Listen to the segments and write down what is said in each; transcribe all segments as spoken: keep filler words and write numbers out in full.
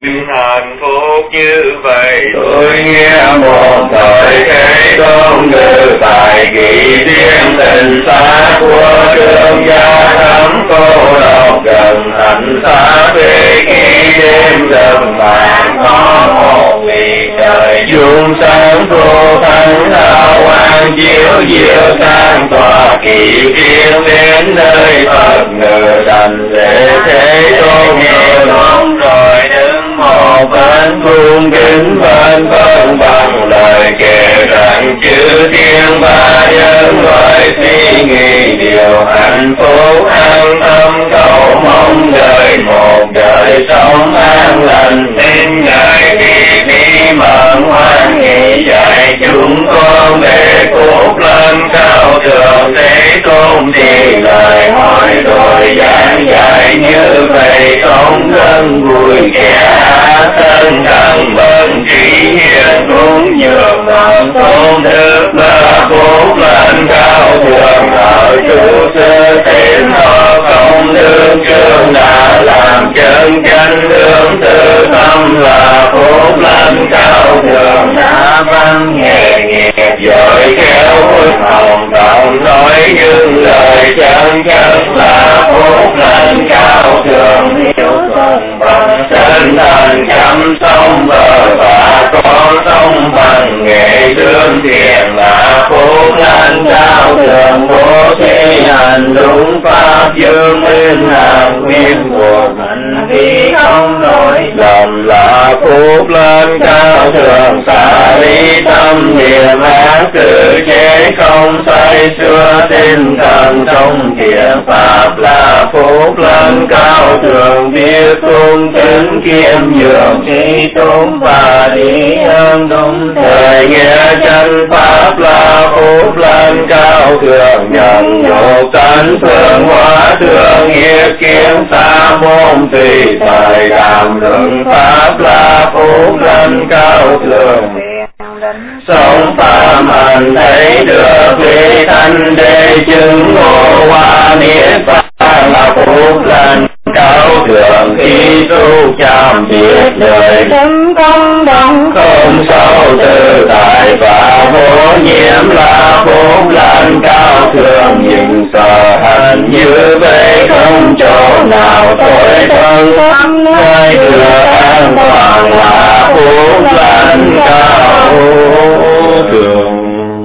hạnh phúc như vậy. Tôi nghe một thời thế tôn ngữ tại kỷ riêng tình xa của đường gia thắm cô độc gần thành xa về khi đêm dần vàng có một vì trời dung sáng vô thắng hào quang chiếu diệu sang tòa kỷ riêng đến nơi Phật ngự đảnh lễ thế tôn nghe tôn rồi đứng một bên cung kính bên vâng bằng lời kể rằng chư thiên ba nhân loại suy nghĩ điều hạnh phúc an tâm cầu mong đời một đời sống an lành nên ngài khi đi mận hoan nghị dạy chúng con để cốt lên cao thượng thế tôn thì lời hỏi rồi giảng dạy như vậy không gần vui kẻ thân thân bên trí hiền cũng nhường lòng tôn thức là cốt lên cao thượng ở chủ sơ tiền họ công đức trường đã làm chân chánh hướng từ tâm là cốt lên cao thượng đã văn nghề nghiệp giỏi khéo hút hồng cộng nói những lời chân chất là cốt lên cao thượng hiểu thuần bằng sinh thành chăm sông bờ và con sông bằng nghệ đương thiền là cốt lên cao thượng bố thí hành đúng pháp dương minh hàng nguyên cuộc hành vi không nổi lầm là cốt lên cao thượng xả lý tâm niệm ác tự chế không say xưa tinh thần trong thiện pháp là cốt lên cao thượng biết cung kính kiêm nhường trí tôn và lý ơn đúng thời nghe chân pháp là cốt lên cao thượng nhận nhục tánh phương hóa thương nghiệp kiến xa môn tùy thời đàm luận pháp là cốt lên cao thượng sống phạm hành thấy được vị thanh đế chứng ngộ hoa niết bàn là cốt lên cao thượng khi tu chạm biết đời tâm công đồng không sâu tự tại và vô nhiễm là cốt lên cao thượng nhưng sợ hành như vậy không chỗ nào tối thân tâm nơi được an toàn là cốt lên cao thượng.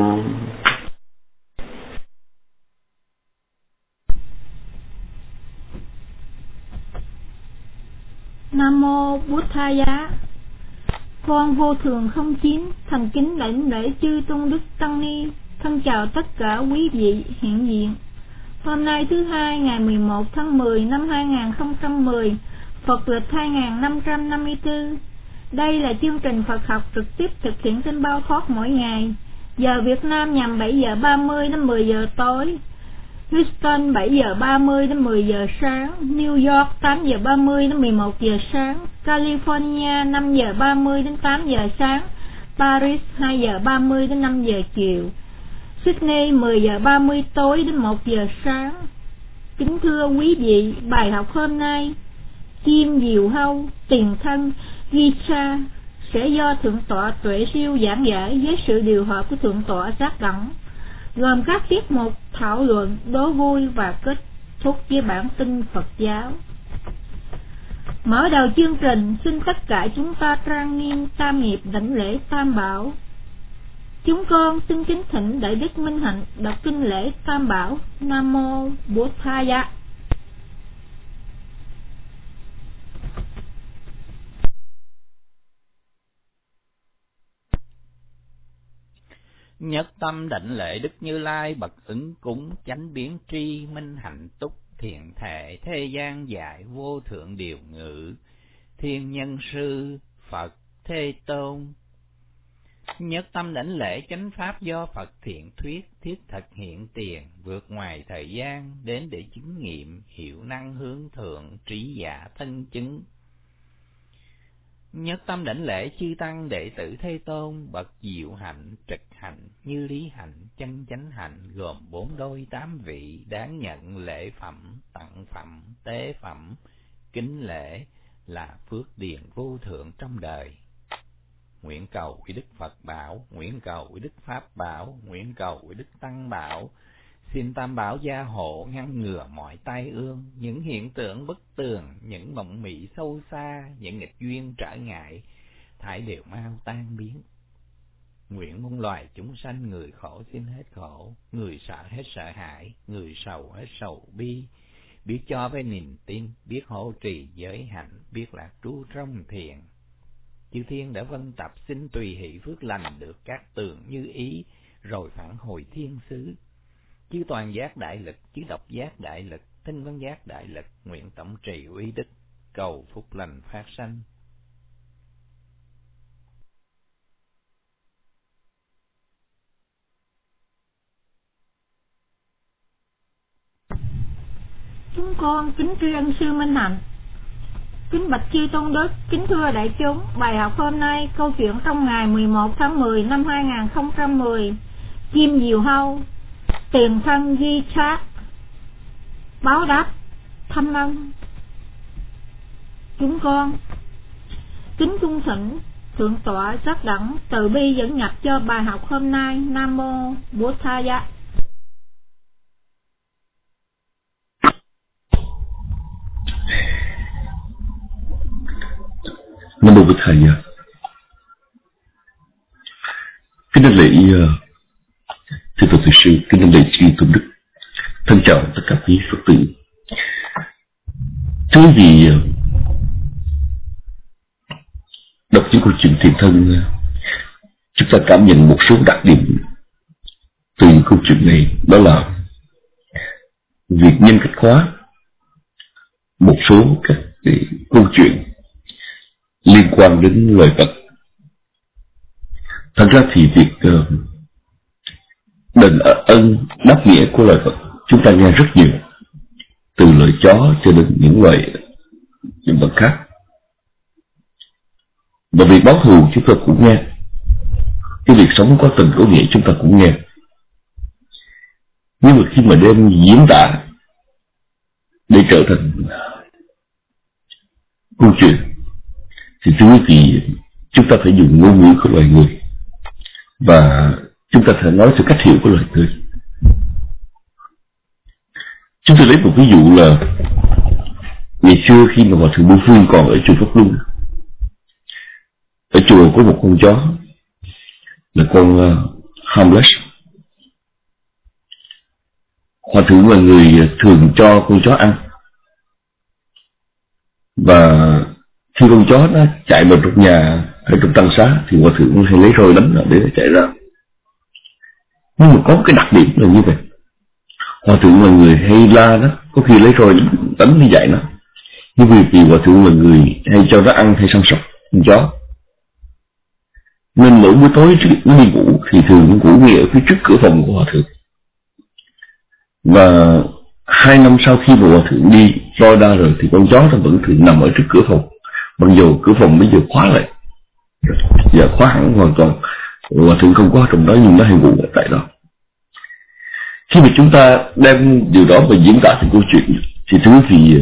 Nam mô Bụt Thaya. Con vô thường không chín thành kính đảnh lễ chư tôn đức tăng ni. Thân chào tất cả quý vị hiện diện. Hôm nay thứ hai ngày mười một tháng mười năm hai nghìn không trăm mười, Phật lịch hai nghìn năm trăm năm mươi tư. Đây là chương trình Phật học trực tiếp thực hiện trên Bao Thoát mỗi ngày. Giờ Việt Nam nhằm bảy giờ ba mươi đến mười giờ tối, Houston bảy giờ ba mươi đến mười giờ sáng, New York tám giờ ba mươi đến mười một giờ sáng, California năm giờ ba mươi đến tám giờ sáng, Paris hai giờ ba mươi đến năm giờ chiều, Sydney mười giờ ba mươi tối đến một giờ sáng. Kính thưa quý vị, bài học hôm nay Kim Diệu Hâu Tiền Thân Gita sẽ do Thượng tọa Tuệ Siêu giảng giải với sự điều hòa của Thượng tọa Giác Đẳng, gồm các tiết mục thảo luận, đố vui và kết thúc với bản tin Phật giáo. Mở đầu chương trình, xin tất cả chúng ta trang nghiêm tam nghiệp đảnh lễ Tam Bảo. Chúng con xin kính thỉnh Đại Đức Minh Hạnh đọc kinh lễ Tam Bảo. Nam mô Bụt Thaya. Nhất tâm đảnh lễ Đức Như Lai bậc ứng cúng chánh biến tri minh hạnh túc thiện thể thế gian dạy vô thượng điều ngữ thiên nhân sư Phật Thế Tôn. Nhất tâm đảnh lễ chánh pháp do Phật thiện thuyết thiết thực hiện tiền vượt ngoài thời gian đến để chứng nghiệm hiệu năng hướng thượng trí giả thân chứng. Nhất tâm đảnh lễ chư tăng đệ tử Thế Tôn bậc diệu hạnh trực hạnh như lý hạnh chân chánh hạnh gồm bốn đôi tám vị đáng nhận lễ phẩm tặng phẩm tế phẩm kính lễ là phước điền vô thượng trong đời. Nguyện cầu uy đức Phật bảo, nguyện cầu uy đức Pháp bảo, nguyện cầu uy đức Tăng bảo. Xin Tam Bảo gia hộ ngăn ngừa mọi tai ương, những hiện tượng bất tường, những mộng mị sâu xa, những nghịch duyên trở ngại, thảy đều mau tan biến. Nguyện muôn loài chúng sanh, người khổ xin hết khổ, người sợ hết sợ hãi, người sầu hết sầu bi, biết cho với niềm tin, biết hộ trì giới hạnh, biết lạc trú trong thiền. Chư thiên đã vân tập xin tùy hỷ phước lành được các tường như ý, rồi phản hồi thiên xứ. Chư toàn giác đại lực, chư độc giác đại lực, tinh văn giác đại lực, nguyện tổng trì uy đức, cầu phúc lành phát sanh. Chúng con kính tri ân sư Minh Hạnh. Kính bạch chư tôn đức, kính thưa đại chúng, bài học hôm nay câu chuyện trong ngày mười một tháng mười năm hai nghìn không trăm mười. Chim diều hâu, tiền thân di chát, báo đáp thăm ân. Chúng con kính cung thỉnh thượng tọa giác đẳng từ bi dẫn nhập cho bài học hôm nay. Nam mô Bổn Thaya. Nam mô Bổn Thaya. Kính đảnh lễ thưa Phật Tử Sư, kính đảnh lễ chư tôn đức, thân chào tất cả quý Phật tử. Thưa quý vị, đọc những câu chuyện tiền thân, chúng ta cảm nhận một số đặc điểm từ những câu chuyện này, đó là việc nhân cách hóa một số các câu chuyện liên quan đến loài vật. Thật ra thì việc uh, đền ân đáp nghĩa của loài vật chúng ta nghe rất nhiều, từ loài chó cho đến những loài những vật khác. Và việc báo thù chúng ta cũng nghe, cái việc sống có tình có nghĩa chúng ta cũng nghe. Nhưng mà khi mà đem diễn tả để trở thành câu chuyện thì thưa quý vị, chúng ta phải dùng ngôn ngữ của loài người và chúng ta phải nói theo cách hiểu của loài người. Chúng tôi lấy một ví dụ là ngày xưa khi mà Hòa Thượng Bửu Phương còn ở chùa Pháp Luân, ở chùa có một con chó là con uh, Harmless. Hòa Thượng là người thường cho con chó ăn, và khi con chó nó chạy vào trong nhà ở trong tăng xá thì Hòa Thượng hay lấy roi đánh nó để nó chạy ra. Nhưng mà có cái đặc điểm là như vậy, Hòa Thượng là người hay la đó, có khi lấy roi đánh như vậy nó. Nhưng vì vì Hòa Thượng là người hay cho nó ăn hay săn sóc con chó, nên mỗi buổi tối trước nó đi ngủ thì thường nó ngủ ngay ở phía trước cửa phòng của Hòa Thượng. Và hai năm sau khi mà Hòa Thượng đi Florida rồi thì con chó nó vẫn thường nằm ở trước cửa phòng, mặc dù cửa phòng bây giờ khóa lại, giờ khóa hẳn hoàn toàn. Hòa Thượng không có trong đó nhưng nó hay ngủ ở tại đó. Khi mà chúng ta đem điều đó và diễn tả thành câu chuyện thì thưa quý vị,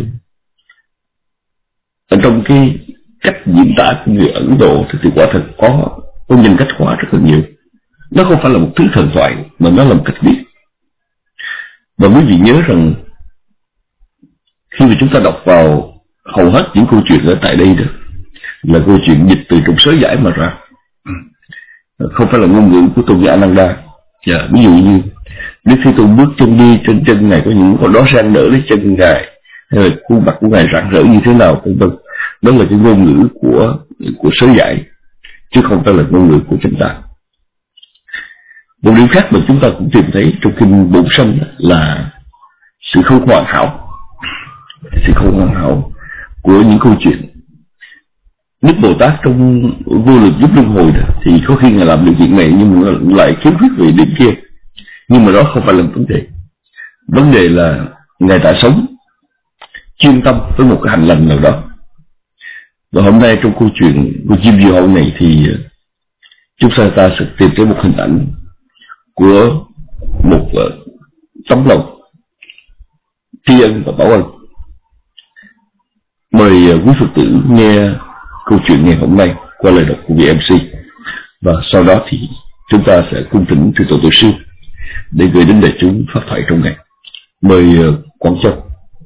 ở trong cái cách diễn tả của người Ấn Độ thì quả thật có có nhân cách hóa rất là nhiều. Nó không phải là một thứ thần thoại mà nó là một cách viết. Và quý vị nhớ rằng khi mà chúng ta đọc vào hầu hết những câu chuyện ở tại đây đó là câu chuyện dịch từ trong sớ giải mà ra, không phải là ngôn ngữ của tôn giả Ananda. Yeah. Ví dụ như Đức Thế Tôn bước chân đi, trên chân Ngài có những con đó sang đỡ lấy chân Ngài, hay là khuôn mặt của Ngài rạng rỡ như thế nào, vân vân. Đó là cái ngôn ngữ của của sớ giải, chứ không phải là ngôn ngữ của chúng ta. Một điểm khác mà chúng ta cũng tìm thấy trong kinh Bổn Sanh là sự không hoàn hảo, sự không hoàn hảo của những câu chuyện. Đức Bồ Tát trong vô lượng giúp luân hồi thì có khi Ngài làm được việc này nhưng mà lại khiếm khuyết về điểm kia. Nhưng mà đó không phải là vấn đề. Vấn đề là Ngài đã sống chuyên tâm với một cái hành lành nào đó. Và hôm nay trong câu chuyện của chim diều hâu này thì chúng ta sẽ tìm thấy một hình ảnh của một uh, tấm lòng tri ân và bảo ân. Mời quý Phật tử nghe câu chuyện ngày hôm nay qua lời đọc của vị em xê, và sau đó thì chúng ta sẽ cung thỉnh Chư Tổ Tổ Sư để gửi đến đại chúng pháp thoại trong ngày. Mời Quảng Châu.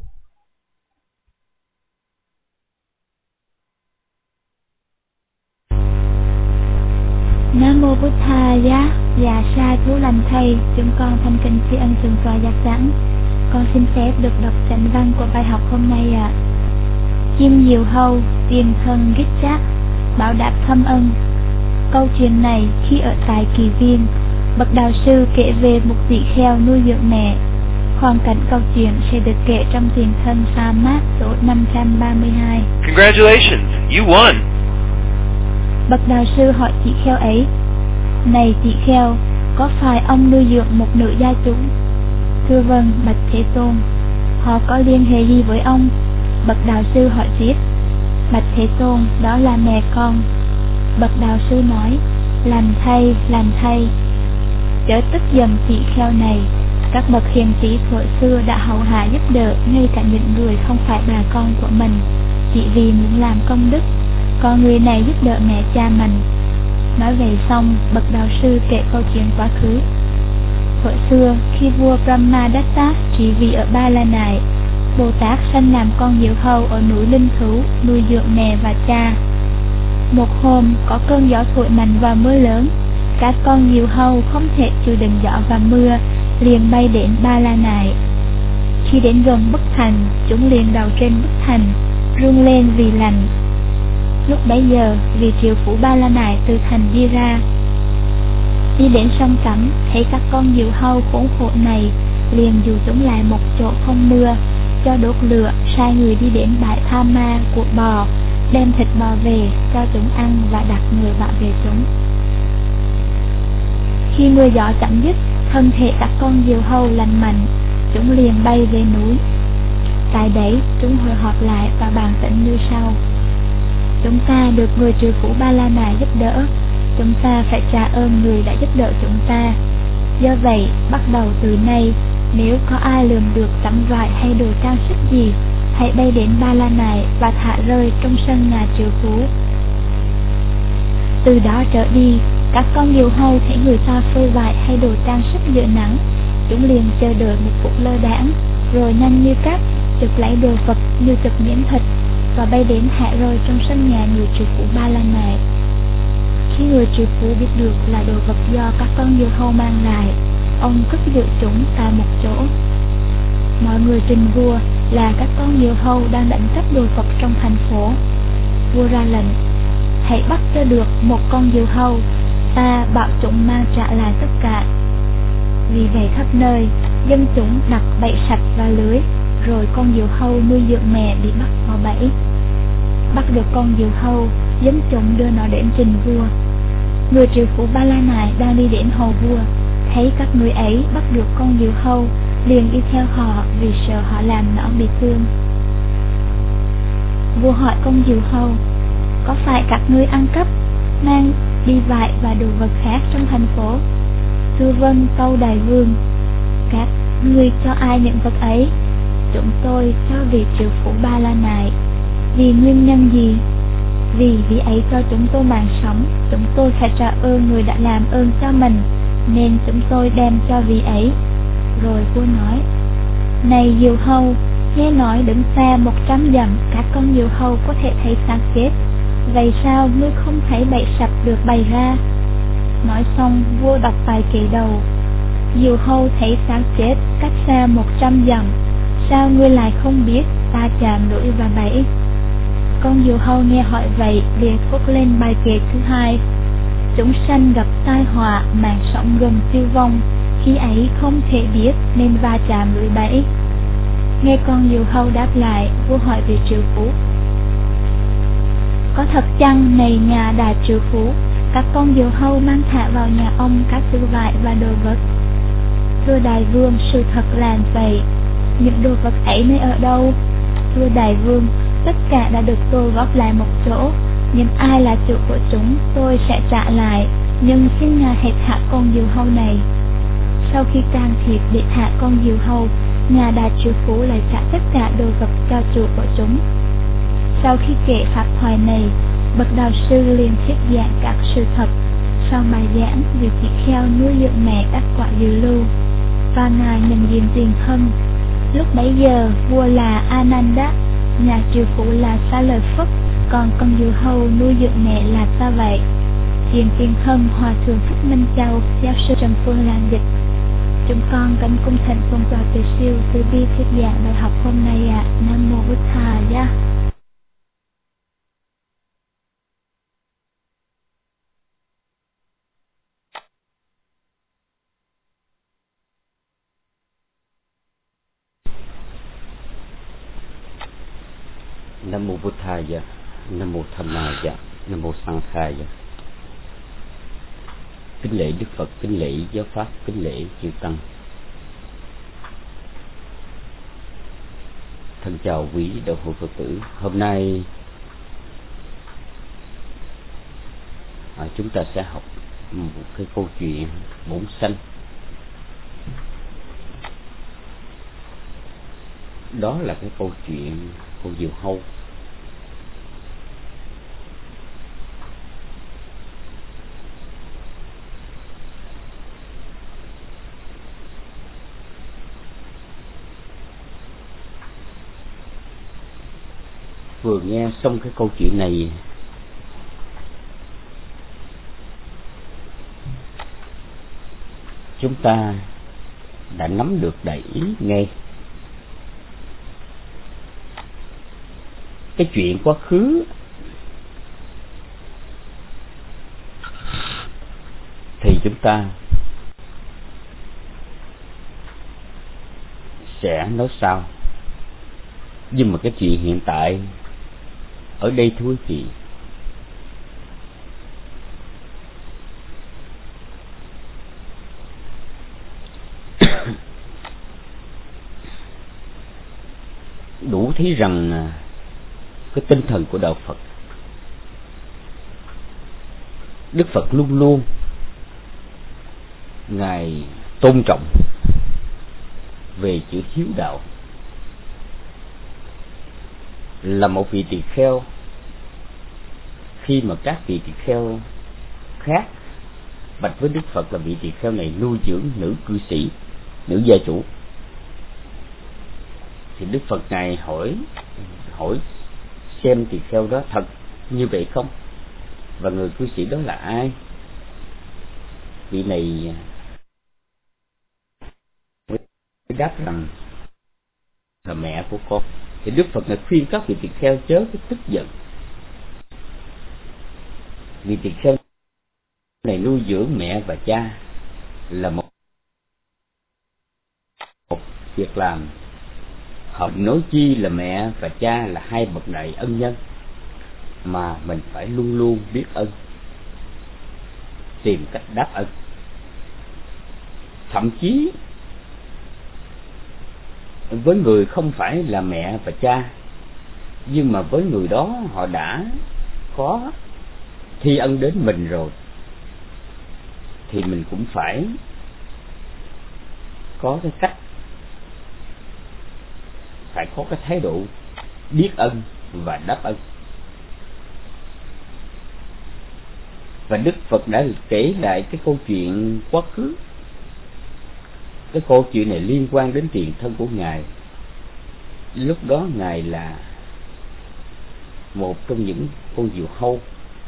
Nam mô Bụt Thaya. Dạ sa thú lành thầy, chúng con thành kính tri ân Thượng tọa giác giảng. Con xin phép được đọc chánh văn của bài học hôm nay ạ. À. Chim diều hâu, tiền thân ghét chát, báo đáp thâm ân. Câu chuyện này khi ở tại Kỳ Viên, bậc đạo sư kể về một vị kheo nuôi dưỡng mẹ. Hoàn cảnh câu chuyện sẽ được kể trong tiền thân Sa Mát số năm trăm ba mươi hai. Congratulations, you won. Bậc đạo sư hỏi chị kheo ấy: này chị kheo, có phải ông nuôi dưỡng một nữ gia chủ? Thưa vâng, bạch Thế Tôn. Họ có liên hệ gì với ông? Bậc đạo sư hỏi tiếp: bạch Thế Tôn, đó là mẹ con. Bậc đạo sư nói: lành thay, lành thay. Chớ tức giận chị kheo này, các bậc hiền trí thuở xưa đã hậu hạ giúp đỡ ngay cả những người không phải bà con của mình, chỉ vì muốn làm công đức. Còn người này giúp đỡ mẹ cha mình. Nói về xong, bậc đạo sư kể câu chuyện quá khứ. Thuở xưa, khi vua Brahmadatta trị vì ở Ba La Nại, Bồ Tát sanh làm con diều hâu ở núi Linh Thú, nuôi dưỡng mẹ và cha. Một hôm, có cơn gió thổi mạnh và mưa lớn. Các con diều hâu không thể chịu đựng gió và mưa, liền bay đến Ba La Nại. Khi đến gần bức thành, chúng liền đầu trên bức thành, rung lên vì lạnh. Lúc bấy giờ, vị triệu phủ Ba La Nại từ thành đi ra, đi đến sông cấm, thấy các con diều hâu khốn khổ này, liền dụ chúng lại một chỗ không mưa, cho đốt lửa, sai người đi đến bãi tha ma của bò, đem thịt bò về cho chúng ăn và đặt người bảo vệ chúng. Khi mưa gió chấm dứt, thân thể các con diều hâu lành mạnh, chúng liền bay về núi. Tại đấy, chúng hội họp lại và bàn tĩnh như sau: chúng ta được người triệu phủ Ba La Nại giúp đỡ, chúng ta phải trả ơn người đã giúp đỡ chúng ta. Do vậy, bắt đầu từ nay, nếu có ai lượm được tấm vải hay đồ trang sức gì, hãy bay đến Ba La Nại và thả rơi trong sân nhà triệu phủ. Từ đó trở đi, các con diều hâu thấy người ta phơi vải hay đồ trang sức giữa nắng, chúng liền chờ đợi một phút lơ đãng, rồi nhanh như cát chụp lấy đồ vật như chụp miếng thịt và bay đến hạ rơi trong sân nhà người triệu phủ Ba La Nại. Khi người triệu phủ biết được là đồ vật do các con diều hâu mang lại, ông cất giữ chúng tại một chỗ. Mọi người trình vua là các con diều hâu đang đánh cắp đồ vật trong thành phố. Vua ra lệnh: hãy bắt cho được một con diều hâu, ta bảo chúng mang trả lại tất cả. Vì vậy khắp nơi, dân chúng đặt bẫy sạch và lưới, rồi con diều hâu nuôi dưỡng mẹ bị bắt vào bẫy. Bắt được con diều hâu, dân chúng đưa nó đến trình vua. Người triệu phủ Ba La Nại đang đi đến hầu vua, thấy các người ấy bắt được con diều hâu, liền đi theo họ vì sợ họ làm nó bị thương. Vua hỏi con diều hâu: có phải các ngươi ăn cắp, mang đi vải và đồ vật khác trong thành phố? Thưa vâng, tâu đại vương. Các ngươi cho ai những vật ấy? Chúng tôi cho vị triệu phủ Ba La Nại. Vì nguyên nhân gì? Vì vị ấy cho chúng tôi mạng sống, chúng tôi phải trả ơn người đã làm ơn cho mình, nên chúng tôi đem cho vị ấy. Rồi vua nói: này diều hâu, nghe nói đứng xa một trăm dặm các con diều hâu có thể thấy xác chết, vậy sao ngươi không thấy bẫy sập được bày ra? Nói xong, vua đọc bài kệ đầu: diều hâu thấy xác chết cách xa một trăm dặm, sao ngươi lại không biết ta chạm lưỡi và bẫy? Con diều hâu nghe hỏi vậy liền thốt lên bài kệ thứ hai: chúng sanh gặp tai họa, mạng sống gần tiêu vong, khi ấy không thể biết nên va chạm lưỡi bẫy. Nghe con diều hâu đáp lại, vua hỏi về triệu phú: có thật chăng này nhà đại triệu phú, các con diều hâu mang thả vào nhà ông các thứ vải và đồ vật? Thưa đại vương, sự thật là vậy. Những đồ vật ấy nơi ở đâu? Thưa đại vương, tất cả đã được tôi góp lại một chỗ, nhưng ai là chủ của chúng tôi sẽ trả lại, nhưng xin ngài hãy thả con diều hâu này. Sau khi can thiệp để thả con diều hâu, nhà đại triệu phú lại trả tất cả đồ vật cho chủ của chúng. Sau khi kể pháp thoại này, bậc đạo sư liền thuyết giảng các sự thật. Sau bài giảng, vị tỳ kheo nuôi dưỡng mẹ đắc quả dự lưu và ngài nhận diện tiền thân. Lúc bấy giờ, vua là Ananda, nhà triệu phú là Xá Lợi Phất, còn con dư hầu nuôi dưỡng mẹ là ta vậy. Hiện tiền thân Hòa thượng Phúc Minh Châu, giáo sư Trần Phương làm dịch. Chúng con kính cung thỉnh Tôn Tọa Từ Siêu từ bi thuyết giảng bài học hôm nay ạ. À. Nam mô Bụt Thầy. Nam mô Bụt Thầy, Nam mô Tham Ma, Nam mô Sang Khai. Kính lễ Đức Phật, kính lễ giáo pháp, kính lễ chư tăng. Thân chào quý đạo hữu Phật tử. Hôm nay à, chúng ta sẽ học một cái câu chuyện bổn sanh. Đó là cái câu chuyện con diều hâu. Vừa nghe xong cái câu chuyện này, chúng ta đã nắm được đại ý ngay. Cái chuyện quá khứ thì chúng ta sẽ nói sau, nhưng mà cái chuyện hiện tại ở đây thưa quý vị, đủ thấy rằng cái tinh thần của đạo Phật, Đức Phật luôn luôn Ngài tôn trọng về chữ hiếu đạo. Là một vị tỳ kheo, khi mà các vị tỳ kheo khác bạch với Đức Phật là vị tỳ kheo này nuôi dưỡng nữ cư sĩ, nữ gia chủ, thì Đức Phật Ngài hỏi hỏi xem tỳ kheo đó thật như vậy không, và người cư sĩ đó là ai. Vị này mới đáp rằng là mẹ của con. Thì Đức Phật Ngài khuyên các vị tỳ kheo chớ cái tức giận. Vị tỳ kheo này nuôi dưỡng mẹ và cha là một, một việc làm hợp, nói chi là mẹ và cha là hai bậc đại ân nhân mà mình phải luôn luôn biết ơn, tìm cách đáp ơn. Thậm chí với người không phải là mẹ và cha, nhưng mà với người đó họ đã có thi ân đến mình rồi, thì mình cũng phải có cái cách, phải có cái thái độ biết ơn và đáp ơn. Và Đức Phật đã kể lại cái câu chuyện quá khứ. Cái câu chuyện này liên quan đến tiền thân của Ngài. Lúc đó Ngài là một trong những con diều hâu.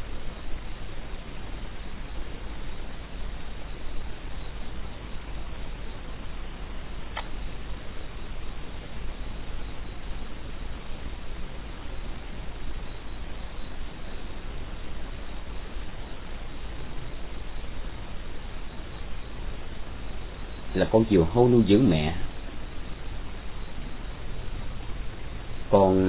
Là con diều hâu nuôi dưỡng mẹ. Còn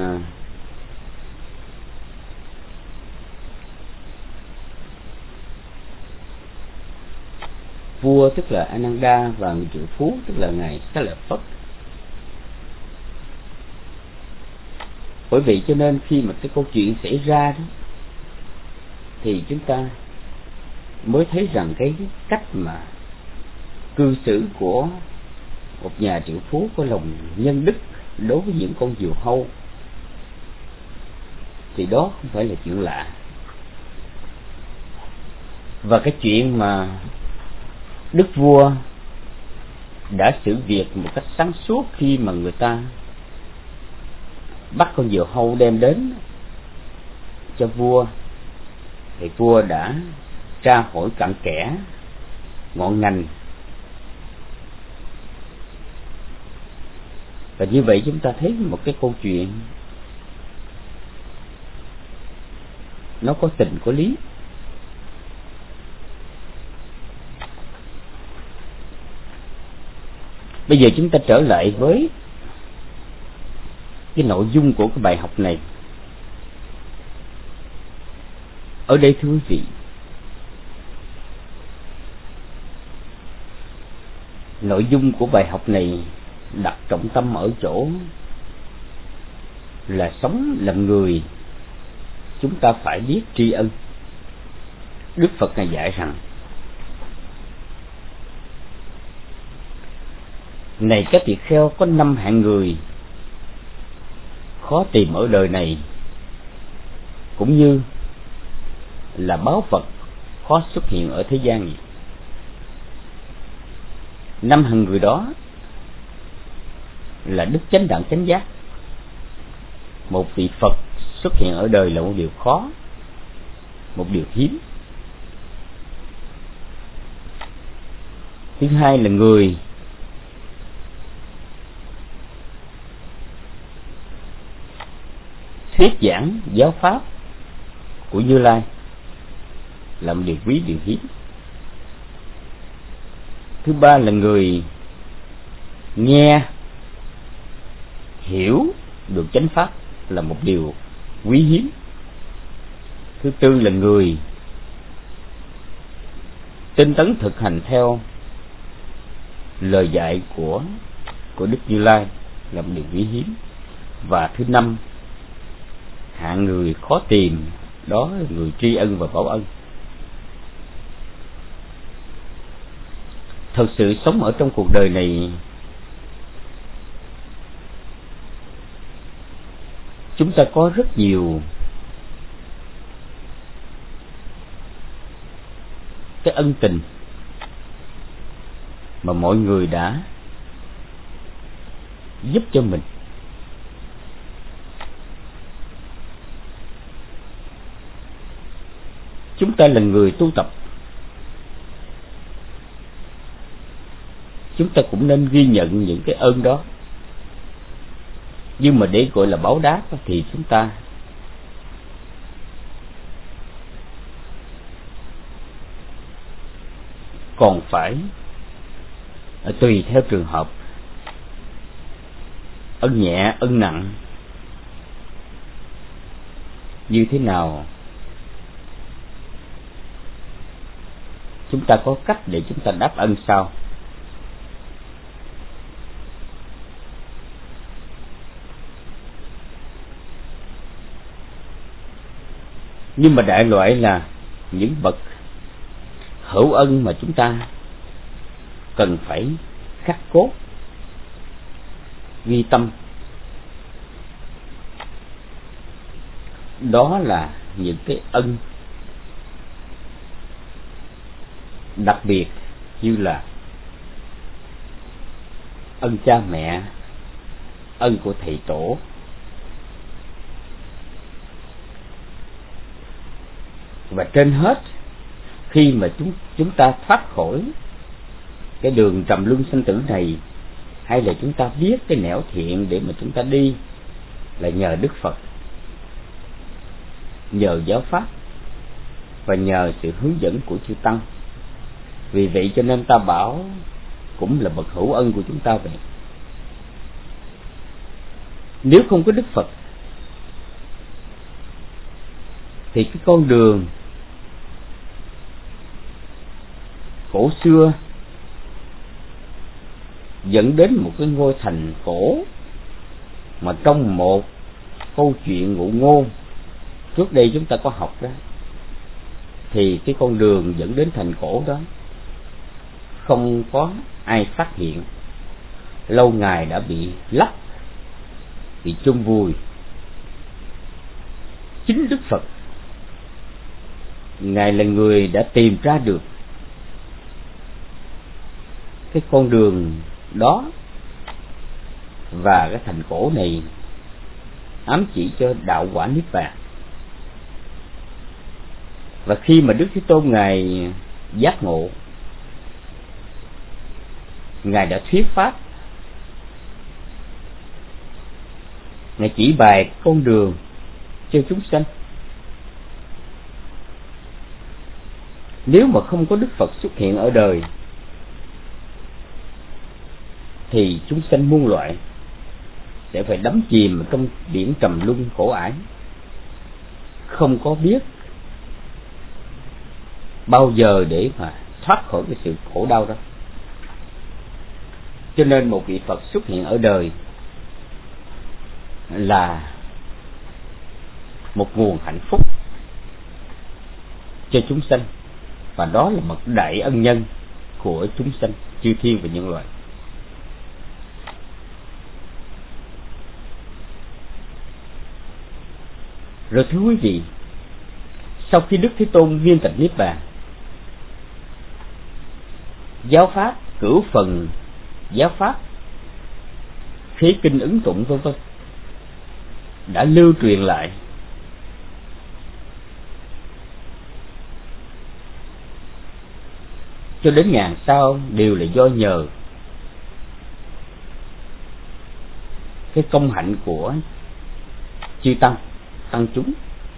vua tức là Ananda và người triệu phú tức là ngài Xá Lợi Phất. Bởi vậy cho nên khi mà cái câu chuyện xảy ra đó, thì chúng ta mới thấy rằng cái cách mà cư xử của một nhà triệu phú có lòng nhân đức đối với những con diều hâu thì đó không phải là chuyện lạ. Và cái chuyện mà đức vua đã xử việc một cách sáng suốt khi mà người ta bắt con diều hâu đem đến cho vua, thì vua đã tra hỏi cặn kẽ ngọn ngành. Và như vậy chúng ta thấy một cái câu chuyện nó có tình có lý. Bây giờ chúng ta trở lại với cái nội dung của cái bài học này. Ở đây thưa quý vị, nội dung của bài học này đặt trọng tâm ở chỗ là sống làm người, chúng ta phải biết tri ân. Đức Phật Ngài dạy rằng: này các tỳ kheo, có năm hạng người khó tìm ở đời này, cũng như là báu vật khó xuất hiện ở thế gian này. Năm hạng người đó là đức chánh đẳng chánh giác. Một vị Phật xuất hiện ở đời là một điều khó, một điều hiếm. Thứ hai là người thuyết giảng giáo pháp của Như Lai là một điều quý, điều hiếm. Thứ ba là người nghe hiểu được chánh pháp là một điều quý hiếm. Thứ tư là người tinh tấn thực hành theo lời dạy của của Đức Như Lai là một điều quý hiếm. Và thứ năm, hạng người khó tìm, đó là người tri ân và báo ân. Thật sự sống ở trong cuộc đời này, chúng ta có rất nhiều cái ân tình mà mọi người đã giúp cho mình. Chúng ta là người tu tập, chúng ta cũng nên ghi nhận những cái ơn đó. Nhưng mà để gọi là báo đáp thì chúng ta còn phải tùy theo trường hợp, ân nhẹ ân nặng như thế nào, chúng ta có cách để chúng ta đáp ân sau. Nhưng mà đại loại là những bậc hữu ân mà chúng ta cần phải khắc cốt ghi tâm, đó là những cái ân đặc biệt, như là ân cha mẹ, ân của thầy tổ, và trên hết, khi mà chúng chúng ta thoát khỏi cái đường trầm luân sinh tử này, hay là chúng ta biết cái nẻo thiện để mà chúng ta đi, là nhờ Đức Phật, nhờ giáo pháp và nhờ sự hướng dẫn của chư tăng. Vì vậy cho nên ta bảo cũng là bậc hữu ân của chúng ta vậy. Nếu không có Đức Phật thì cái con đường cổ xưa dẫn đến một cái ngôi thành cổ, mà trong một câu chuyện ngụ ngôn trước đây chúng ta có học đó, thì cái con đường dẫn đến thành cổ đó không có ai phát hiện, lâu ngày đã bị lấp, bị chôn vùi. chính Đức Phật, Ngài là người đã tìm ra được cái con đường đó, và cái thành cổ này ám chỉ cho đạo quả Niết Bàn. Và khi mà Đức Thế Tôn Ngài giác ngộ, Ngài đã thuyết pháp, Ngài chỉ bày con đường cho chúng sanh. Nếu mà không có Đức Phật xuất hiện ở đời thì chúng sanh muôn loại sẽ phải đắm chìm trong biển trầm luân khổ ải, không có biết bao giờ để mà thoát khỏi cái sự khổ đau đó. Cho nên một vị Phật xuất hiện ở đời là một nguồn hạnh phúc cho chúng sanh, và đó là bậc đại ân nhân của chúng sanh, chư thiên và nhân loại. Rồi thưa quý vị, sau khi Đức Thế Tôn viên tịch Niết Bàn, giáo pháp cửu phần, giáo pháp khế kinh ứng tụng vân vân đã lưu truyền lại cho đến ngàn sau, đều là do nhờ cái công hạnh của chư tăng, tăng chúng.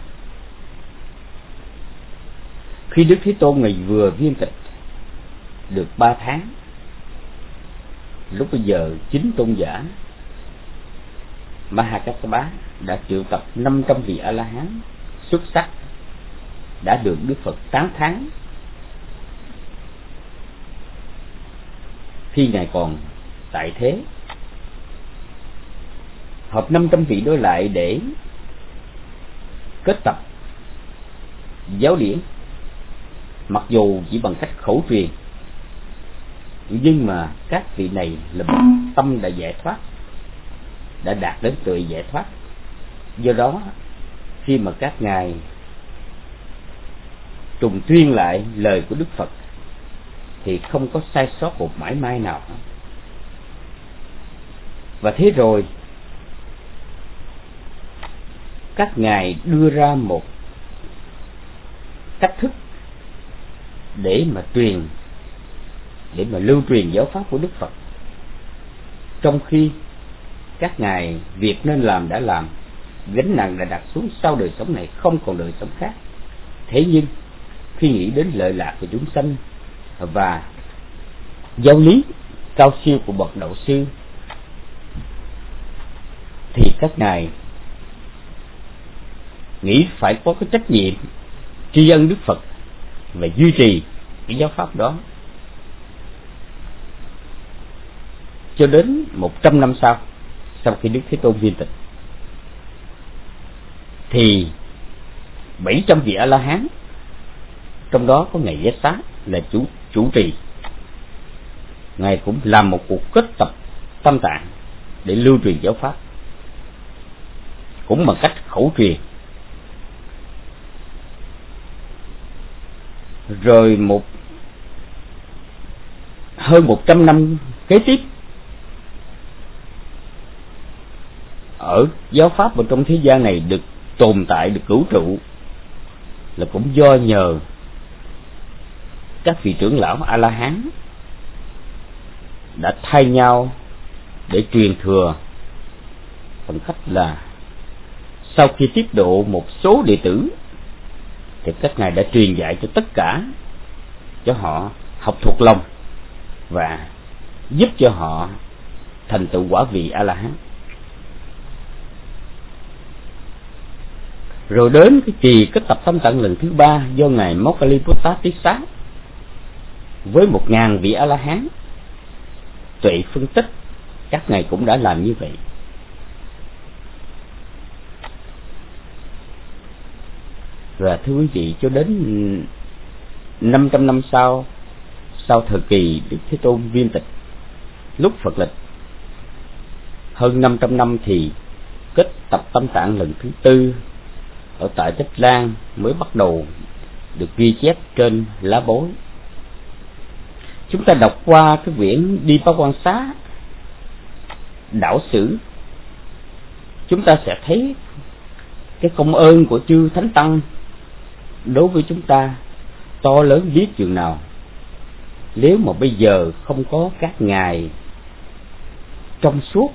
Khi Đức Thế Tôn Ngài vừa viên tịch được ba tháng, lúc bây giờ chính tôn giả Mahakassapa đã triệu tập năm trăm vị A La Hán xuất sắc, đã được Đức Phật tán thán khi Ngài còn tại thế. Họp năm trăm vị đối lại để kết tập giáo điển, mặc dù chỉ bằng cách khẩu truyền, nhưng mà các vị này là một tâm đã giải thoát, đã đạt đến tuệ giải thoát. Do đó khi mà các ngài trùng tuyên lại lời của Đức Phật thì không có sai sót một mãi may nào. Và thế rồi các ngài đưa ra một cách thức để mà truyền, để mà lưu truyền giáo pháp của Đức Phật. Trong khi các ngài việc nên làm đã làm, gánh nặng đã đặt xuống, sau đời sống này không còn đời sống khác. Thế nhưng khi nghĩ đến lợi lạc của chúng sanh và giáo lý cao siêu của bậc đạo sư thì các ngài nghĩ phải có cái trách nhiệm tri ân Đức Phật và duy trì cái giáo pháp đó. Cho đến một trăm năm sau, sau khi Đức Thế Tôn viên tịch, thì bảy trăm vị A La Hán, trong đó có ngài Giác Xá là chủ chủ trì, ngài cũng làm một cuộc kết tập tâm tạng để lưu truyền giáo pháp, cũng bằng cách khẩu truyền. Rồi một hơn một trăm năm kế tiếp, ở giáo pháp ở trong thế gian này được tồn tại, được cửu trụ, là cũng do nhờ các vị trưởng lão A La Hán đã thay nhau để truyền thừa, bằng cách là sau khi tiếp độ một số đệ tử thì các ngài đã truyền dạy cho tất cả, cho họ học thuộc lòng và giúp cho họ thành tựu quả vị A La Hán. Rồi đến cái kỳ kết tập tâm tạng lần thứ ba do ngài Mokkaliputta tiết xá với một ngàn vị A La Hán tuệ phân tích, các ngài cũng đã làm như vậy. Và thưa quý vị, cho đến năm trăm năm sau, sau thời kỳ Đức Thế Tôn viên tịch, lúc Phật lịch hơn năm trăm năm, thì kết tập tâm tạng lần thứ tư ở tại Tích Lan mới bắt đầu được ghi chép trên lá bối. Chúng ta đọc qua cái quyển Đi Ba Quan Xá, Đảo Sử, chúng ta sẽ thấy cái công ơn của chư Thánh Tăng đối với chúng ta to lớn biết chừng nào. Nếu mà bây giờ không có các ngài trong suốt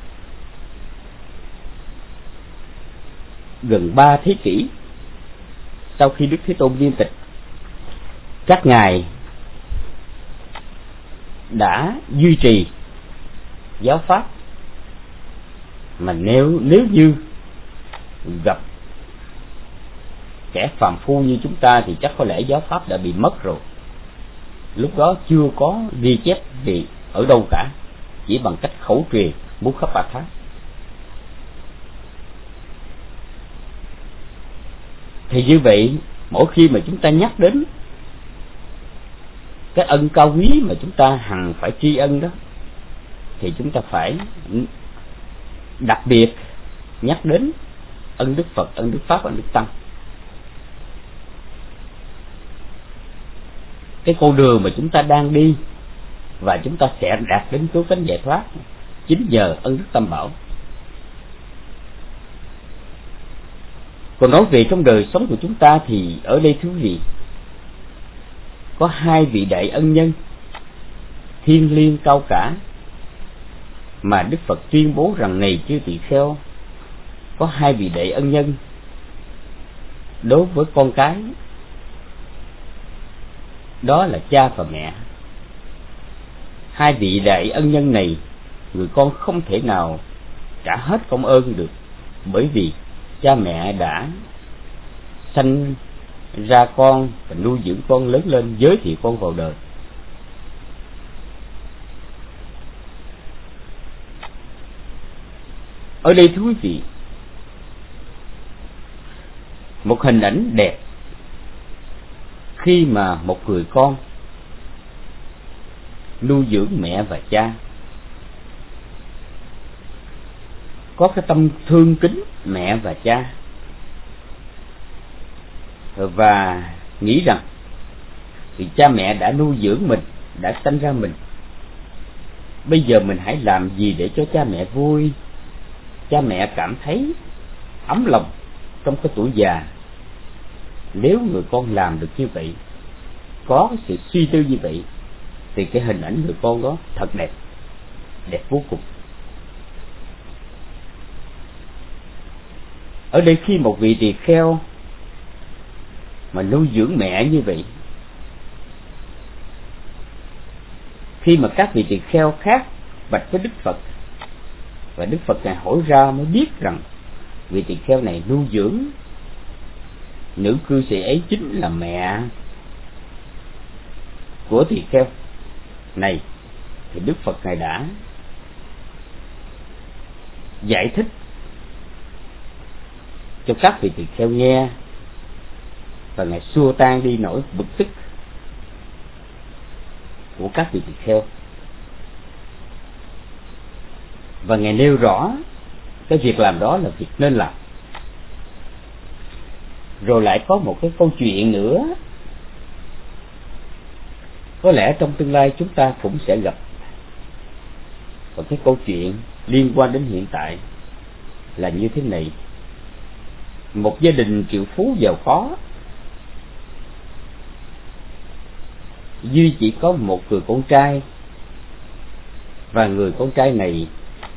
gần ba thế kỷ sau khi Đức Thế Tôn viên tịch, các ngài đã duy trì giáo pháp, mà nếu nếu như gặp kẻ phàm phu như chúng ta thì chắc có lẽ giáo pháp đã bị mất rồi. Lúc đó chưa có ghi chép gì ở đâu cả, chỉ bằng cách khẩu truyền Bút Khắp Ba Thát. Thì như vậy, mỗi khi mà chúng ta nhắc đến cái ân cao quý mà chúng ta hằng phải tri ân đó, thì chúng ta phải đặc biệt nhắc đến ân Đức Phật, ân Đức Pháp, ân Đức Tăng. Cái con đường mà chúng ta đang đi và chúng ta sẽ đạt đến cứu cánh giải thoát chính nhờ ân Đức Tam Bảo. Còn nói về trong đời sống của chúng ta thì ở đây thưa quý vị, có hai vị đại ân nhân thiêng liêng cao cả mà Đức Phật tuyên bố rằng này chư tỳ kheo, có hai vị đại ân nhân đối với con cái, đó là cha và mẹ. Hai vị đại ân nhân này người con không thể nào trả hết công ơn được, bởi vì cha mẹ đã sanh ra con và nuôi dưỡng con lớn lên, giới thiệu con vào đời. Ở đây thưa quý vị, một hình ảnh đẹp khi mà một người con nuôi dưỡng mẹ và cha, có cái tâm thương kính mẹ và cha, và nghĩ rằng vì cha mẹ đã nuôi dưỡng mình, đã sanh ra mình, bây giờ mình hãy làm gì để cho cha mẹ vui, cha mẹ cảm thấy ấm lòng trong cái tuổi già. Nếu người con làm được như vậy, có cái sự suy tư như vậy, thì cái hình ảnh người con đó thật đẹp, đẹp vô cùng. Ở đây khi một vị tỳ kheo mà nuôi dưỡng mẹ như vậy, khi mà các vị tỳ kheo khác bạch với Đức Phật, và Đức Phật ngài hỏi ra mới biết rằng vị tỳ kheo này nuôi dưỡng nữ cư sĩ ấy chính là mẹ của tỳ kheo này, thì Đức Phật ngài đã giải thích cho các vị tỳ kheo nghe, và ngài xua tan đi nỗi bực tức của các vị tỳ kheo, và ngài nêu rõ cái việc làm đó là việc nên làm. Rồi lại có một cái câu chuyện nữa, có lẽ trong tương lai chúng ta cũng sẽ gặp, và cái câu chuyện liên quan đến hiện tại là như thế này. Một gia đình triệu phú giàu có, duy chỉ có một người con trai, và người con trai này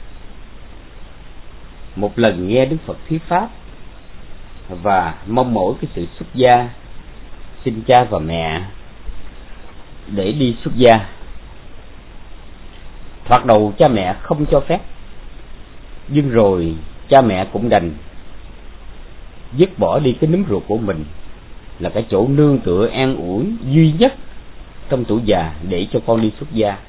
một lần nghe Đức Phật thuyết pháp và mong mỏi cái sự xuất gia, xin cha và mẹ để đi xuất gia. Thoạt đầu cha mẹ không cho phép, nhưng rồi cha mẹ cũng đành dứt bỏ đi cái núm ruột của mình, là cái chỗ nương tựa an ủi duy nhất trong tuổi già, để cho con đi xuất gia.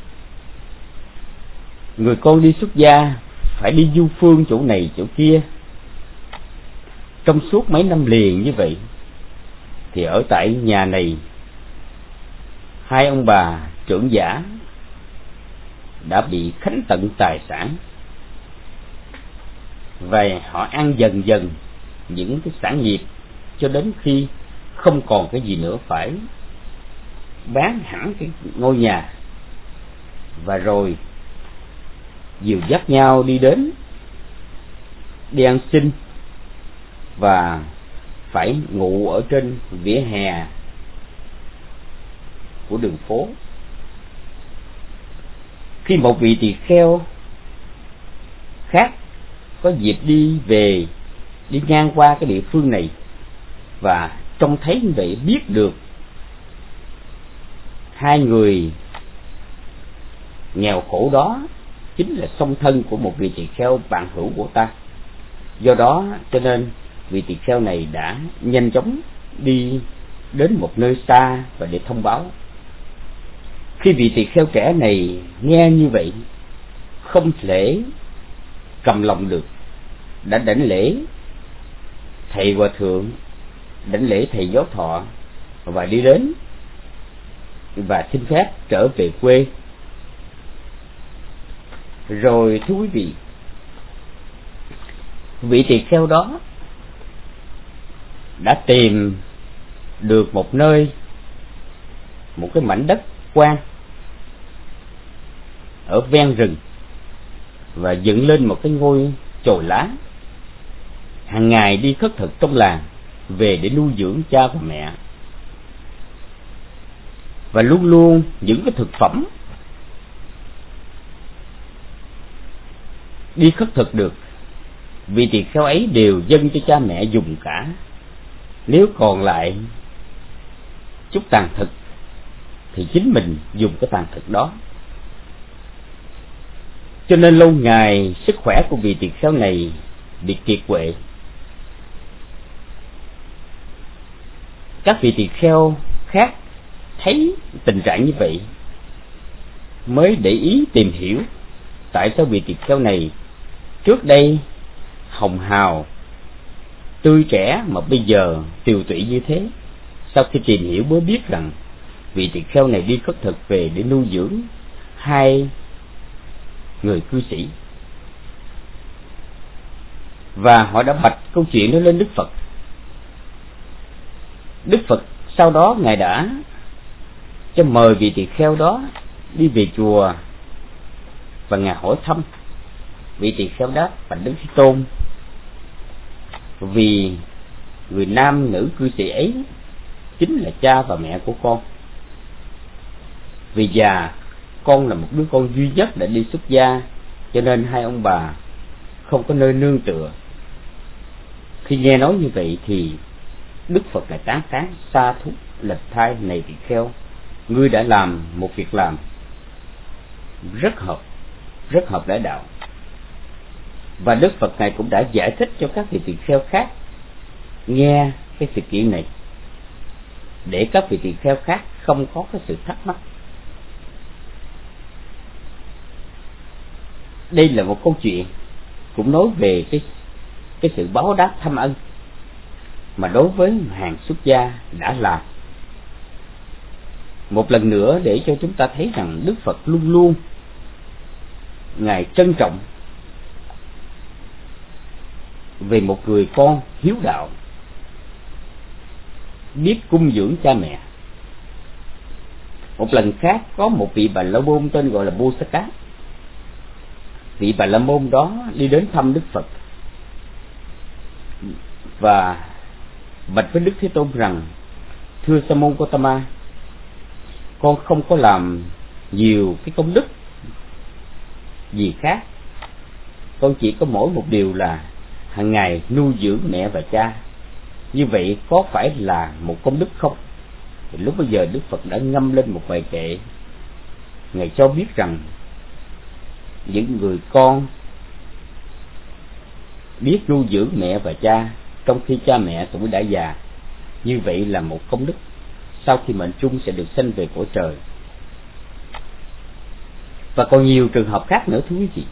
Người con đi xuất gia phải đi du phương chỗ này chỗ kia trong suốt mấy năm liền như vậy, thì ở tại nhà này hai ông bà trưởng giả đã bị khánh tận tài sản, và họ ăn dần dần những cái sản nghiệp cho đến khi không còn cái gì nữa, phải bán hẳn cái ngôi nhà, và rồi dìu dắt nhau đi đến đi ăn xin và phải ngủ ở trên vỉa hè của đường phố. Khi một vị tỳ kheo khác có dịp đi về, đi ngang qua cái địa phương này và trông thấy như vậy, biết được hai người nghèo khổ đó chính là song thân của một vị tỳ kheo bạn hữu của ta. Do đó cho nên vị tỳ kheo này đã nhanh chóng đi đến một nơi xa và để thông báo. Khi vị tỳ kheo trẻ này nghe như vậy, không thể cầm lòng được, đã đảnh lễ thầy hòa thượng, đảnh lễ thầy giáo thọ và đi đến và xin phép trở về quê. Rồi thưa quý vị, vị tỳ kheo đó đã tìm được một nơi, một cái mảnh đất quan ở ven rừng và dựng lên một cái ngôi chòi lá. Hàng ngày đi khất thực trong làng, về để nuôi dưỡng cha và mẹ, và luôn luôn những cái thực phẩm đi khất thực được, vị tỳ kheo ấy đều dâng cho cha mẹ dùng cả. Nếu còn lại chút tàn thực thì chính mình dùng cái tàn thực đó. Cho nên lâu ngày sức khỏe của vị tỳ kheo này bị kiệt quệ. Các vị tỳ kheo khác thấy tình trạng như vậy mới để ý tìm hiểu tại sao vị tỳ kheo này trước đây hồng hào tươi trẻ mà bây giờ tiều tụy như thế. Sau khi tìm hiểu mới biết rằng vị tỳ kheo này đi khất thực về để nuôi dưỡng hai người cư sĩ, và họ đã bạch câu chuyện đó lên Đức Phật. Đức Phật sau đó Ngài đã cho mời vị tỳ kheo đó đi về chùa, và Ngài hỏi thăm. Vị tỳ kheo đáp: bạch Đức Thế Tôn, vì người nam nữ cư sĩ ấy chính là cha và mẹ của con. Vì già, con là một đứa con duy nhất đã đi xuất gia, cho nên hai ông bà không có nơi nương tựa. Khi nghe nói như vậy thì Đức Phật lại tán thán: sa thúc lệch thai này tỳ kheo, ngươi đã làm một việc làm rất hợp, rất hợp lẽ đạo. Và Đức Phật này cũng đã giải thích cho các vị tỳ kheo khác nghe cái sự kiện này, để các vị tỳ kheo khác không có cái sự thắc mắc. Đây là một câu chuyện cũng nói về cái cái sự báo đáp thâm ân mà đối với hàng xuất gia đã làm. Một lần nữa để cho chúng ta thấy rằng Đức Phật luôn luôn Ngài trân trọng về một người con hiếu đạo, biết cung dưỡng cha mẹ. Một lần khác có một vị Bà La Môn tên gọi là Bô Sa Cát. Vị Bà La Môn đó đi đến thăm Đức Phật và bạch với Đức Thế Tôn rằng: thưa Sa môn Gotama, con không có làm nhiều cái công đức gì khác, con chỉ có mỗi một điều là hàng ngày nuôi dưỡng mẹ và cha. Như vậy có phải là một công đức không? Thì lúc bây giờ Đức Phật đã ngâm lên một bài kệ. Ngài cho biết rằng những người con biết nuôi dưỡng mẹ và cha trong khi cha mẹ tuổi đã già, như vậy là một công đức, sau khi mệnh chung sẽ được sanh về cõi trời. Và còn nhiều trường hợp khác nữa thưa quý vị.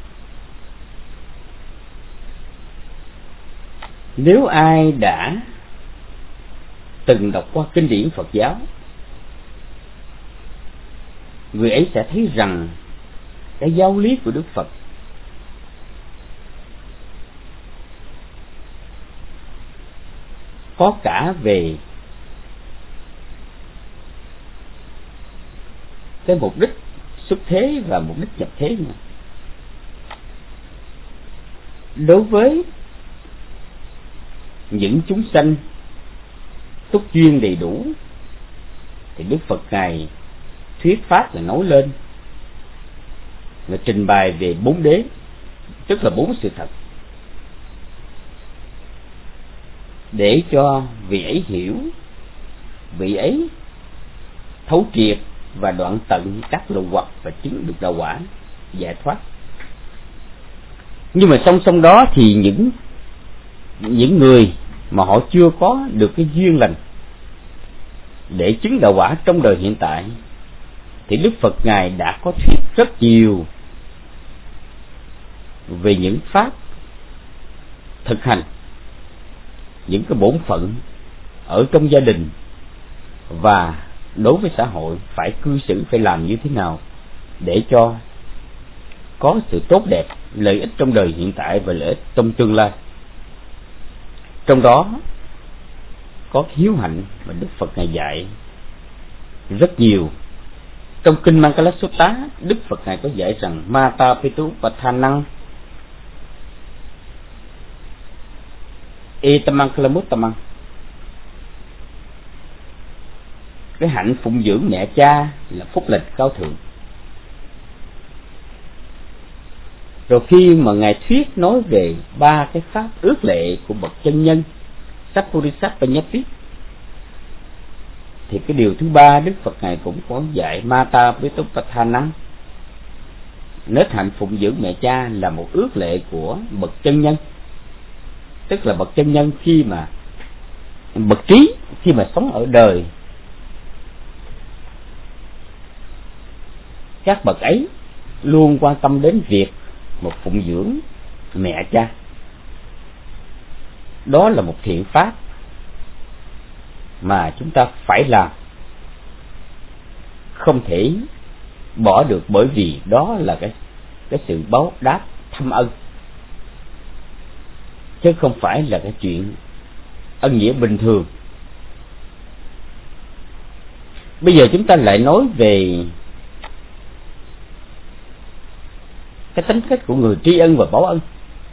Nếu ai đã từng đọc qua kinh điển Phật giáo, người ấy sẽ thấy rằng cái giáo lý của Đức Phật có cả về cái mục đích xuất thế và mục đích nhập thế nữa. Đối với những chúng sanh túc duyên đầy đủ thì Đức Phật Ngài thuyết pháp là nói lên và trình bày về bốn đế, tức là bốn sự thật, để cho vị ấy hiểu, vị ấy thấu triệt và đoạn tận các lậu hoặc và chứng được đạo quả giải thoát. Nhưng mà song song đó thì những những người mà họ chưa có được cái duyên lành để chứng đạo quả trong đời hiện tại thì Đức Phật Ngài đã có thuyết rất nhiều về những pháp thực hành, những cái bổn phận ở trong gia đình và đối với xã hội phải cư xử, phải làm như thế nào để cho có sự tốt đẹp, lợi ích trong đời hiện tại và lợi ích trong tương lai. Trong đó có hiếu hạnh mà Đức Phật Ngài dạy rất nhiều. Trong kinh Mangala Sutta, Đức Phật Ngài có dạy rằng Mata Pitu Pathanang Etamangkalamuttamang, cái hạnh phụng dưỡng mẹ cha là phúc lành cao thượng. Rồi khi mà Ngài thuyết nói về ba cái pháp ước lệ của bậc chân nhân Sappurisa-Panyati, thì cái điều thứ ba Đức Phật Ngài cũng có dạy Mata Pitupathanang, nết hạnh phụng dưỡng mẹ cha là một ước lệ của bậc chân nhân, tức là bậc chân nhân khi mà bậc trí khi mà sống ở đời, các bậc ấy luôn quan tâm đến việc một phụng dưỡng mẹ cha. Đó là một thiện pháp mà chúng ta phải làm, không thể bỏ được, bởi vì đó là cái cái sự báo đáp thâm ân, chứ không phải là cái chuyện ân nghĩa bình thường. Bây giờ chúng ta lại nói về cái tính cách của người tri ân và báo ân.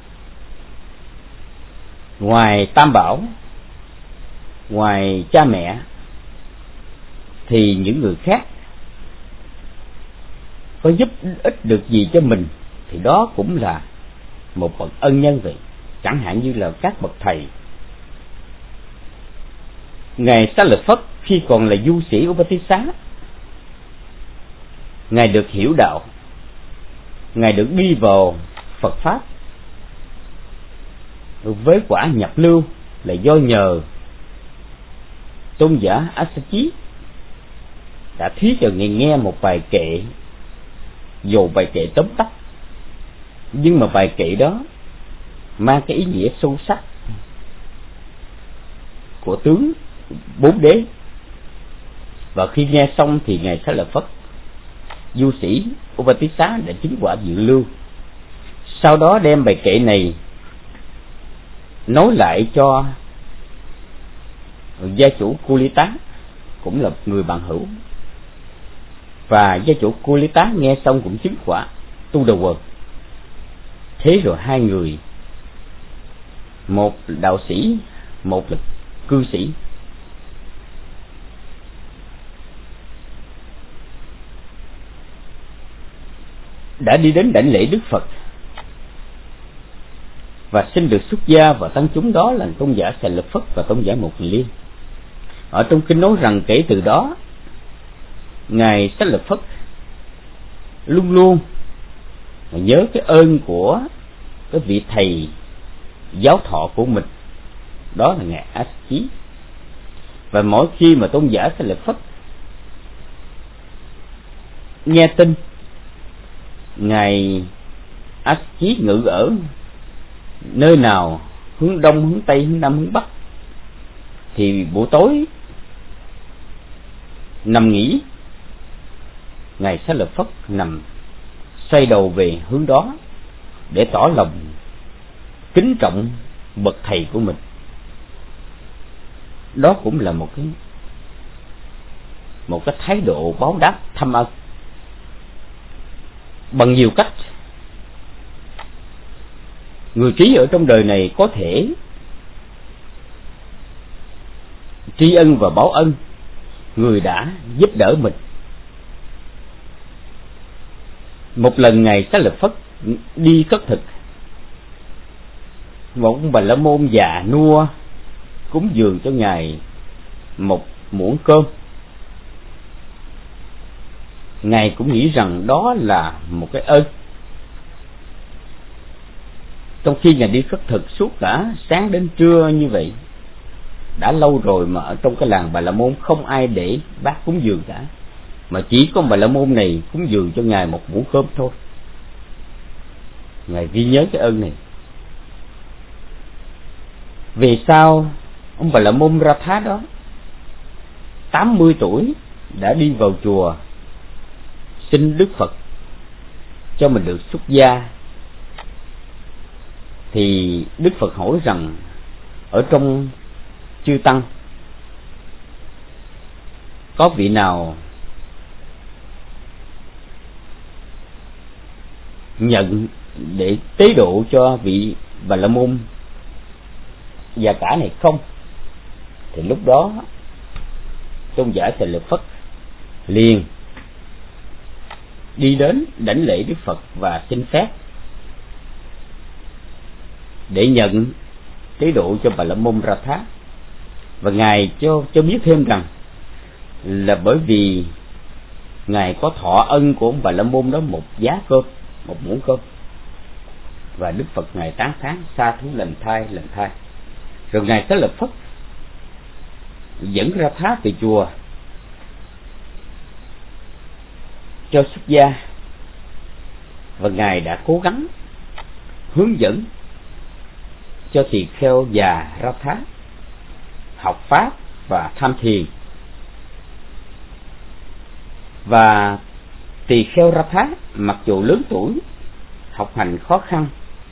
Ngoài tam bảo, ngoài cha mẹ, thì những người khác có giúp ích được gì cho mình thì đó cũng là một bậc ân nhân vậy. Chẳng hạn như là các bậc thầy. Ngài Xá Lợi Phất khi còn là du sĩ Upatissa, Ngài được hiểu đạo, Ngài được đi vào Phật Pháp với quả nhập lưu là do nhờ tôn giả Assachi đã thuyết cho Ngài nghe một bài kệ, dù bài kệ tóm tắt, nhưng mà bài kệ đó mang cái ý nghĩa sâu sắc của tướng bốn đế. Và khi nghe xong thì Ngài Xá Lợi Phất, du sĩ Upatissa, đã chứng quả dự lưu. Sau đó đem bài kệ này nói lại cho gia chủ Kulita, cũng là người bạn hữu, và gia chủ Kulita nghe xong cũng chứng quả tu đầu quần. Thế rồi hai người, một đạo sĩ, một là cư sĩ, đã đi đến đảnh lễ Đức Phật và xin được xuất gia, và tăng chúng đó là tôn giả Xà Lợi Phất và tôn giả Mục Liên. Ở trong kinh nói rằng kể từ đó Ngài Xá Lợi Phất luôn luôn nhớ cái ơn của cái vị thầy giáo thọ của mình, đó là Ngài Assachi. Và mỗi khi mà tôn giả Xá Lợi Phất nghe tin Ngài Assachi ngự ở nơi nào, hướng đông, hướng tây, hướng nam, hướng bắc, thì buổi tối nằm nghỉ, Ngài Xá Lợi Phất nằm xoay đầu về hướng đó để tỏ lòng kính trọng bậc thầy của mình. đó cũng là một cái một cái thái độ báo đáp thâm ân bằng nhiều cách. Người trí ở trong đời này có thể tri ân và báo ân người đã giúp đỡ mình. Một lần Ngài Xá Lợi Phất đi cất thực, một ông Bà La Môn già nua cúng dường cho Ngài một muỗng cơm. Ngài cũng nghĩ rằng đó là một cái ơn. Trong khi Ngài đi khất thực suốt cả sáng đến trưa như vậy, đã lâu rồi mà ở trong cái làng Bà La Môn không ai để bát cúng dường cả, mà chỉ có Bà La Môn này cúng dường cho Ngài một muỗng cơm thôi. Ngài ghi nhớ cái ơn này. Về sau, ông Bà La Môn Ra Thá đó tám mươi tuổi đã đi vào chùa xin Đức Phật cho mình được xuất gia. Thì Đức Phật hỏi rằng ở trong chư tăng có vị nào nhận để tế độ cho vị Bà La Môn già cả này không? Thì lúc đó tôn giả Xá Lợi Phất liền đi đến đảnh lễ Đức Phật và xin phép để nhận tế độ cho Bà La Môn Ra Thá. Và Ngài cho cho biết thêm rằng là bởi vì Ngài có thọ ân của ông Bà La Môn đó một giá cơm, một muỗng cơm. Và Đức Phật Ngài tán thán sa thú lành thai, lành thai. Rồi Ngài Xá Lợi Phất dẫn Ra Thá từ chùa cho xuất gia, và Ngài đã cố gắng hướng dẫn cho tỳ kheo già Ra Thá học pháp và tham thiền. Và tỳ kheo Ra Thá mặc dù lớn tuổi, học hành khó khăn,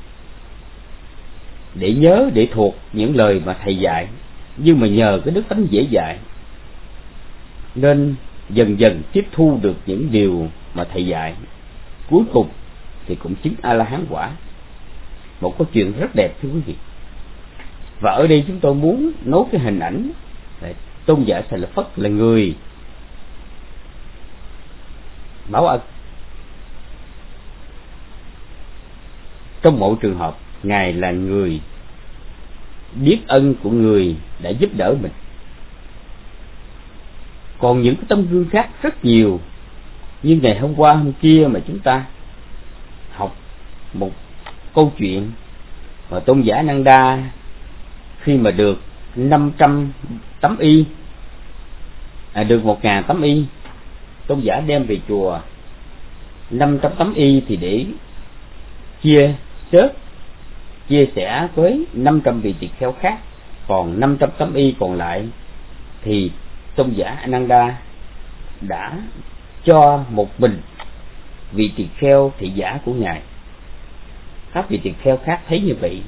để nhớ để thuộc những lời mà thầy dạy, nhưng mà nhờ cái đức tánh dễ dạy nên dần dần tiếp thu được những điều mà thầy dạy. Cuối cùng thì cũng chứng A La Hán quả. Một câu chuyện rất đẹp thưa quý vị. Và ở đây chúng tôi muốn nối cái hình ảnh là tôn giả Xá Lợi Phất là người báo ân. Trong mọi trường hợp, Ngài là người biết ân của người đã giúp đỡ mình. Còn những cái tấm gương khác rất nhiều, như ngày hôm qua hôm kia mà chúng ta học một câu chuyện mà tôn giả Năng Đa khi mà được năm trăm tấm y, à, được một ngàn tấm y, tôn giả đem về chùa năm trăm tấm y thì để chia sớt, chia sẻ với năm trăm vị tỳ kheo khác, còn năm trăm tấm y còn lại thì tôn giả Ananda đã cho một mình vị tỳ kheo thị giả của Ngài. Các vị tỳ kheo khác thấy như vậy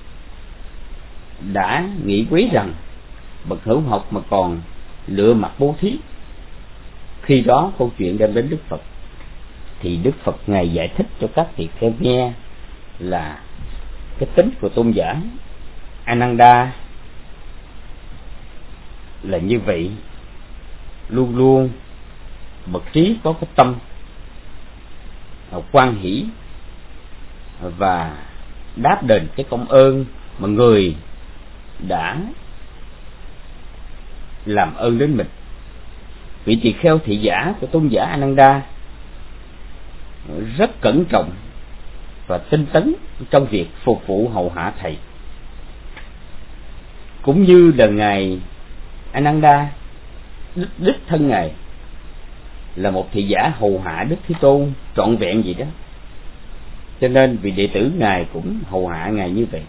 đã nghĩ quý rằng bậc hữu học mà còn lựa mặt bố thí. Khi đó câu chuyện đem đến Đức Phật thì Đức Phật Ngài giải thích cho các tỳ kheo nghe là cái tính của tôn giả Ananda là như vậy, luôn luôn bậc trí có cái tâm quan hỷ và đáp đền cái công ơn mà người đã làm ơn đến mình. Vị tỳ kheo thị giả của tôn giả Ananda rất cẩn trọng và tinh tấn trong việc phục vụ hầu hạ thầy, cũng như là ngài Ananda đích, đích thân ngài là một thị giả hầu hạ Đức Thế Tôn trọn vẹn vậy đó, cho nên vị đệ tử ngài cũng hầu hạ ngài như vậy.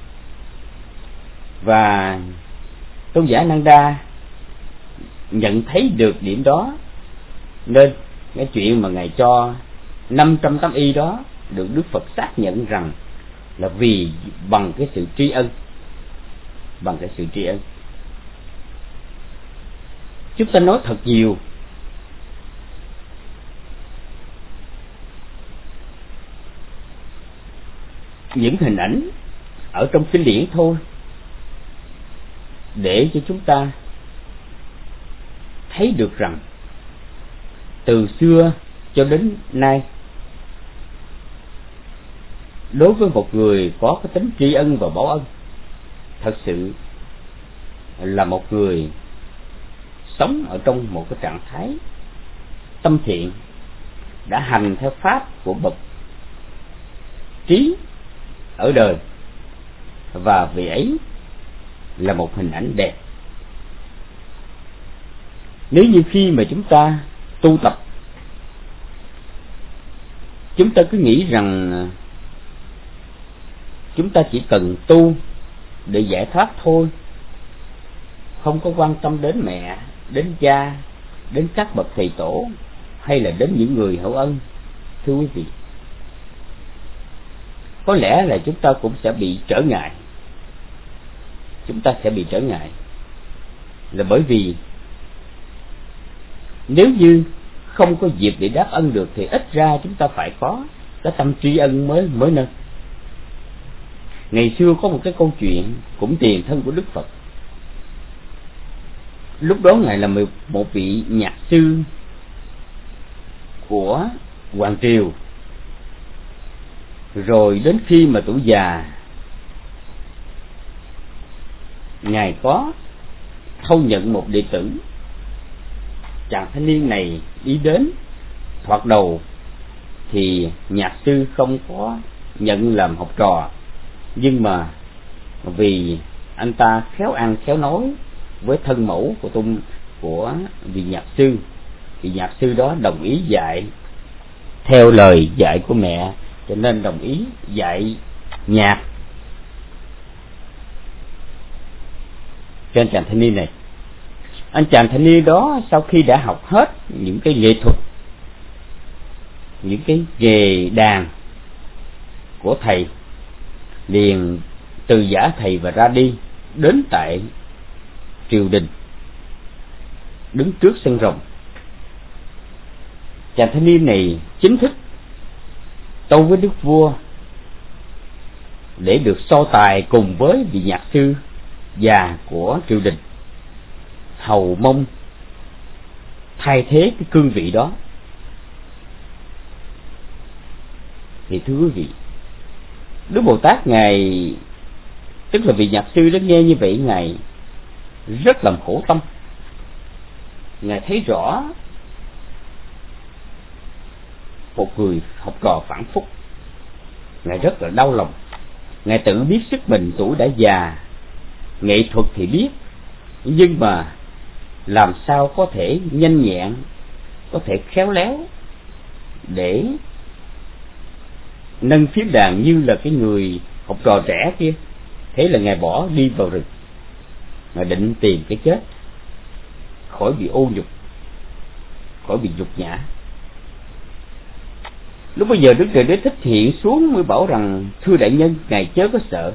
Và tôn giả Ananda nhận thấy được điểm đó, nên cái chuyện mà ngài cho năm trăm tấm y đó được Đức Phật xác nhận rằng là vì bằng cái sự tri ân, bằng cái sự tri ân. Chúng ta nói thật nhiều, những hình ảnh ở trong kinh điển thôi, để cho chúng ta thấy được rằng từ xưa cho đến nay, đối với một người có cái tính tri ân và báo ân, thật sự là một người sống ở trong một cái trạng thái tâm thiện, đã hành theo pháp của bậc trí ở đời, và vị ấy là một hình ảnh đẹp. Nếu như khi mà chúng ta tu tập, chúng ta cứ nghĩ rằng chúng ta chỉ cần tu để giải thoát thôi, không có quan tâm đến mẹ, đến cha, đến các bậc thầy tổ, hay là đến những người hữu ân, thưa quý vị, có lẽ là chúng ta cũng sẽ bị trở ngại. Chúng ta sẽ bị trở ngại là bởi vì nếu như không có dịp để đáp ân được, thì ít ra chúng ta phải có cái tâm tri ân mới mới nên. Ngày xưa có một cái câu chuyện cũng tiền thân của Đức Phật. Lúc đó ngài là một vị nhạc sư của hoàng triều, rồi đến khi mà tuổi già, ngài có thâu nhận một đệ tử. Chàng thanh niên này đi đến thoạt đầu thì nhạc sư không có nhận làm học trò, nhưng mà vì anh ta khéo ăn khéo nói với thân mẫu của tôn của vị nhạc sư, thì nhạc sư đó đồng ý dạy theo lời dạy của mẹ, cho nên đồng ý dạy nhạc cho anh chàng thanh niên này. Anh chàng thanh niên đó sau khi đã học hết những cái nghệ thuật, những cái nghề đàn của thầy, liền từ giả thầy và ra đi, đến tại triều đình, đứng trước sân rồng. Chàng thanh niên này chính thức tâu với đức vua để được so tài cùng với vị nhạc sư già của triều đình, hầu mong thay thế cái cương vị đó. Thì thưa quý vị, Đức Bồ Tát ngài, tức là vị nhạc sư đó, nghe như vậy ngài rất làm khổ tâm. Ngài thấy rõ một người học trò phản phúc, ngài rất là đau lòng. Ngài tự biết sức mình tuổi đã già, nghệ thuật thì biết, nhưng mà làm sao có thể nhanh nhẹn, có thể khéo léo để nâng phím đàn như là cái người học trò trẻ kia. Thế là ngài bỏ đi vào rừng, ngài định tìm cái chết, khỏi bị ô nhục, khỏi bị nhục nhã. Lúc bây giờ Đức Trời Đế Thích hiện xuống mới bảo rằng: thưa đại nhân, ngài chớ có sợ,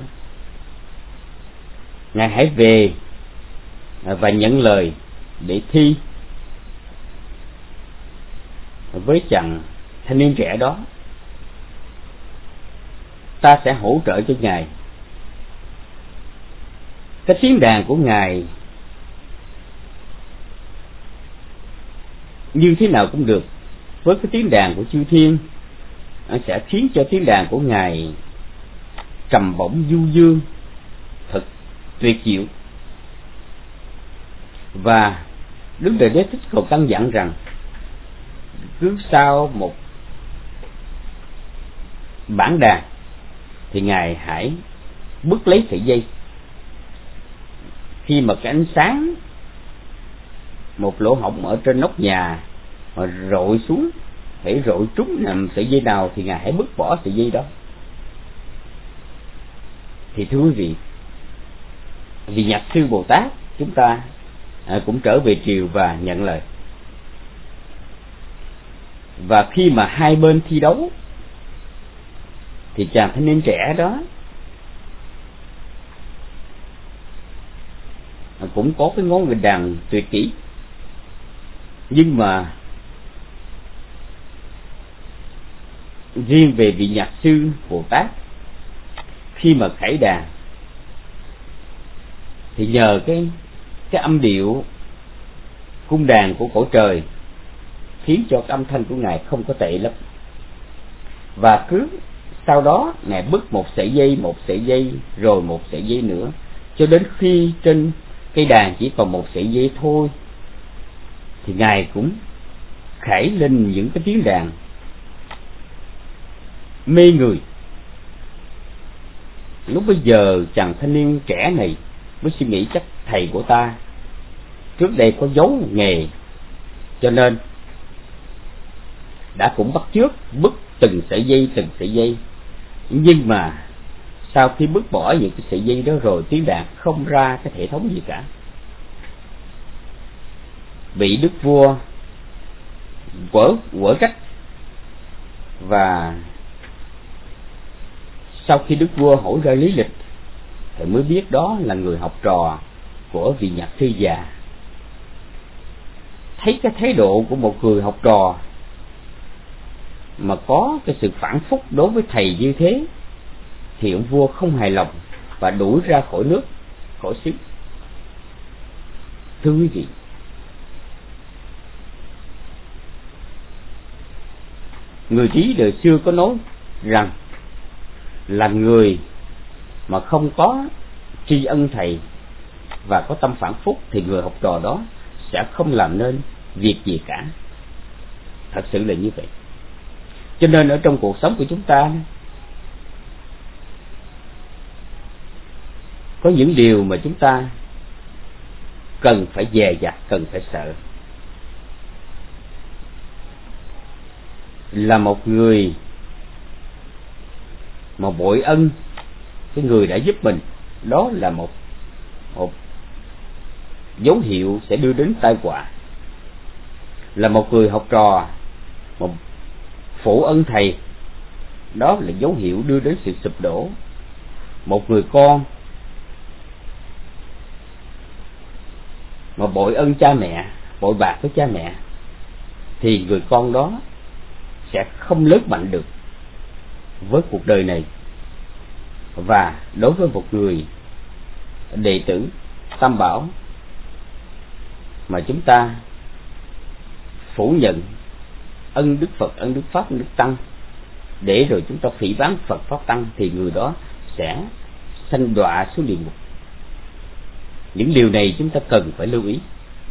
ngài hãy về và nhận lời để thi với chàng thanh niên trẻ đó. Ta sẽ hỗ trợ cho ngài. Cái tiếng đàn của ngài như thế nào cũng được, với cái tiếng đàn của chư thiên sẽ khiến cho tiếng đàn của ngài trầm bổng du dương, thật tuyệt diệu. Và Đức Trời Đế Thích còn căn dặn rằng cứ sau một bản đàn thì ngài hãy bứt lấy sợi dây. Khi mà cái ánh sáng một lỗ hổng ở trên nóc nhà mà rọi xuống, hãy rọi trúng nằm sợi dây nào thì ngài hãy bứt bỏ sợi dây đó. Thì thưa quý vị, vì nhạc sư Bồ Tát chúng ta à, cũng trở về triều và nhận lời. Và khi mà hai bên thi đấu thì chàng thanh niên trẻ đó cũng có cái ngón đàn tuyệt kỹ, Nhưng mà riêng về vị nhạc sư Bồ Tát, khi mà khải đàn thì nhờ cái cái âm điệu cung đàn của cõi trời khiến cho cái âm thanh của ngài không có tệ lắm. Và cứ sau đó ngài bứt một sợi dây, một sợi dây, rồi một sợi dây nữa, cho đến khi trên cây đàn chỉ còn một sợi dây thôi, thì ngài cũng khải lên những cái tiếng đàn mê người. Lúc bây giờ chàng thanh niên trẻ này mới suy nghĩ chắc thầy của ta trước đây có giấu nghề, cho nên đã cũng bắt chước bứt từng sợi dây từng sợi dây. Nhưng mà sau khi bứt bỏ những cái sợi dây đó rồi, tiếng đàn không ra cái hệ thống gì cả. Bị đức vua quở quở trách, và sau khi đức vua hỏi ra lý lịch thì mới biết đó là người học trò của vị nhạc sư già. Thấy cái thái độ của một người học trò mà có cái sự phản phúc đối với thầy như thế thì ông vua không hài lòng và đuổi ra khỏi nước, khỏi xứ. Thưa quý vị, người trí đời xưa có nói rằng là người mà không có tri ân thầy và có tâm phản phúc thì người học trò đó sẽ không làm nên việc gì cả. Thật sự là như vậy. Cho nên ở trong cuộc sống của chúng ta có những điều mà chúng ta cần phải dè dặt, cần phải sợ. Là một người mà bội ân cái người đã giúp mình, đó là một một dấu hiệu sẽ đưa đến tai họa. Là một người học trò một phụ ân thầy, đó là dấu hiệu đưa đến sự sụp đổ. Một người con mà bội ân cha mẹ, bội bạc với cha mẹ, thì người con đó sẽ không lớn mạnh được với cuộc đời này. Và đối với một người đệ tử Tam Bảo mà chúng ta phủ nhận ân Đức Phật, ân Đức Pháp, ân Đức Tăng, để rồi chúng ta phỉ báng Phật Pháp Tăng, thì người đó sẽ sanh đọa xuống địa ngục. Những điều này chúng ta cần phải lưu ý.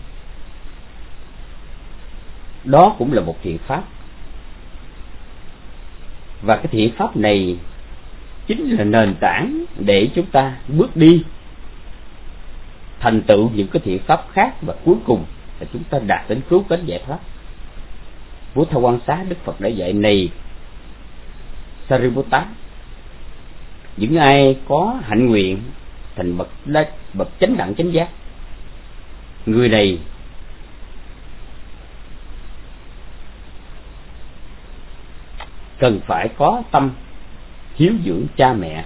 Đó cũng là một thiện pháp, và cái thiện pháp này chính là nền tảng để chúng ta bước đi thành tựu những cái thiện pháp khác, và cuối cùng là chúng ta đạt đến cứu cánh giải thoát. Vua Tha Quan Xá Đức Phật đã dạy này Sariputta, những ai có hạnh nguyện thành bậc bậc chánh đẳng chánh giác, người này cần phải có tâm hiếu dưỡng cha mẹ.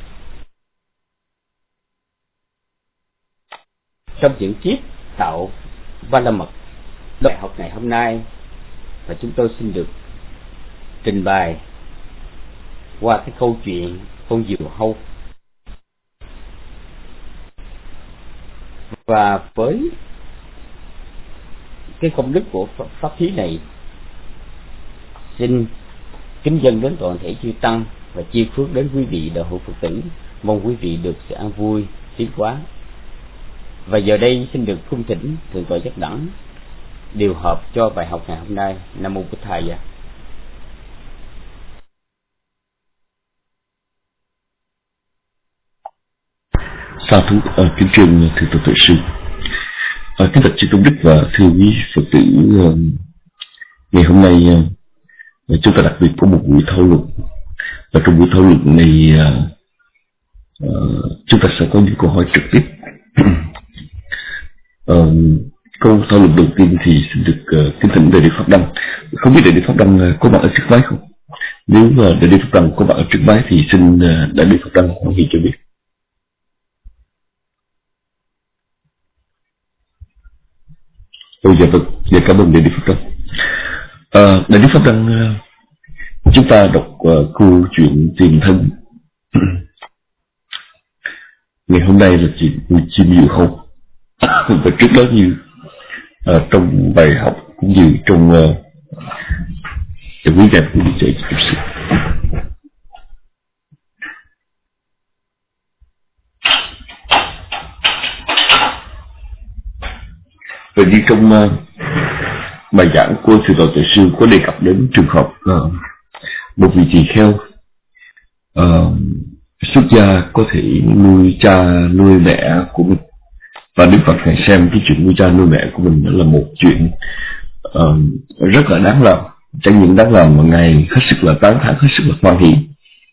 Trong những kiếp tạo Va La Mật, bài học ngày hôm nay và chúng tôi xin được trình bày qua cái câu chuyện con diều hâu. Và với cái công đức của pháp thí này, xin kính dâng đến toàn thể chư tăng và chia phước đến quý vị đạo hữu Phật tử. Mong quý vị được sự an vui, tiến hóa. Và giờ đây xin được cung thỉnh Thượng tọa Giác Đẳng điều hợp cho bài học ngày hôm nay. Nam mô Bụt Thầy. Sa thú ở kính trường Thượng tọa Tuệ Sư, ở kính bạch chư công đức và thưa quý Phật tử, ngày hôm nay chúng ta đặc biệt có một buổi thảo luận, và trong buổi thảo luận này chúng ta sẽ có những câu hỏi trực tiếp. Uh, câu thảo luận đầu tiên thì xin được uh, kính thỉnh Đại Đức Pháp Đăng. Không biết Đại Đức Pháp Đăng uh, có bạn ở trước máy không? Nếu uh, Đại Đức Pháp Đăng có bạn ở trước máy thì xin uh, Đại Đức Pháp Đăng hoan hỷ cho biết. Ôi dạ vâng, dạ cảm ơn Đại Đức Pháp Đăng. À, Đại Đức Pháp Đăng, chúng ta đọc uh, câu chuyện tiền thân. Ngày hôm nay là chuyện nuôi chim diều hâu. Và trước đó như uh, trong bài học cũng như trong uh, trong quý đẹp của đi chơi chút xíu. Và như trong uh, bài giảng của Sư Tổ Tại Sư có đề cập đến trường hợp uh, một vị tỳ kheo uh, xuất gia có thể nuôi cha nuôi mẹ của mình, và Đức Phật Ngài xem cái chuyện nuôi cha nuôi mẹ của mình là một chuyện uh, rất là đáng làm, chẳng những đáng làm mà Ngài hết sức là tán thán, hết sức là hoan hỷ.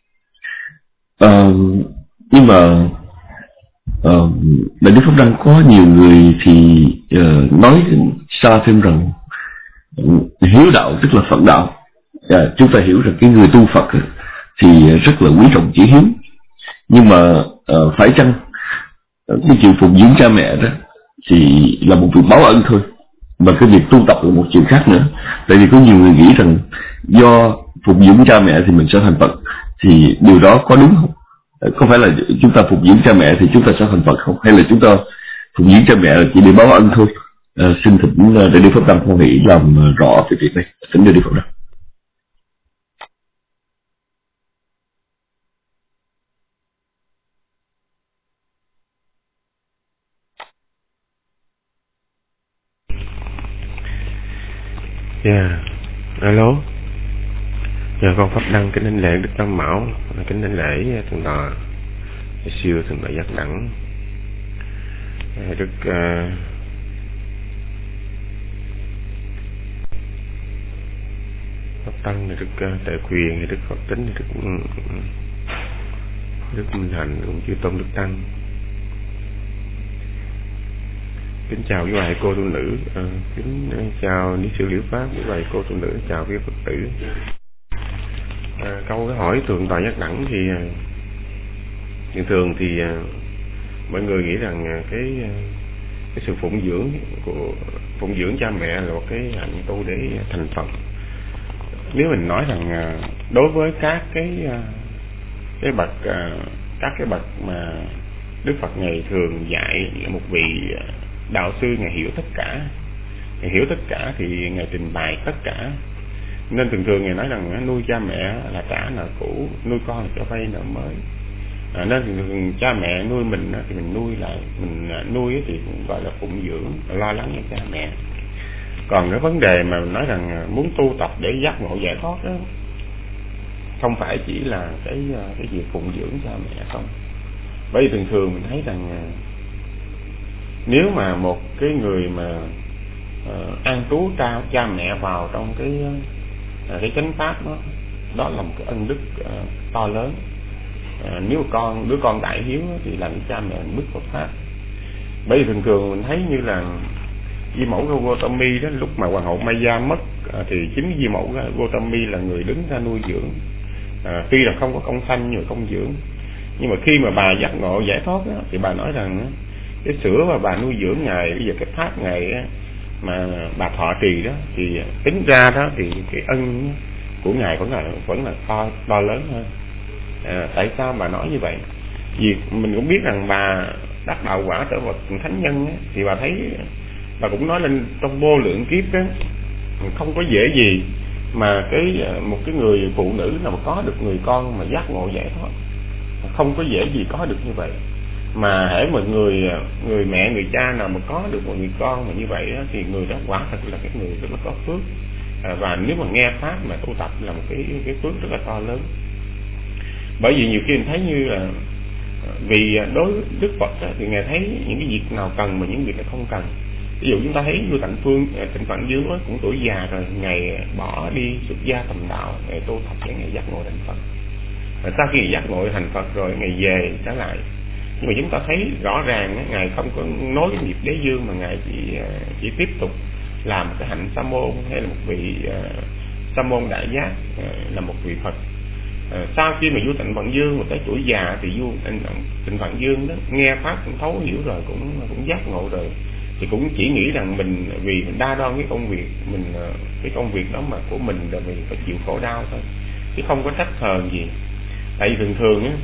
Uh, nhưng mà uh, Đại Đức Pháp Đăng có nhiều người thì uh, nói xa thêm rằng hiếu đạo tức là Phật đạo. À, chúng ta hiểu rằng cái người tu Phật thì rất là quý trọng chữ hiếu, nhưng mà uh, phải chăng cái chuyện phụng dưỡng cha mẹ đó thì là một việc báo ân thôi, mà cái việc tu tập là một chuyện khác nữa. Tại vì có nhiều người nghĩ rằng do phụng dưỡng cha mẹ thì mình sẽ thành Phật, thì điều đó có đúng không? Có phải là chúng ta phụng dưỡng cha mẹ thì chúng ta sẽ thành Phật không? Hay là chúng ta phụng dưỡng cha mẹ chỉ để báo ân thôi? À, xin thỉnh Đại Đức Pháp Đăng Hoan Hỷ làm rõ về việc này. Thỉnh Đại Đức Pháp Đăng. Dạ, yeah. Alo. Dạ, con Pháp Đăng kính đảnh lễ Đức Tam Bảo, kính đảnh lễ thượng tọa siêu thượng tọa Giác Đẳng, Đức uh, Pháp Tăng, Đức uh, Tệ Quyền, Đức Phật Tính, Đức Đức Minh Hạnh, cũng chư tôn Đức Tăng. Kính chào quý bà cô tu nữ, à, kính chào ni sư Liễu Pháp, quý bà cô tu nữ, chào quý Phật tử. À, câu cái hỏi thượng tọa Giác Đẳng thì thường thường thì à, mọi người nghĩ rằng à, cái cái sự phụng dưỡng của phụng dưỡng cha mẹ là một cái hạnh tu để thành Phật. Nếu mình nói rằng à, đối với các cái à, cái bậc à, các cái bậc mà Đức Phật Ngài thường dạy là một vị à, đạo sư, Ngài hiểu tất cả, Ngài hiểu tất cả thì Ngài trình bày tất cả, nên thường thường Ngài nói rằng nuôi cha mẹ là trả nợ cũ, nuôi con là cho vay nợ mới. À, nên thường thường cha mẹ nuôi mình thì mình nuôi lại, mình nuôi thì cũng gọi là phụng dưỡng, lo lắng cho cha mẹ. Còn cái vấn đề mà nói rằng muốn tu tập để giác ngộ giải thoát đó, không phải chỉ là cái cái việc phụng dưỡng cha mẹ không. Bởi vì thường thường mình thấy rằng nếu mà một cái người mà uh, an trú cha, cha mẹ vào trong cái uh, cái chánh pháp đó, đó là một cái ân đức uh, to lớn. Uh, nếu con đứa con đại hiếu thì làm cha mẹ bước Phật pháp. Bởi vì thường thường mình thấy như là di mẫu Gotami đó, lúc mà hoàng hậu Maya mất uh, thì chính di mẫu Gotami là người đứng ra nuôi dưỡng. Uh, tuy là không có công sanh nhưng mà công dưỡng. Nhưng mà khi mà bà giác ngộ giải thoát đó, thì bà nói rằng cái sữa mà bà nuôi dưỡng Ngài, bây giờ cái pháp Ngài mà bà thọ trì đó, thì tính ra đó thì cái ân của Ngài vẫn là vẫn là to to lớn hơn. À, tại sao bà nói như vậy? Vì mình cũng biết rằng bà đắc đạo quả trở vật thánh nhân đó, thì bà thấy bà cũng nói lên trong vô lượng kiếp đó, không có dễ gì mà cái một cái người phụ nữ nào mà có được người con mà giác ngộ giải thoát, không có dễ gì có được như vậy. Mà hễ một người người mẹ người cha nào mà có được một người con mà như vậy đó, thì người đó quả thật là cái người rất là có phước. À, và nếu mà nghe pháp mà tu tập là một cái cái phước rất là to lớn. Bởi vì nhiều khi mình thấy như là vì đối với Đức Phật đó, thì Ngài thấy những cái việc nào cần mà những việc này không cần. Ví dụ chúng ta thấy như Tịnh Phương, Tịnh Phạn Dương đó, cũng tuổi già rồi, Ngài bỏ đi xuất gia tầm đạo, Ngài tu tập để Ngài giác ngộ thành Phật. Và sau khi Ngài giác ngộ thành Phật rồi, Ngài về trở lại. Nhưng mà chúng ta thấy rõ ràng Ngài không có nối cái nghiệp đế dương, mà Ngài chỉ chỉ tiếp tục làm cái hạnh sa môn, hay là một vị uh, sa môn đại giác, uh, là một vị Phật. Uh, sau khi mà vua Tịnh Phạn Dương một tới tuổi già thì vua Tịnh Phạn Dương đó nghe pháp cũng thấu hiểu rồi, cũng cũng giác ngộ rồi, thì cũng chỉ nghĩ rằng mình vì mình đa đoan cái công việc mình, cái công việc đó mà của mình rồi mình phải chịu khổ đau thôi, chứ không có trách hờn gì. Tại vì thường thường á,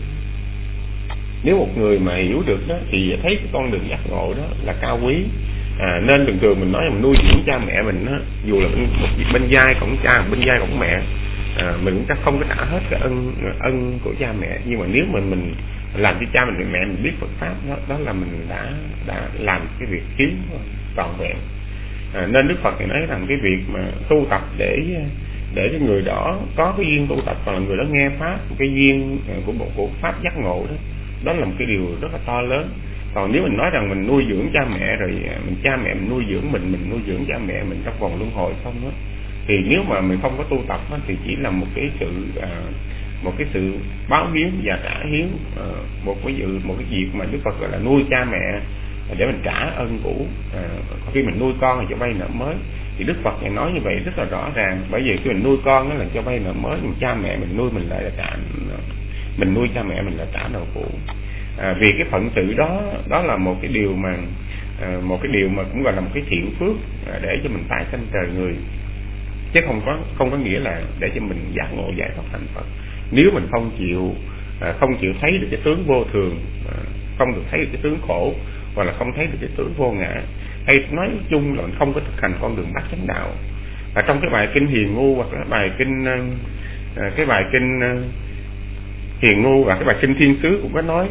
nếu một người mà hiểu được đó thì thấy cái con đường giác ngộ đó là cao quý. À, nên thường thường mình nói là mình nuôi dưỡng cha mẹ mình đó, dù là bên, bên giai cổng cha, bên giai cổng mẹ, à, mình cũng chắc không có trả hết cái ân ân của cha mẹ, nhưng mà nếu mà mình làm cho cha mình mẹ mình biết Phật pháp đó, đó là mình đã đã làm cái việc kiến trọn vẹn. À, nên Đức Phật thì nói rằng cái việc mà tu tập để để cái người đó có cái duyên tu tập, còn là người đó nghe pháp, cái duyên của bộ của pháp giác ngộ đó, đó là một cái điều rất là to lớn. Còn nếu mình nói rằng mình nuôi dưỡng cha mẹ rồi mình cha mẹ mình nuôi dưỡng mình, mình nuôi dưỡng cha mẹ mình trong vòng luân hồi không đó, thì nếu mà mình không có tu tập đó, thì chỉ là một cái sự à, một cái sự báo hiếu và trả hiếu, à, một cái dự một cái việc mà Đức Phật gọi là nuôi cha mẹ để mình trả ân cũ. À, khi mình nuôi con thì cho vay nợ mới, thì Đức Phật này nói như vậy rất là rõ ràng. Bởi vì khi mình nuôi con đó là cho vay nợ mới, mình cha mẹ mình nuôi mình lại là trả, mình nuôi cha mẹ mình là trả nợ cũ. À, vì cái phận sự đó đó là một cái điều mà à, một cái điều mà cũng gọi là một cái thiện phước, à, để cho mình tái sanh trời người, chứ không có không có nghĩa là để cho mình giác ngộ giải thoát thành Phật. Nếu mình không chịu à, không chịu thấy được cái tướng vô thường, à, không được thấy được cái tướng khổ, hoặc là không thấy được cái tướng vô ngã, hay nói chung là mình không có thực hành con đường bát chánh đạo. Và trong cái bài kinh Hiền Ngu hoặc là bài kinh à, cái bài kinh à, Hiền Ngu và cái bài kinh Thiên Xứ cũng có nói,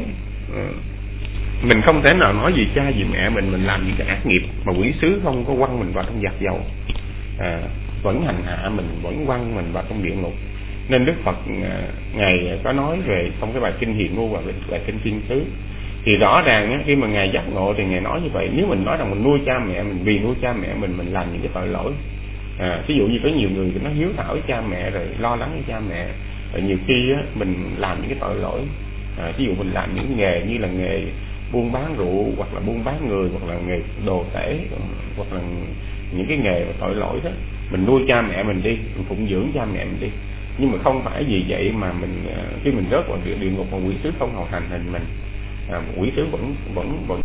mình không thể nào nói gì cha gì mẹ mình mình làm những cái ác nghiệp mà quỷ sứ không có quăng mình vào trong giặc dầu, à, vẫn hành hạ mình, vẫn quăng mình vào trong địa ngục. Nên Đức Phật à, ngài có nói về trong cái bài kinh Hiền Ngu và bài kinh Thiên Xứ, thì rõ ràng á, khi mà ngài giác ngộ thì ngài nói như vậy. Nếu mình nói rằng mình nuôi cha mẹ mình, vì nuôi cha mẹ mình mình làm những cái tội lỗi, à, ví dụ như có nhiều người nó hiếu thảo với cha mẹ rồi lo lắng với cha mẹ, rồi nhiều khi á, mình làm những cái tội lỗi, à, ví dụ mình làm những nghề như là nghề buôn bán rượu, hoặc là buôn bán người, hoặc là nghề đồ tể, hoặc là những cái nghề tội lỗi đó, mình nuôi cha mẹ mình đi, mình phụng dưỡng cha mẹ mình đi, nhưng mà không phải vì vậy mà mình khi mình rớt vào địa, địa ngục mà quỷ sứ không hầu hành hình mình, à, quỷ sứ vẫn vẫn vẫn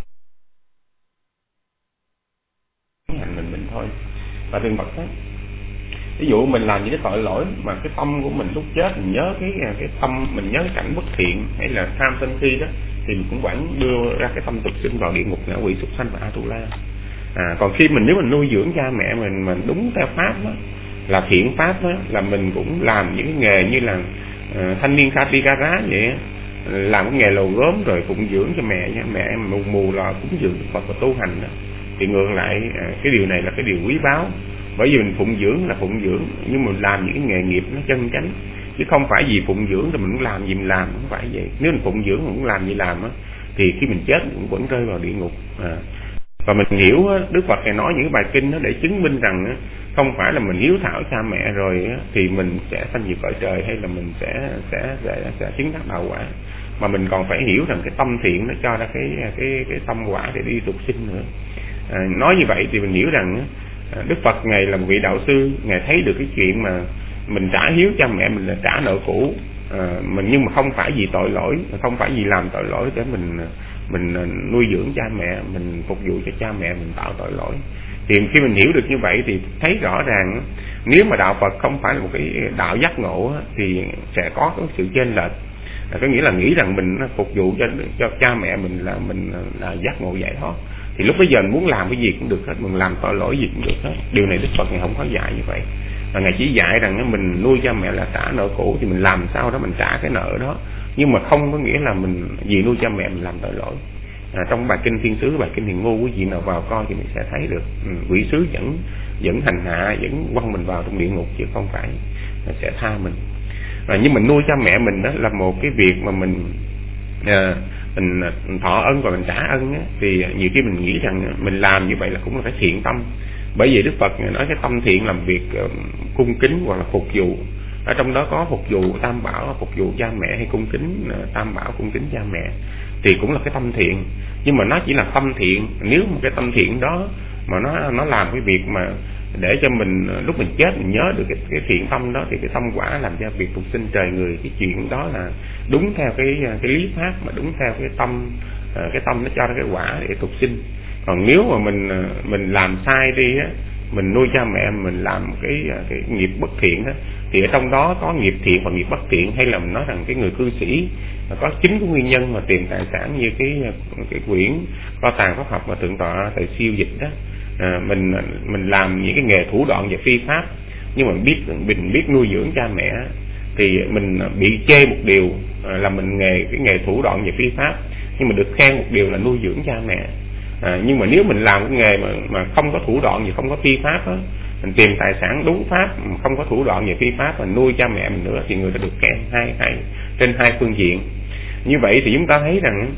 hành mình mình thôi. Và thường Phật đó, ví dụ mình làm những cái tội lỗi mà cái tâm của mình lúc chết mình nhớ cái cái tâm mình nhớ cái cảnh bất thiện hay là tham sân si đó, thì mình cũng vẫn đưa ra cái tâm tục sinh vào địa ngục, ngạ quỷ, súc sanh và a tu la. À, còn khi mình nếu mình nuôi dưỡng cha mẹ mình mình đúng theo pháp đó, là thiện pháp đó, là mình cũng làm những cái nghề như là uh, thanh niên Katikara vậy, làm cái nghề lầu gốm rồi phụng dưỡng cho mẹ nha, mẹ mù mù là cúng dường Phật và tu hành đó, thì ngược lại uh, cái điều này là cái điều quý báu. Bởi vì mình phụng dưỡng là phụng dưỡng, nhưng mình làm những cái nghề nghiệp nó chân chánh, chứ không phải vì phụng dưỡng rồi mình cũng làm gì mình làm, không phải vậy. Nếu mình phụng dưỡng mình cũng làm gì làm á, thì khi mình chết mình cũng vẫn rơi vào địa ngục. À, và mình hiểu Đức Phật này nói những cái bài kinh đó để chứng minh rằng không phải là mình hiếu thảo cha mẹ rồi thì mình sẽ sanh về cõi trời, hay là mình sẽ sẽ sẽ, sẽ chứng đắc đạo quả, mà mình còn phải hiểu rằng cái tâm thiện nó cho ra cái cái cái tâm quả để đi tục sinh nữa. À, nói như vậy thì mình hiểu rằng Đức Phật ngài là một vị đạo sư, ngài thấy được cái chuyện mà mình trả hiếu cha mẹ mình là trả nợ cũ, à, mình nhưng mà không phải vì tội lỗi, không phải vì làm tội lỗi để mình mình nuôi dưỡng cha mẹ, mình phục vụ cho cha mẹ mình tạo tội lỗi. Thì khi mình hiểu được như vậy thì thấy rõ ràng nếu mà đạo Phật không phải là một cái đạo giác ngộ thì sẽ có cái sự chênh lệch, có nghĩa là nghĩ rằng mình phục vụ cho cho cha mẹ mình là mình là giác ngộ giải thoát, thì lúc bây giờ mình muốn làm cái gì cũng được hết, mình làm tội lỗi gì cũng được hết. Điều này Đức Phật ngài không có dạy như vậy, và ngài chỉ dạy rằng mình nuôi cha mẹ là trả nợ cũ, thì mình làm sao đó mình trả cái nợ đó, nhưng mà không có nghĩa là mình vì nuôi cha mẹ mình làm tội lỗi. À, trong bài kinh Thiên Xứ, bài kinh Hiền Ngu, quý vị nào vào coi thì mình sẽ thấy được ừ, quỷ sứ vẫn vẫn hành hạ, vẫn quăng mình vào trong địa ngục, chứ không phải sẽ tha mình. À, nhưng mình nuôi cha mẹ mình đó là một cái việc mà mình à, mình thọ ân và mình trả ân á, thì nhiều khi mình nghĩ rằng mình làm như vậy là cũng là cái thiện tâm. Bởi vì Đức Phật nói cái tâm thiện làm việc uh, cung kính hoặc là phục vụ, ở trong đó có phục vụ tam bảo, phục vụ cha mẹ, hay cung kính uh, tam bảo, cung kính cha mẹ, thì cũng là cái tâm thiện. Nhưng mà nó chỉ là tâm thiện, nếu một cái tâm thiện đó mà nó nó làm cái việc mà để cho mình lúc mình chết mình nhớ được cái, cái thiện tâm đó, thì cái tâm quả làm cho việc phục sinh trời người, cái chuyện đó là đúng theo cái cái lý pháp, mà đúng theo cái tâm cái tâm nó cho ra cái quả để phục sinh. Còn nếu mà mình mình làm sai đi á, mình nuôi cha mẹ mình làm cái cái nghiệp bất thiện á, thì ở trong đó có nghiệp thiện và nghiệp bất thiện, hay là mình nói rằng cái người cư sĩ có chính cái nguyên nhân mà tìm tài sản, như cái cái quyển Kho tàng pháp học mà thượng tọa thầy siêu dịch đó, à, mình mình làm những cái nghề thủ đoạn về phi pháp, nhưng mà biết mình biết nuôi dưỡng cha mẹ, thì mình bị chê một điều là mình nghề cái nghề thủ đoạn về phi pháp, nhưng mà được khen một điều là nuôi dưỡng cha mẹ. À, nhưng mà nếu mình làm cái nghề mà mà không có thủ đoạn gì, không có phi pháp á, mình tìm tài sản đúng pháp, không có thủ đoạn về phi pháp, mình nuôi cha mẹ mình nữa, thì người ta được khen hai hai trên hai phương diện. Như vậy thì chúng ta thấy rằng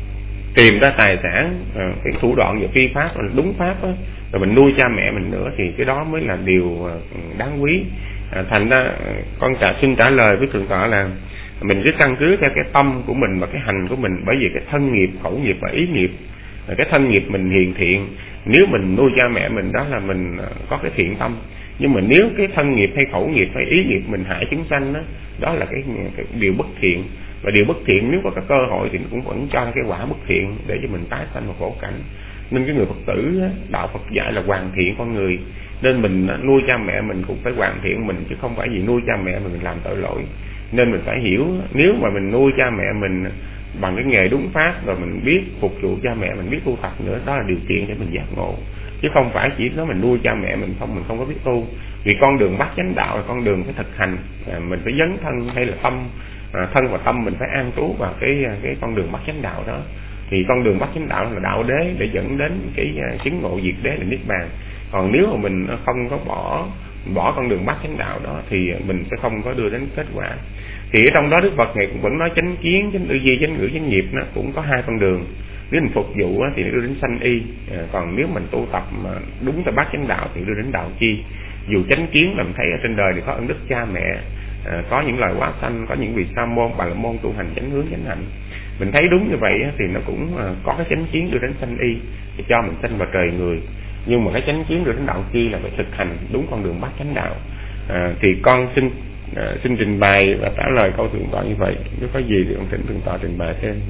tìm ra tài sản, à, cái thủ đoạn về phi pháp là đúng pháp á, rồi mình nuôi cha mẹ mình nữa, thì cái đó mới là điều đáng quý. À, thành ra con trả xin trả lời với thượng tọa là mình cứ căn cứ theo cái tâm của mình và cái hành của mình, bởi vì cái thân nghiệp, khẩu nghiệp và ý nghiệp. Cái thân nghiệp mình hiền thiện, nếu mình nuôi cha mẹ mình đó là mình có cái thiện tâm. Nhưng mà nếu cái thân nghiệp hay khẩu nghiệp hay ý nghiệp mình hại chúng sanh đó, đó là cái, cái điều bất thiện. Và điều bất thiện nếu có cái cơ hội thì cũng vẫn cho cái quả bất thiện để cho mình tái sanh vào khổ cảnh. Nên cái người Phật tử đó, đạo Phật dạy là hoàn thiện con người, nên mình nuôi cha mẹ mình cũng phải hoàn thiện mình, chứ không phải vì nuôi cha mẹ mình, mình làm tội lỗi. Nên mình phải hiểu, nếu mà mình nuôi cha mẹ mình bằng cái nghề đúng pháp, rồi mình biết phục vụ cha mẹ mình, biết tu tập nữa, đó là điều kiện để mình giác ngộ, chứ không phải chỉ nói mình nuôi cha mẹ mình không, mình không có biết tu. Vì con đường bát chánh đạo là con đường phải thực hành, à, mình phải dấn thân hay là tâm, à, thân và tâm mình phải an trú vào cái cái con đường bát chánh đạo đó. Thì con đường bát chánh đạo là đạo đế, để dẫn đến cái chứng ngộ diệt đế là niết bàn. Còn nếu mà mình không có bỏ bỏ con đường bát chánh đạo đó thì mình sẽ không có đưa đến kết quả. Thì ở trong đó Đức Phật Ngài cũng vẫn nói chánh kiến, chánh tư duy, chánh ngữ, chánh nghiệp, nó cũng có hai con đường. Nếu mình phục vụ thì đưa đến sanh y, còn nếu mình tu tập mà đúng theo bát chánh đạo thì đưa đến đạo chi. Dù chánh kiến là mình thấy ở trên đời thì có ân đức cha mẹ, có những loài hóa sanh, có những vị sa môn, bà la môn tu hành chánh hướng chánh hạnh. Mình thấy đúng như vậy thì nó cũng có cái chánh kiến đưa đến sanh y, thì cho mình sanh vào trời người. Nhưng mà cái chánh kiến đưa đến đạo chi là phải thực hành đúng con đường bát chánh đạo. À, thì con xin à, xin trình bày và trả lời câu thượng tọa như vậy. Nếu có gì thì con thỉnh thượng tọa trình bày thêm.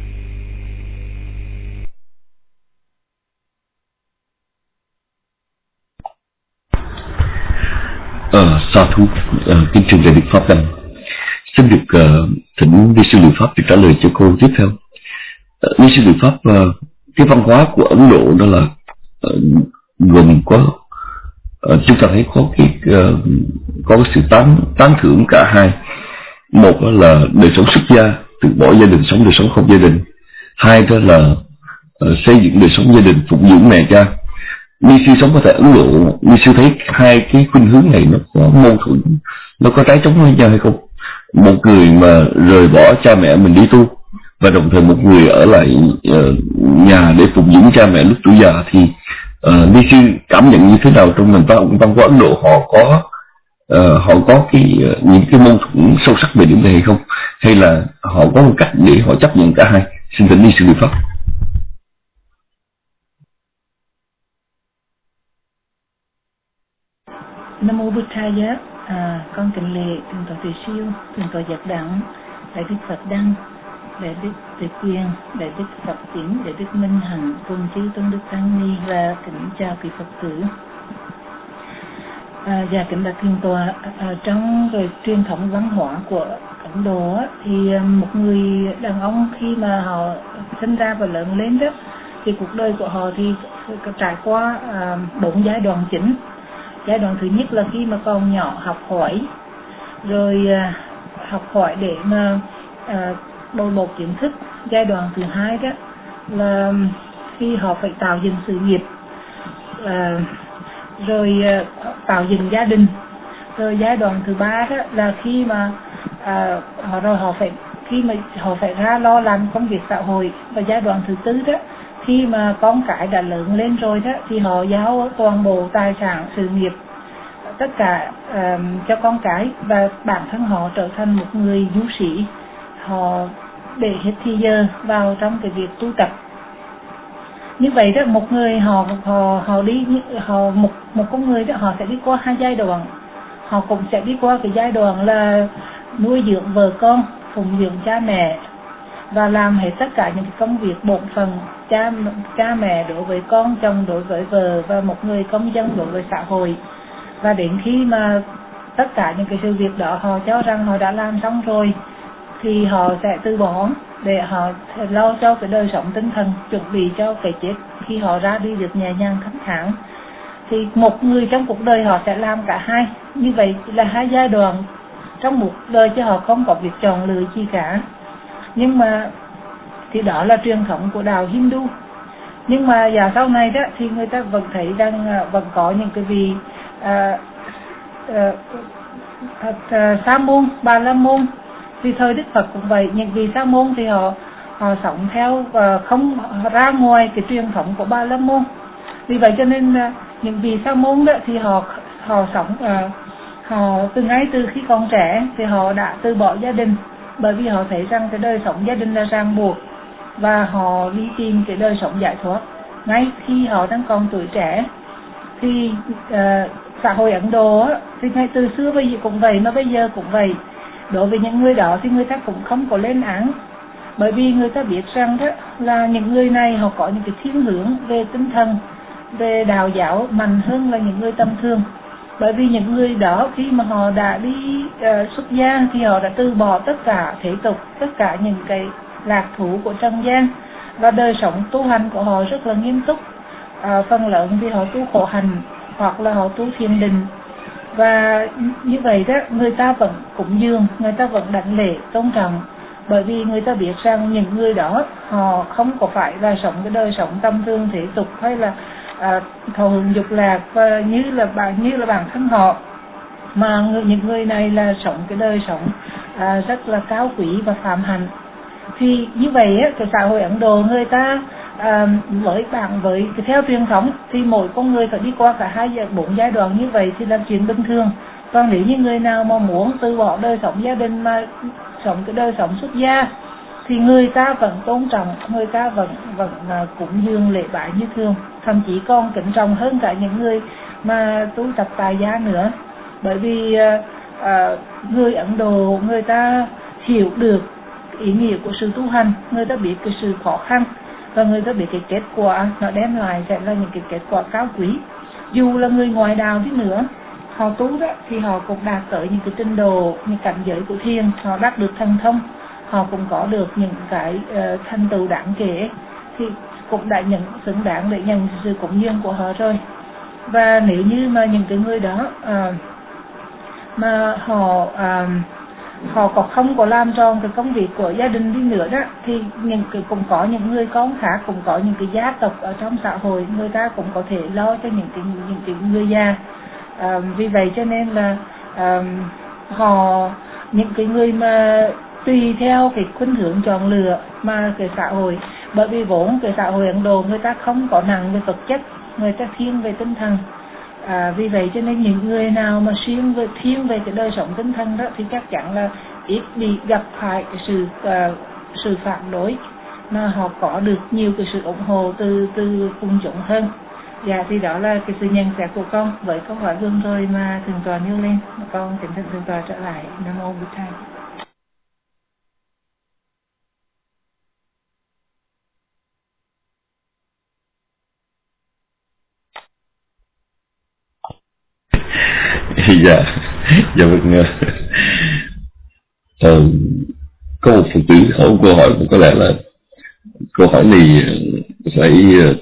Ờ, sa thú, ờ, kính trình bày Đức Pháp Đăng. Xin được uh, thỉnh Ni sư Liệu Pháp để trả lời cho cô tiếp theo. Uh, Ni sư Liệu Pháp, uh, cái văn hóa của Ấn Độ đó là uh, gồm có uh, chúng ta thấy có cái uh, có cái sự tán tán thưởng cả hai. Một là đời sống xuất gia, từ bỏ gia đình sống đời sống không gia đình. Hai đó là uh, xây dựng đời sống gia đình, phục dưỡng mẹ cha. Ni sư sống ở tại Ấn Độ, Ni sư thấy hai cái khuynh hướng này nó có mâu thuẫn, nó có trái chống với nhau hay không? Một người mà rời bỏ cha mẹ mình đi tu, và đồng thời một người ở lại uh, nhà để phục dưỡng cha mẹ lúc tuổi già, thì uh, Ni sư cảm nhận như thế nào trong nền văn văn hóa Ấn Độ? Họ có uh, họ có cái uh, những cái mâu thuẫn sâu sắc về điểm này hay không, hay là họ có một cách để họ chấp nhận cả hai? Xin thỉnh Ni sư Liệu Pháp. Nam mô Bụt Thaya. À, con kính lễ thượng tọa Từ Siêu, thượng tọa Giác Đẳng, đại đức Phật Đăng, đại đức Tuệ Quyền, đại đức Phật Tiến, đại đức Minh Hạnh, cùng chư tôn đức tăng ni, và kính chào quý Phật tử. À, và kính bạch thượng tọa, à, trong rồi truyền thống văn hóa của Ấn Độ thì một người đàn ông khi mà họ sinh ra và lớn lên đó, thì cuộc đời của họ thì trải qua à, bốn giai đoạn chính. Giai đoạn thứ nhất là khi mà còn nhỏ học hỏi, rồi à, học hỏi để mà à, bồi bổ kiến thức. Giai đoạn thứ hai đó là khi họ phải tạo dựng sự nghiệp, à, rồi à, tạo dựng gia đình. Rồi giai đoạn thứ ba đó là khi mà à, họ rồi họ phải khi mà họ phải ra lo làm công việc xã hội. Và giai đoạn thứ tư đó, khi mà con cái đã lớn lên rồi đó, thì họ giao toàn bộ tài sản, sự nghiệp, tất cả uh, cho con cái, và bản thân họ trở thành một người du sĩ. Họ để hết thời giờ vào trong cái việc tu tập. Như vậy đó, một người họ họ họ đi họ một một con người đó, họ sẽ đi qua hai giai đoạn. Họ cũng sẽ đi qua cái giai đoạn là nuôi dưỡng vợ con, phụng dưỡng cha mẹ, và làm hết tất cả những công việc bổn phận cha cha mẹ đối với con, chồng đối với vợ và một người công dân đối với xã hội. Và đến khi mà tất cả những cái sự việc đó họ cho rằng họ đã làm xong rồi thì họ sẽ từ bỏ để họ lo cho cái đời sống tinh thần, chuẩn bị cho cái chết khi họ ra đi được nhẹ nhàng thanh thản. Thì một người trong cuộc đời họ sẽ làm cả hai, như vậy là hai giai đoạn trong một đời, chứ họ không có việc chọn lựa chi cả. Nhưng mà thì đó là truyền thống của đạo Hindu. Nhưng mà giờ sau này đó thì người ta vẫn thấy rằng vẫn có những cái vị à, à, à, à, sa môn, bà la môn. Thì thời Đức Phật cũng vậy, những vị sa môn thì họ họ sống theo và không ra ngoài cái truyền thống của bà la môn. Vì vậy cho nên những vị sa môn đó thì họ họ sống à, họ từ ngay từ khi còn trẻ thì họ đã từ bỏ gia đình, bởi vì họ thấy rằng cái đời sống gia đình là ràng buộc, và họ đi tìm cái đời sống giải thoát ngay khi họ đang còn tuổi trẻ. Thì uh, xã hội Ấn Độ thì ngay từ xưa bây giờ cũng vậy, mà bây giờ cũng vậy. Đối với những người đó thì người ta cũng không có lên án, bởi vì người ta biết rằng đó là những người này họ có những cái thiên hướng về tinh thần, về đạo giáo mạnh hơn là những người tầm thường. Bởi vì những người đó khi mà họ đã đi uh, xuất gia thì họ đã từ bỏ tất cả thế tục, tất cả những cái lạc thú của trần gian, và đời sống tu hành của họ rất là nghiêm túc. À, phần lớn thì họ tu khổ hạnh hoặc là họ tu thiền định. Và như vậy đó, người ta vẫn cúng dường, người ta vẫn đảnh lễ tôn trọng, bởi vì người ta biết rằng những người đó họ không có phải là sống cái đời sống tâm thương thế tục hay là à, thọ hưởng dục lạc và như là bản như là bản thân họ, mà người, những người này là sống cái đời sống à, rất là cao quý và phạm hạnh. Thì như vậy á, cái xã hội Ấn Độ người ta à, với bạn với cái theo truyền thống thì mỗi con người phải đi qua cả hai bốn giai đoạn như vậy thì là chuyện bình thường. Còn nếu như người nào mà muốn từ bỏ đời sống gia đình mà sống cái đời sống xuất gia thì người ta vẫn tôn trọng, người ta vẫn vẫn uh, cúng dường lễ bái như thường, thậm chí còn kính trọng hơn cả những người mà tu tập tại gia nữa. Bởi vì uh, uh, người Ấn Độ người ta hiểu được ý nghĩa của sự tu hành, người ta biết cái sự khó khăn và người ta biết cái kết quả nó đem lại sẽ là những cái kết quả cao quý. Dù là người ngoại đạo đi nữa, họ tu đó thì họ cũng đạt tới những cái trình độ, những cảnh giới của thiền, họ đắc được thần thông, họ cũng có được những cái uh, thành tựu đáng kể, thì cũng đã nhận xứng đáng để nhận sự cúng dường của họ rồi. Và nếu như mà những cái người đó uh, mà họ uh, họ có không có làm tròn cái công việc của gia đình đi nữa đó, thì những cái cũng có những người con khác, cũng có những cái gia tộc ở trong xã hội, người ta cũng có thể lo cho những cái những cái người già. À, vì vậy cho nên là à, họ những cái người mà tùy theo cái khuynh hướng chọn lựa mà cái xã hội, bởi vì vốn cái xã hội Ấn Độ người ta không có nặng về vật chất, người ta thiên về tinh thần. À, vì vậy cho nên những người nào mà siêng về thiên về cái đời sống tinh thần đó thì chắc chắn là ít bị gặp phải cái sự uh, sự phản đối, mà họ có được nhiều cái sự ủng hộ từ từ quần chúng hơn. Dạ thì đó là cái sự nhận xét của con với câu hỏi vừa rồi mà thượng tọa nêu lên. Con kính thỉnh thượng tọa trở lại. Nam mô Bụt Thầy. Dạ, dạ vâng. Ờ, có một Phật tử hỏi một câu hỏi, có lẽ là câu hỏi này phải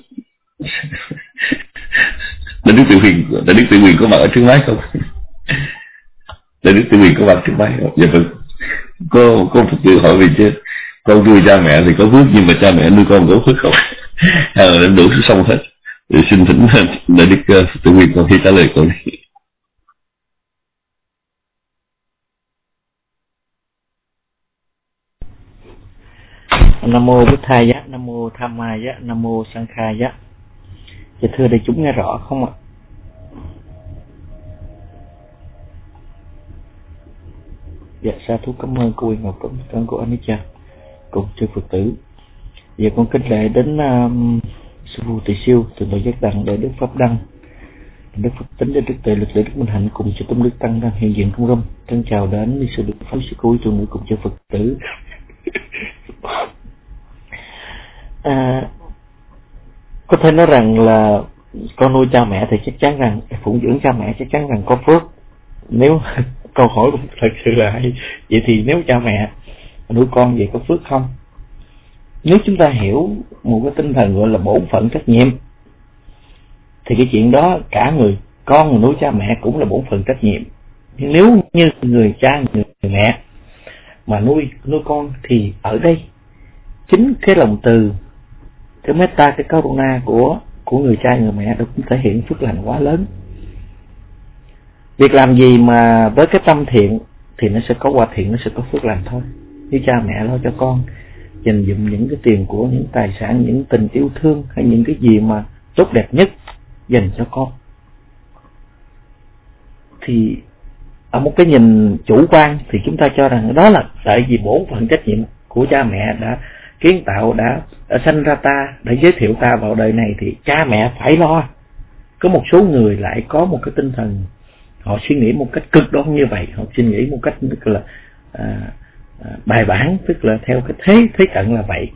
Đại Đức Tự Huyền, Đại Đức Tự Huyền có mặt ở trước máy không? Đại Đức Tự Huyền có mặt trước máy không? Dạ vâng. Có có Phật tử hỏi về chứ con nuôi cha mẹ thì có phước, nhưng mà cha mẹ nuôi con có phước không? Hay là đủ xong hết? Thì xin thỉnh Đại Đức Tự Huyền con khi trả lời câu này. Nam mô Bụt Thầy, Nam mô Tham Ma, Nam mô Sang Kha. Dạ thưa đại chúng nghe rõ không ạ? Dạ sa thú cảm ơn cô Ngọc Tuấn, con của anh ấy cha cùng chư Phật tử. Giờ con kính lễ đến um, sư phụ Tỳ Siêu, thượng tọa Giác Đặng, đại đức Pháp Đăng, đức Phật Tính, đại đức Tuệ Lực, đại đức Minh Hạnh cùng chư tôn đức tăng đang hiện diện trong room. Thân chào đến sư đức Pháp, sư cô, tôn nữ cùng chư Phật tử. à, có thể nói rằng là con nuôi cha mẹ thì chắc chắn rằng phụng dưỡng cha mẹ chắc chắn rằng có phước. Nếu câu hỏi thật sự là hay, vậy thì nếu cha mẹ nuôi con vậy có phước không? Nếu chúng ta hiểu một cái tinh thần gọi là bổn phận trách nhiệm thì cái chuyện đó cả người con nuôi cha mẹ cũng là bổn phận trách nhiệm. Nhưng nếu như người cha người mẹ mà nuôi nuôi con thì ở đây chính cái lòng từ, cái metta, cái karuna của của người cha người mẹ đó cũng thể hiện phước lành quá lớn. Việc làm gì mà với cái tâm thiện thì nó sẽ có quả thiện, nó sẽ có phước lành thôi. Như cha mẹ lo cho con, dành dụm những cái tiền của, những tài sản, những tình yêu thương hay những cái gì mà tốt đẹp nhất dành cho con, thì ở một cái nhìn chủ quan thì chúng ta cho rằng đó là tại vì bổn phận trách nhiệm của cha mẹ đã kiến tạo, đã, đã sanh ra ta, đã giới thiệu ta vào đời này thì cha mẹ phải lo. Có một số người lại có một cái tinh thần, họ suy nghĩ một cách cực đoan như vậy, họ suy nghĩ một cách tức là à, à, bài bản, tức là theo cái thế thế cận là vậy.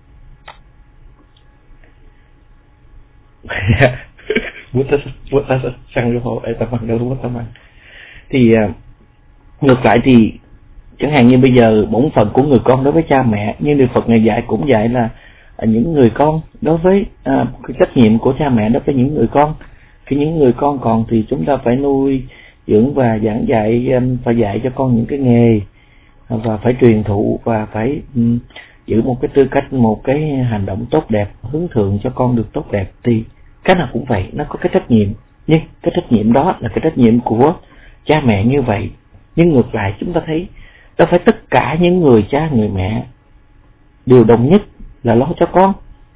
Thì à, ngược lại thì chẳng hạn như bây giờ bổn phận của người con đối với cha mẹ, như Đức Phật Ngài dạy cũng dạy là à, những người con đối với à, cái trách nhiệm của cha mẹ đối với những người con. Khi những người con còn thì chúng ta phải nuôi dưỡng và giảng dạy, phải dạy cho con những cái nghề, và phải truyền thụ, và phải um, giữ một cái tư cách, một cái hành động tốt đẹp, hướng thượng cho con được tốt đẹp. Thì cái nào cũng vậy, nó có cái trách nhiệm, nhưng cái trách nhiệm đó là cái trách nhiệm của cha mẹ như vậy. Nhưng ngược lại chúng ta thấy đâu phải tất cả những người cha người mẹ đều đồng nhất là lo cho con,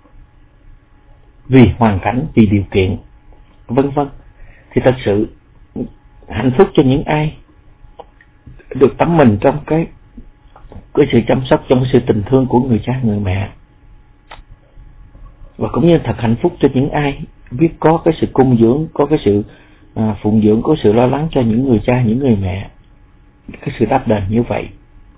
vì hoàn cảnh, vì điều kiện, vân vân. Thì thật sự hạnh phúc cho những ai được tắm mình trong cái cái sự chăm sóc, trong sự tình thương của người cha người mẹ, và cũng như thật hạnh phúc cho những ai biết có cái sự cung dưỡng, có cái sự à, phụng dưỡng, có sự lo lắng cho những người cha, những người mẹ, cái sự đáp đền như vậy.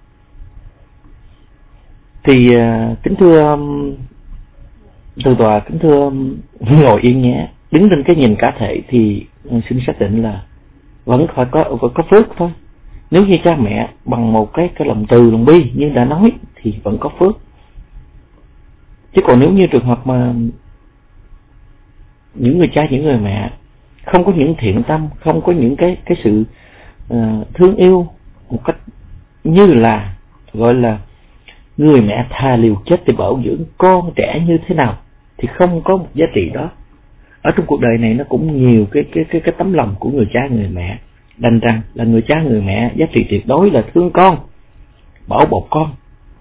Thì à, kính thưa từ tòa, kính thưa ngồi yên nhé, đứng trên cái nhìn cá thể thì xin xác định là vẫn phải có vẫn có phước thôi. Nếu như cha mẹ bằng một cái cái lòng từ, lòng bi như đã nói thì vẫn có phước. Chứ còn nếu như trường hợp mà những người cha, những người mẹ không có những thiện tâm, không có những cái cái sự uh, thương yêu một cách như là gọi là người mẹ thà liều chết để bảo dưỡng con trẻ như thế nào, thì không có một giá trị đó. Ở trong cuộc đời này nó cũng nhiều cái cái cái cái tấm lòng của người cha người mẹ, đành rằng là người cha người mẹ giá trị tuyệt đối là thương con, bảo bọc con,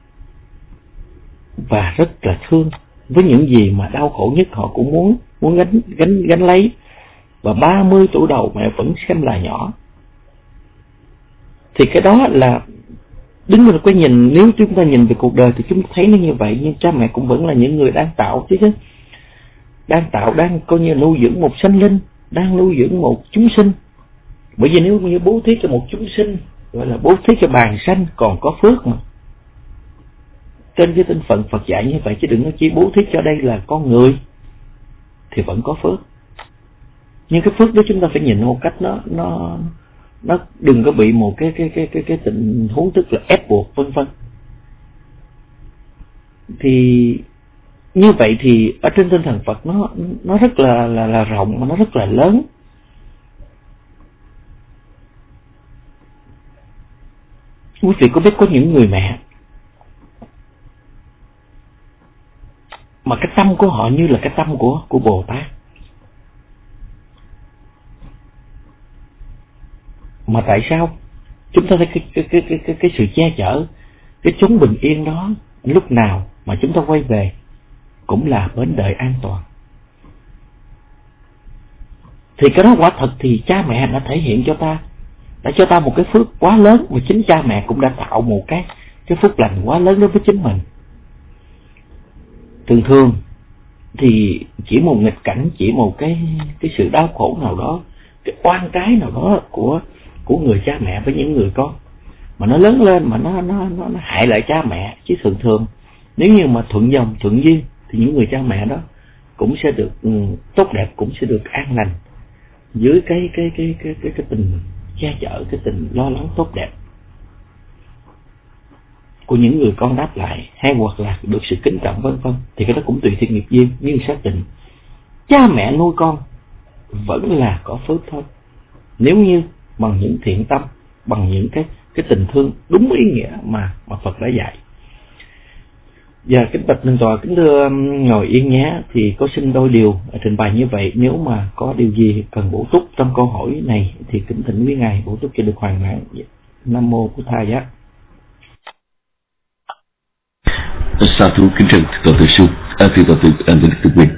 và rất là thương. Với những gì mà đau khổ nhất họ cũng muốn muốn gánh gánh gánh lấy, và ba mươi tuổi đầu mẹ vẫn xem là nhỏ. Thì cái đó là đứng lên cái nhìn, nếu chúng ta nhìn về cuộc đời thì chúng ta thấy nó như vậy. Nhưng cha mẹ cũng vẫn là những người đang tạo chứ chứ đang tạo, đang coi như nuôi dưỡng một sinh linh, đang nuôi dưỡng một chúng sinh. Bởi vì nếu như bố thí cho một chúng sinh, gọi là bố thí cho bàn sanh, còn có phước mà. Trên cái tinh phận Phật dạy như vậy, chứ đừng nói chỉ bố thí cho đây là con người thì vẫn có phước. Nhưng cái phước đó chúng ta phải nhìn một cách nó nó nó đừng có bị một cái cái cái cái cái tình huống tức là ép buộc vân vân. Thì như vậy thì ở trên tinh thần Phật nó nó rất là là là rộng, mà nó rất là lớn. Quý vị có biết có những người mẹ mà cái tâm của họ như là cái tâm của của Bồ Tát, mà tại sao chúng ta thấy cái cái cái cái cái, cái sự che chở, cái chốn bình yên đó, lúc nào mà chúng ta quay về cũng là bến đời an toàn. Thì cái đó quả thật thì cha mẹ đã thể hiện cho ta, đã cho ta một cái phước quá lớn, và chính cha mẹ cũng đã tạo một cái cái phước lành quá lớn đối với chính mình. Thường thường thì chỉ một nghịch cảnh, chỉ một cái cái sự đau khổ nào đó, cái oan trái nào đó của của người cha mẹ với những người con, mà nó lớn lên mà nó nó nó, nó hại lại cha mẹ. Chứ thường thường nếu như mà thuận dòng thuận duyên thì những người cha mẹ đó cũng sẽ được um, tốt đẹp, cũng sẽ được an lành dưới cái cái cái cái cái, cái tình che chở, cái tình lo lắng tốt đẹp của những người con đáp lại, hay hoặc là được sự kính trọng vân vân, thì cái đó cũng tùy thiên nghiệp duyên. Nhưng xác định cha mẹ nuôi con vẫn là có phước thôi, nếu như bằng những thiện tâm, bằng những cái cái tình thương đúng ý nghĩa mà mà Phật đã dạy. Và kính bạch Linh Tòa, kính thưa ngồi yên nhé, thì có xin đôi điều trình bày như vậy. Nếu mà có điều gì cần bổ túc trong câu hỏi này thì kính thỉnh quý ngài bổ túc cho được hoàn mãn. Nam mô Bổn Thầy Giá. Sa thú kính trân Tổ Tự Sư, à, Thưa Tổ Tự An Đức Tự Quyền.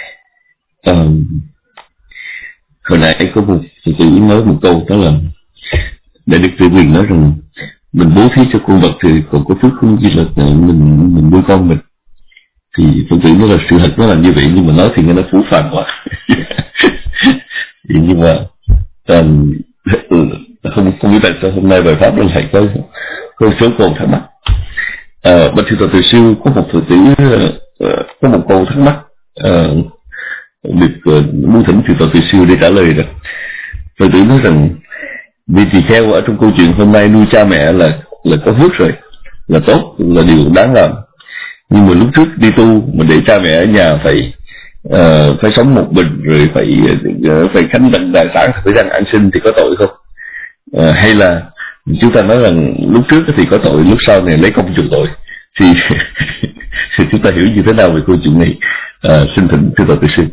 Hồi nãy có một Tổ Tự nói một câu, đó là Đại Đức Tự Quyền nói rằng mình bố thí cho con vật thì còn có phước không gì là mình mình nuôi con mình. Thì Tổ Tự nói là sự thật nó là như vậy, nhưng mà nói thì nghe nó phũ phàng quá. Nhưng mà um, không không biết tại sao hôm nay bài pháp nó lại có có số câu thắc mắc. À, bạch thưa Tổ Tự Sư, có một Tổ Tự uh, có một câu thắc mắc uh, được uh, muốn thỉnh thưa Tổ Tự Sư để trả lời được. Tổ Tự nói rằng vị tỳ kheo ở trong câu chuyện hôm nay nuôi cha mẹ là là có phước rồi, là tốt, là điều đáng làm. Nhưng mà lúc trước đi tu mà để cha mẹ ở nhà phải uh, phải sống một mình, rồi phải uh, phải khánh tặng tài sản, phải rằng ăn xin thì có tội không? Uh, hay là chúng ta nói rằng lúc trước thì có tội, lúc sau này lấy công chuộc tội, thì, thì chúng ta hiểu như thế nào về câu chuyện này? Uh, xin thỉnh thưa Tổ Tự Sư.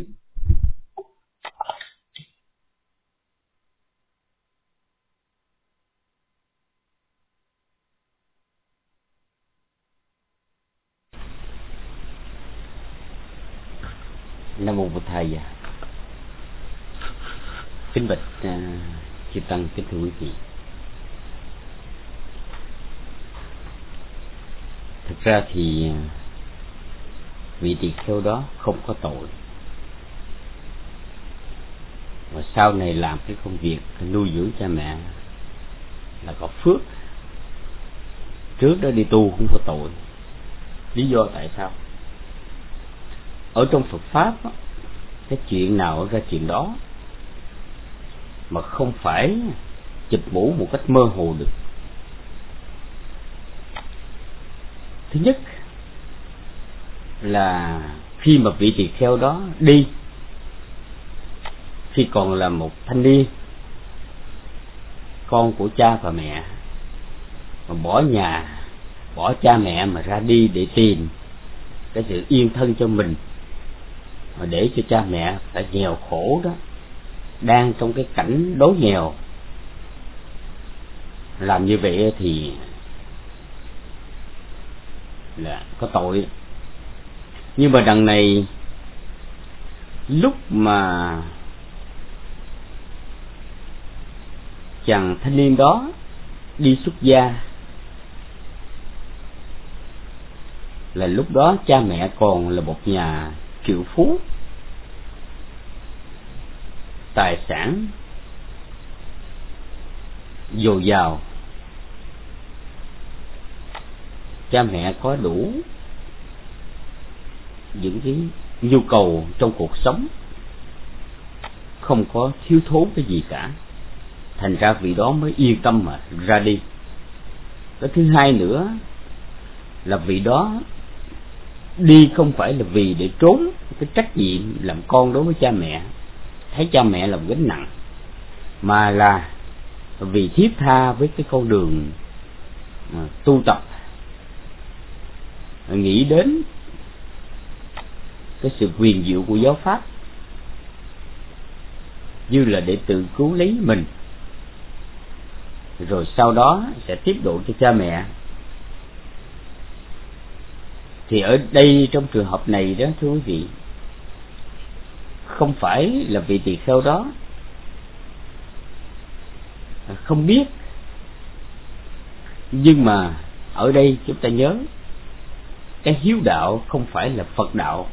Nam mô Bổn Thầy. Kính bạch uh, chư tăng, kính thưa quý vị. Thực ra thì vị tỳ kheo đó không có tội, và sau này làm cái công việc nuôi dưỡng cha mẹ là có phước. Trước đó đi tu không có tội. Lý do tại sao? Ở trong Phật Pháp đó, cái chuyện nào ra chuyện đó, mà không phải chụp mũ một cách mơ hồ được. Thứ nhất là khi mà vị tỳ kheo đó đi, khi còn là một thanh niên, con của cha và mẹ, mà bỏ nhà, bỏ cha mẹ mà ra đi để tìm cái sự yên thân cho mình, mà để cho cha mẹ phải nghèo khổ đó, đang trong cái cảnh đói nghèo, làm như vậy thì là có tội. Nhưng mà đằng này, lúc mà chàng thanh niên đó đi xuất gia, là lúc đó cha mẹ còn là một nhà triệu phú, tài sản dồi dào, cha mẹ có đủ những cái nhu cầu trong cuộc sống, không có thiếu thốn cái gì cả. Thành ra vị đó mới yên tâm mà ra đi. Cái thứ hai nữa là vị đó đi không phải là vì để trốn cái trách nhiệm làm con đối với cha mẹ, thấy cha mẹ là một gánh nặng, mà là vì thiết tha với cái con đường tu tập, nghĩ đến cái sự quyền diệu của giáo pháp, như là để tự cứu lấy mình, rồi sau đó sẽ tiếp độ cho cha mẹ. Thì ở đây trong trường hợp này đó, thưa quý vị, không phải là vị tỳ kheo đó không biết, nhưng mà ở đây chúng ta nhớ, cái hiếu đạo không phải là Phật đạo.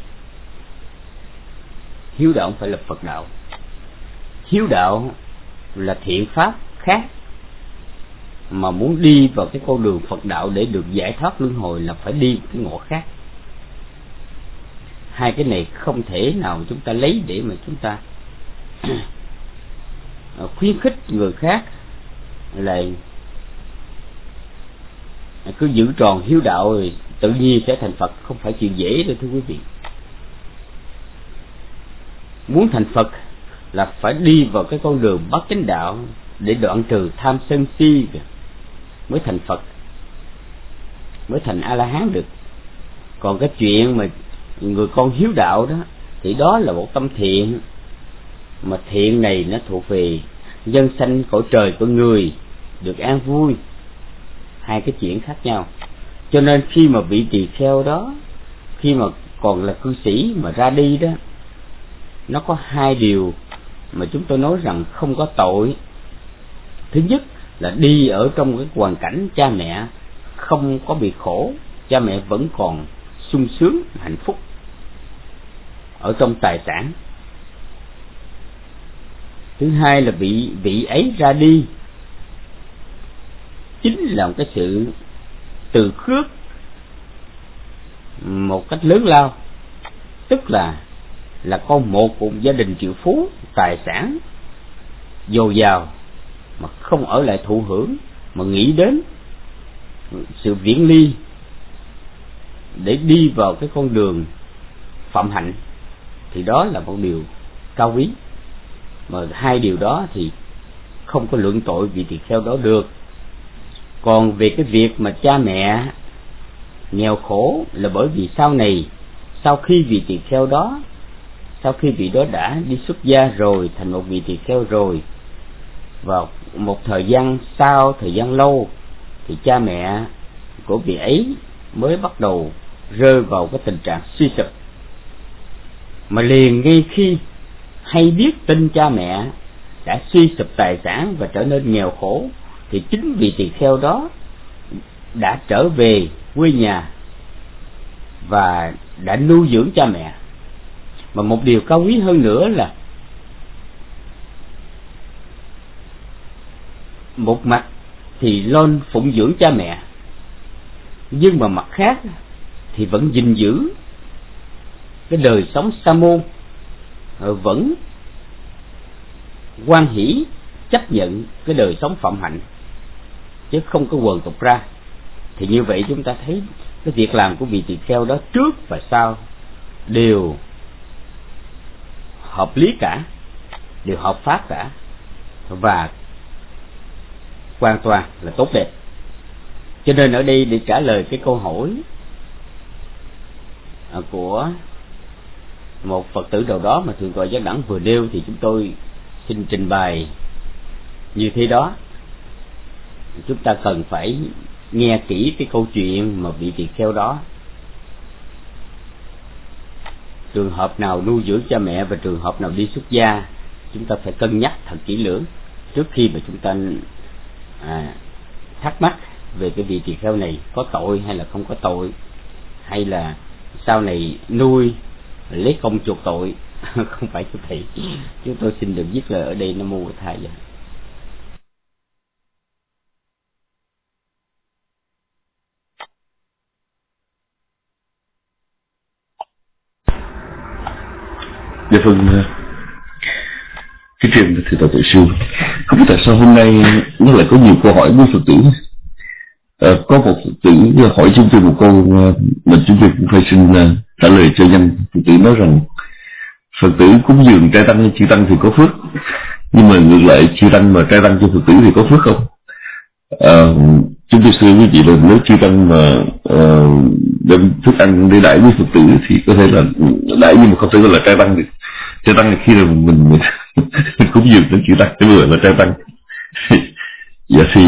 Hiếu đạo không phải là Phật đạo. Hiếu đạo là thiện pháp khác, mà muốn đi vào cái con đường Phật đạo để được giải thoát luân hồi là phải đi cái ngõ khác. hai cái này không thể nào chúng ta lấy để mà chúng ta khuyến khích người khác là cứ giữ tròn hiếu đạo rồi tự nhiên sẽ thành Phật, không phải chuyện dễ đâu thưa quý vị. Muốn thành Phật là phải đi vào cái con đường bát chánh đạo để đoạn trừ tham sân si mới thành Phật, mới thành A La Hán được. Còn cái chuyện mà người con hiếu đạo đó thì đó là một tâm thiện, mà thiện này nó thuộc về nhân sanh cõi trời của người được an vui, hai cái chuyện khác nhau. Cho nên khi mà vị tỳ kheo đó, khi mà còn là cư sĩ mà ra đi đó, nó có hai điều mà chúng tôi nói rằng không có tội. Thứ nhất là đi ở trong cái hoàn cảnh cha mẹ không có bị khổ, cha mẹ vẫn còn sung sướng hạnh phúc ở trong tài sản. Thứ hai là vị vị ấy ra đi chính là một cái sự từ khước một cách lớn lao, tức là là con một của gia đình triệu phú, tài sản dồi dào mà không ở lại thụ hưởng, mà nghĩ đến sự viễn ly để đi vào cái con đường phạm hạnh, thì đó là một điều cao quý. Mà hai điều đó thì không có luận tội vị tỳ kheo đó được. Còn về cái việc mà cha mẹ nghèo khổ là bởi vì sau này, sau khi vị tỳ kheo đó, sau khi vị đó đã đi xuất gia rồi, thành một vị tỳ kheo rồi, vào một thời gian sau, thời gian lâu, thì cha mẹ của vị ấy mới bắt đầu rơi vào cái tình trạng suy sụp. Mà liền ngay khi hay biết tin cha mẹ đã suy sụp tài sản và trở nên nghèo khổ, thì chính vị tỳ kheo đó đã trở về quê nhà và đã nuôi dưỡng cha mẹ. Mà một điều cao quý hơn nữa là một mặt thì lo phụng dưỡng cha mẹ, nhưng mà mặt khác thì vẫn gìn giữ cái đời sống sa môn, vẫn hoan hỷ chấp nhận cái đời sống phạm hạnh, chứ không có quần tục ra. Thì như vậy chúng ta thấy cái việc làm của vị tỳ kheo đó trước và sau đều hợp lý cả, đều hợp pháp cả, và hoàn toàn là tốt đẹp. Cho nên ở đây để trả lời cái câu hỏi của một Phật tử nào đó mà Thượng tọa Giác Đẳng vừa nêu, thì chúng tôi xin trình bày như thế đó. Chúng ta cần phải nghe kỹ cái câu chuyện mà vị tỳ kheo đó, trường hợp nào nuôi dưỡng cha mẹ và trường hợp nào đi xuất gia, chúng ta phải cân nhắc thật kỹ lưỡng trước khi mà chúng ta à, thắc mắc về cái vị tỳ kheo này có tội hay là không có tội, hay là sau này nuôi lấy công chuộc tội. Không phải như vậy. Chúng tôi xin được viết lời ở đây. Nam mô Bổn Thầy. Dạ vâng, cái chuyện thì tọa tự sư không biết tại sao hôm nay nó lại có nhiều câu hỏi với Phật tử. À, có một Phật tử hỏi chúng tôi một câu mà chúng tôi cũng phải xin trả lời cho nhanh. Phật tử nói rằng Phật tử cúng dường trai tăng chư tăng thì có phước, nhưng mà ngược lại chư tăng mà trai tăng cho Phật tử thì có phước không? À, chúng tôi xưa với chị là nếu chư tăng mà uh, đem thức ăn để đãi với Phật tử thì có thể là đãi, nhưng mà không thể gọi là trai tăng được. Trai tăng là khi là mình mình, mình cúng dường đến chư tăng, cái vừa là trai tăng. Dạ thì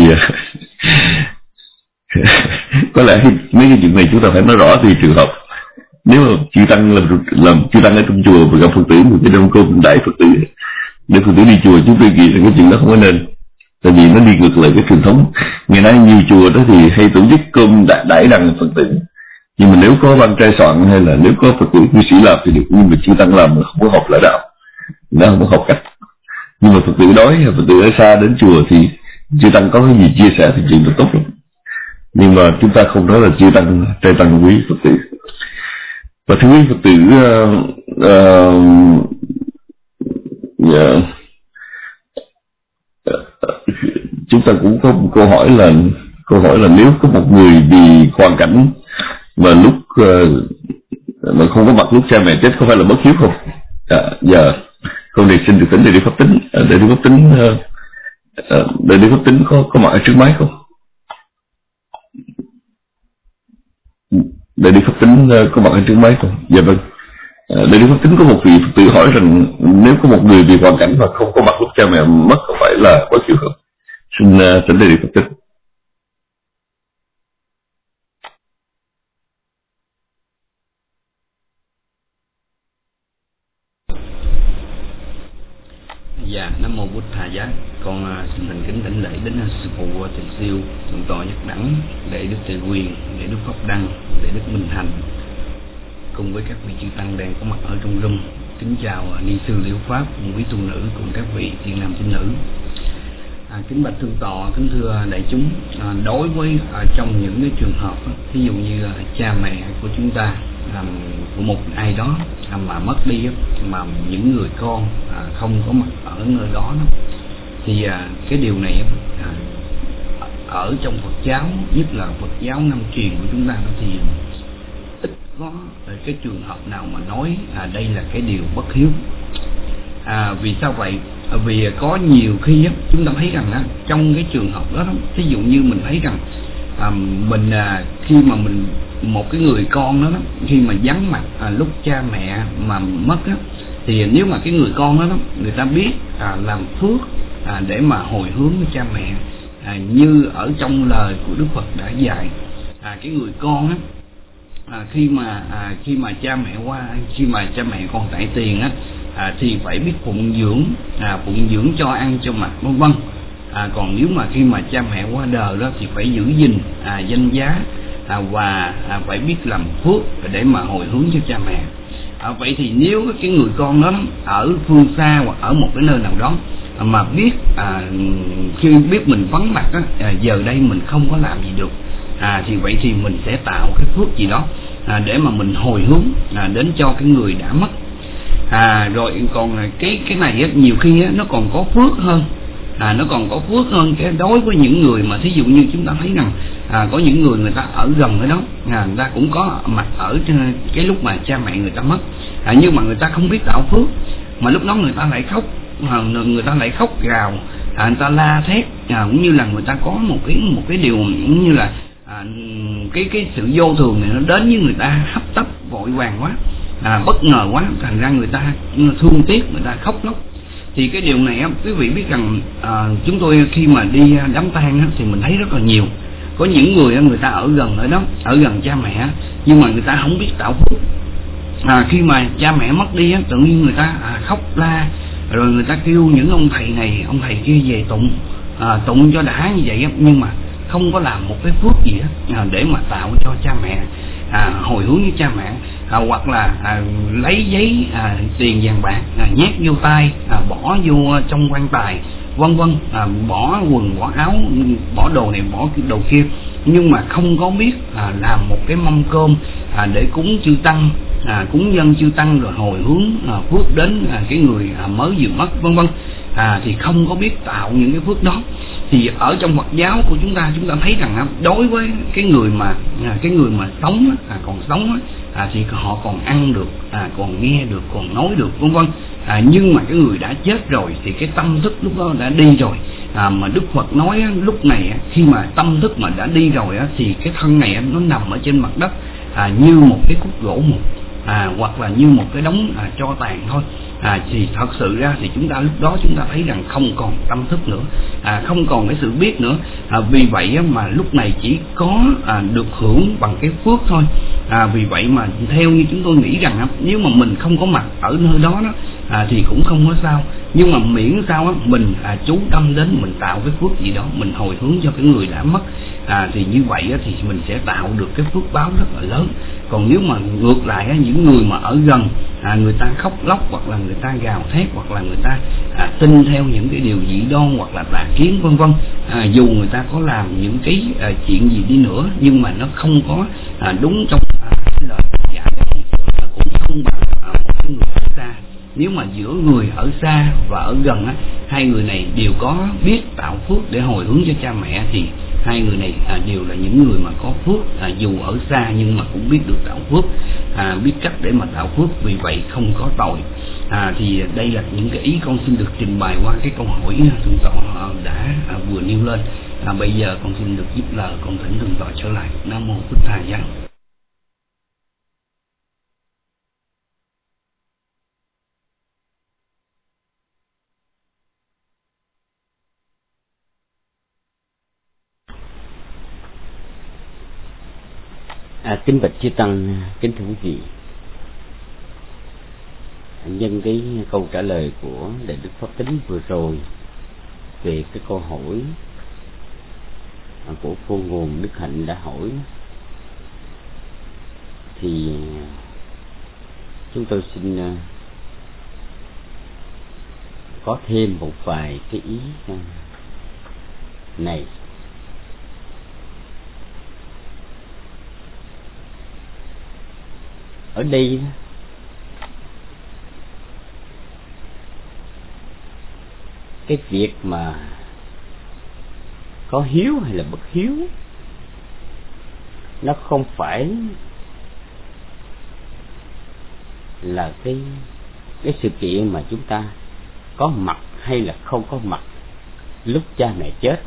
có lẽ mấy cái chuyện này chúng ta phải nói rõ. Thì trường hợp nếu mà chư tăng làm làm chư tăng ở trong chùa và gặp Phật tử một cái đông cơm đãi Phật tử để Phật tử đi chùa, chúng tôi nghĩ là cái chuyện đó không có nên, tại vì nó đi ngược lại cái truyền thống. Ngày nay nhiều chùa đó thì hay tổ chức cơm đãi đằng Phật tử, nhưng mà nếu có ban trai soạn hay là nếu có Phật tử cư sĩ làm thì được, nhưng mà chư tăng làm không có hợp lại đạo, nó không có hợp cách. Nhưng mà Phật tử đói hay Phật tử ở xa đến chùa thì chư tăng có cái gì chia sẻ thì chuyện đó tốt lắm. Nhưng mà chúng ta không nói là chư tăng trai tăng quý Phật tử. Và thưa quý Phật tử, uh, uh, yeah. chúng ta cũng có một câu hỏi là câu hỏi là nếu có một người vì hoàn cảnh mà lúc uh, mà không có mặt lúc cha mẹ chết có phải là bất hiếu không? À, giờ con này xin được tỉnh Đại Đức Pháp Tính. Đại Đức Pháp Tính uh, uh, Đại Đức Pháp Tính có có mặt ở trước máy không? Đại Đức Pháp Tính uh, có mặt ở trước máy không? Dạ vâng. Uh, Đại Đức Pháp Tính có một vị Phật tử hỏi rằng nếu có một người vì hoàn cảnh mà không có mặt lúc cha mẹ mất có phải là bất hiếu không? Xin uh, tỉnh Đại Đức Pháp Tính. Dạ, Nam Mô Bụt Thầy Giá. Con uh, xin thành kính đảnh lễ đến uh, sư phụ uh, Thầy Siêu, thượng tọa Nhất Đẳng, Đệ Đức Tề Quyền, Đệ Đức Pháp Đăng, Đệ Đức Minh Thành, cùng với các vị chư tăng đang có mặt ở trong room. Kính chào uh, ni sư Liễu Pháp, quý tu nữ cùng các vị thiện nam tín nữ. À, kính bạch thượng tọa, kính thưa đại chúng, à, đối với à, trong những cái trường hợp ví dụ như à, cha mẹ của chúng ta à, của một ai đó à, mà mất đi mà những người con à, không có mặt ở nơi đó, đó thì à, cái điều này à, ở trong Phật giáo, nhất là Phật giáo Nam truyền của chúng ta đó, thì ít có cái trường hợp nào mà nói à, đây là cái điều bất hiếu. À, vì sao vậy? Vì có nhiều khi á, chúng ta thấy rằng á, trong cái trường hợp đó, ví dụ như mình thấy rằng à, mình à, khi mà mình một cái người con đó, đó khi mà vắng mặt à, lúc cha mẹ mà mất á, thì nếu mà cái người con đó, đó người ta biết à, làm phước à, để mà hồi hướng với cha mẹ, à, như ở trong lời của Đức Phật đã dạy, à, cái người con á, à, khi mà à, khi mà cha mẹ qua khi mà cha mẹ còn tại tiền á, À, thì phải biết phụng dưỡng, à, phụng dưỡng cho ăn cho mặc vân vân. À, còn nếu mà khi mà cha mẹ qua đời đó thì phải giữ gìn à, danh giá à, và à, phải biết làm phước để mà hồi hướng cho cha mẹ. À, vậy thì nếu cái người con đó ở phương xa hoặc ở một cái nơi nào đó mà biết à, khi biết mình vắng mặt đó, à, giờ đây mình không có làm gì được, à, thì vậy thì mình sẽ tạo cái phước gì đó à, để mà mình hồi hướng à, đến cho cái người đã mất. À, rồi còn cái cái này á, nhiều khi á, nó còn có phước hơn, à, nó còn có phước hơn cái đối với những người mà thí dụ như chúng ta thấy rằng à, có những người người ta ở gần ở đó, à, người ta cũng có mặt ở cái lúc mà cha mẹ người ta mất, à, nhưng mà người ta không biết tạo phước, mà lúc đó người ta lại khóc, à, người ta lại khóc gào, à, người ta la thét, à, cũng như là người ta có một cái một cái điều cũng như là à, cái cái sự vô thường này nó đến với người ta hấp tấp vội vàng quá. À, bất ngờ quá, thành ra người ta thương tiếc, người ta khóc lóc. Thì cái điều này quý vị biết rằng à, chúng tôi khi mà đi đám tang á, thì mình thấy rất là nhiều. Có những người người ta ở gần ở đó, ở gần cha mẹ, nhưng mà người ta không biết tạo phước. À, khi mà cha mẹ mất đi á, tự nhiên người ta à, khóc la, rồi người ta kêu những ông thầy này, ông thầy kia về tụng, à, tụng cho đã như vậy á, nhưng mà không có làm một cái phước gì á, à, để mà tạo cho cha mẹ à, hồi hướng với cha mẹ. À, hoặc là à, lấy giấy à, tiền vàng bạc à, nhét vô tay, à, bỏ vô trong quan tài vân vân, à, bỏ quần bỏ áo, bỏ đồ này bỏ đồ kia, nhưng mà không có biết à, làm một cái mâm cơm à, để cúng chư tăng, à, cúng dân chư tăng rồi hồi hướng à, phước đến à, cái người à, mới vừa mất vân vân, à, thì không có biết tạo những cái phước đó. Thì ở trong Phật giáo của chúng ta, chúng ta thấy rằng đối với cái người mà à, cái người mà sống à, còn sống à, thì họ còn ăn được, à, còn nghe được, còn nói được vân vân. À, nhưng mà cái người đã chết rồi thì cái tâm thức lúc đó đã đi rồi. À, mà Đức Phật nói lúc này khi mà tâm thức mà đã đi rồi thì cái thân này nó nằm ở trên mặt đất à, như một cái khúc gỗ mục, à, hoặc là như một cái đống à, tro tàn thôi. À, thì thật sự ra thì chúng ta lúc đó chúng ta thấy rằng không còn tâm thức nữa, à, không còn cái sự biết nữa. À, vì vậy mà lúc này chỉ có à, được hưởng bằng cái phước thôi. À, vì vậy mà theo như chúng tôi nghĩ rằng nếu mà mình không có mặt ở nơi đó đó à, thì cũng không có sao, nhưng mà miễn sao á, mình à, chú tâm đến mình tạo cái phước gì đó, mình hồi hướng cho cái người đã mất, à, thì như vậy á, thì mình sẽ tạo được cái phước báo rất là lớn. Còn nếu mà ngược lại á, những người mà ở gần à, người ta khóc lóc hoặc là người ta gào thét hoặc là người ta à, tin theo những cái điều dị đoan hoặc là tà kiến vân vân, à, dù người ta có làm những cái à, chuyện gì đi nữa nhưng mà nó không có à, đúng trong à, cái lời dạy thì nếu mà giữa người ở xa và ở gần á, hai người này đều có biết tạo phước để hồi hướng cho cha mẹ, thì hai người này à, đều là những người mà có phước, à, dù ở xa nhưng mà cũng biết được tạo phước, à, biết cách để mà tạo phước, vì vậy không có tội. À, thì đây là những cái ý con xin được trình bày qua cái câu hỏi thượng tọa đã à, vừa nêu lên. À, bây giờ con xin được giúp lời, con thỉnh thượng tọa trở lại. Nam mô Bụt Thầy Giá. À, kính bạch chư tăng, kính thưa quý vị, nhân cái câu trả lời của Đại Đức Pháp Tính vừa rồi về cái câu hỏi của cô Nguồn Đức Hạnh đã hỏi, thì chúng tôi xin có thêm một vài cái ý này. Ở đây cái việc mà có hiếu hay là bất hiếu nó không phải là cái cái sự kiện mà chúng ta có mặt hay là không có mặt lúc cha mẹ chết.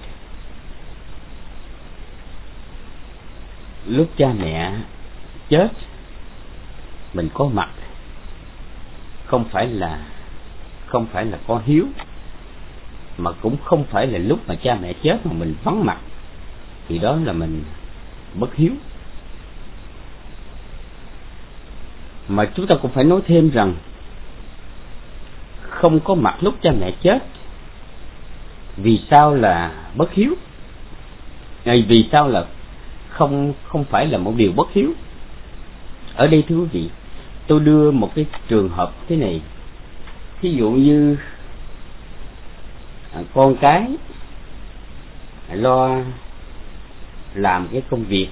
Lúc cha mẹ chết mình có mặt không phải là không phải là có hiếu, mà cũng không phải là lúc mà cha mẹ chết mà mình vắng mặt, thì đó là mình bất hiếu. Mà chúng ta cũng phải nói thêm rằng không có mặt lúc cha mẹ chết, vì sao là bất hiếu? Ngày vì sao là không không phải là một điều bất hiếu? Ở đây thưa quý vị, tôi đưa một cái trường hợp thế này. Ví dụ như con cái lo làm cái công việc,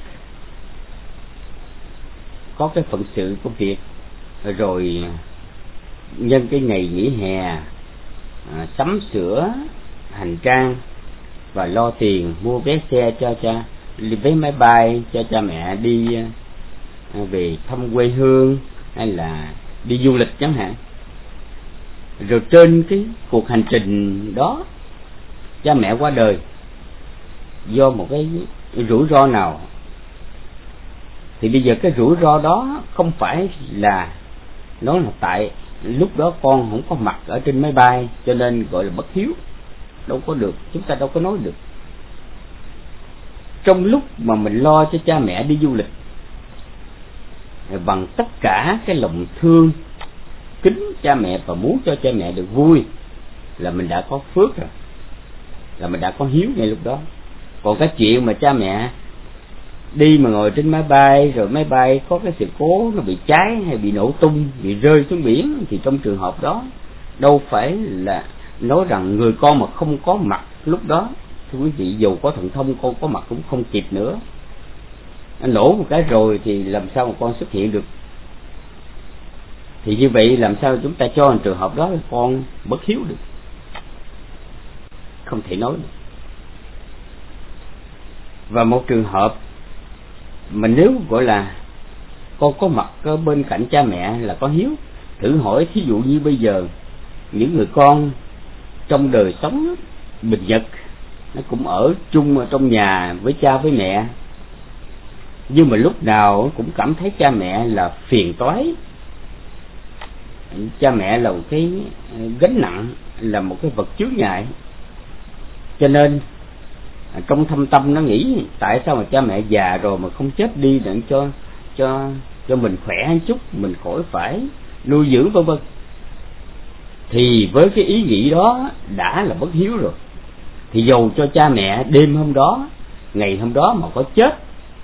có cái phận sự công việc, rồi nhân cái ngày nghỉ hè à, sắm sửa hành trang và lo tiền mua vé xe cho cha, vé máy bay cho cha mẹ đi à, về thăm quê hương hay là đi du lịch chẳng hạn. Rồi trên cái cuộc hành trình đó cha mẹ qua đời do một cái rủi ro nào, thì bây giờ cái rủi ro đó không phải là nó là tại lúc đó con không có mặt ở trên máy bay cho nên gọi là bất hiếu, đâu có được, chúng ta đâu có nói được. Trong lúc mà mình lo cho cha mẹ đi du lịch bằng tất cả cái lòng thương kính cha mẹ và muốn cho cha mẹ được vui, là mình đã có phước rồi, là mình đã có hiếu ngay lúc đó. Còn cái chuyện mà cha mẹ đi mà ngồi trên máy bay, rồi máy bay có cái sự cố nó bị cháy hay bị nổ tung, bị rơi xuống biển, thì trong trường hợp đó đâu phải là nói rằng người con mà không có mặt lúc đó. Thưa quý vị, dù có thần thông con có mặt cũng không kịp nữa, nó nổ một cái rồi thì làm sao mà con xuất hiện được? Thì như vậy làm sao chúng ta cho trường hợp đó là con bất hiếu được? Không thể nói được. Và một trường hợp mà nếu gọi là con có mặt ở bên cạnh cha mẹ là có hiếu, thử hỏi thí dụ như bây giờ những người con trong đời sống bình nhật, nó cũng ở chung ở trong nhà với cha với mẹ, nhưng mà lúc nào cũng cảm thấy cha mẹ là phiền toái, cha mẹ là một cái gánh nặng, là một cái vật chướng ngại, cho nên trong thâm tâm nó nghĩ tại sao mà cha mẹ già rồi mà không chết đi để cho cho cho mình khỏe một chút, mình khỏi phải nuôi dưỡng vân vân. Thì với cái ý nghĩ đó đã là bất hiếu rồi. Thì dầu cho cha mẹ đêm hôm đó, ngày hôm đó mà có chết,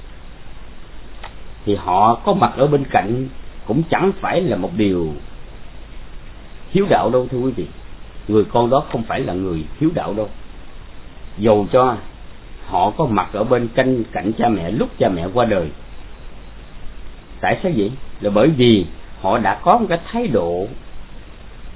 thì họ có mặt ở bên cạnh cũng chẳng phải là một điều hiếu đạo đâu thưa quý vị. Người con đó không phải là người hiếu đạo đâu, dầu cho họ có mặt ở bên cạnh cạnh cha mẹ lúc cha mẹ qua đời. Tại sao vậy? Là bởi vì họ đã có một cái thái độ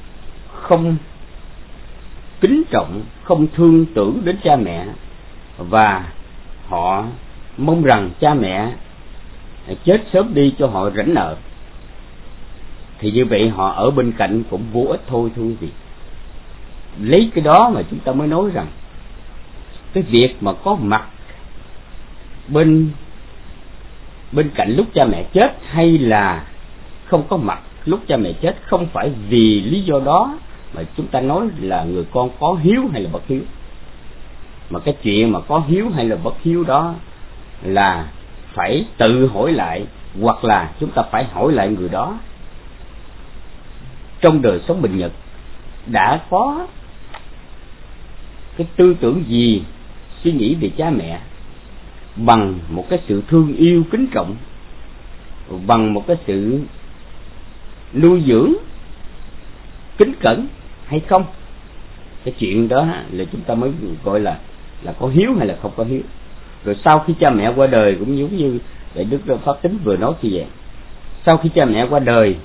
không kính trọng, không thương tưởng đến cha mẹ, và họ mong rằng cha mẹ chết sớm đi cho họ rảnh nợ, thì như vậy họ ở bên cạnh cũng vô ích thôi thưa quý vị. Lấy cái đó mà chúng ta mới nói rằng cái việc mà có mặt bên bên cạnh lúc cha mẹ chết hay là không có mặt lúc cha mẹ chết không phải vì lý do đó mà chúng ta nói là người con có hiếu hay là bất hiếu. Mà cái chuyện mà có hiếu hay là bất hiếu đó là phải tự hỏi lại, hoặc là chúng ta phải hỏi lại người đó trong đời sống bình nhật đã có cái tư tưởng gì, suy nghĩ về cha mẹ bằng một cái sự thương yêu kính trọng, bằng một cái sự nuôi dưỡng kính cẩn hay không. Cái chuyện đó là chúng ta mới gọi là là có hiếu hay là không có hiếu. Rồi sau khi cha mẹ qua đời cũng giống như Đại Đức Pháp Tính vừa nói như vậy. Sau khi cha mẹ qua đời,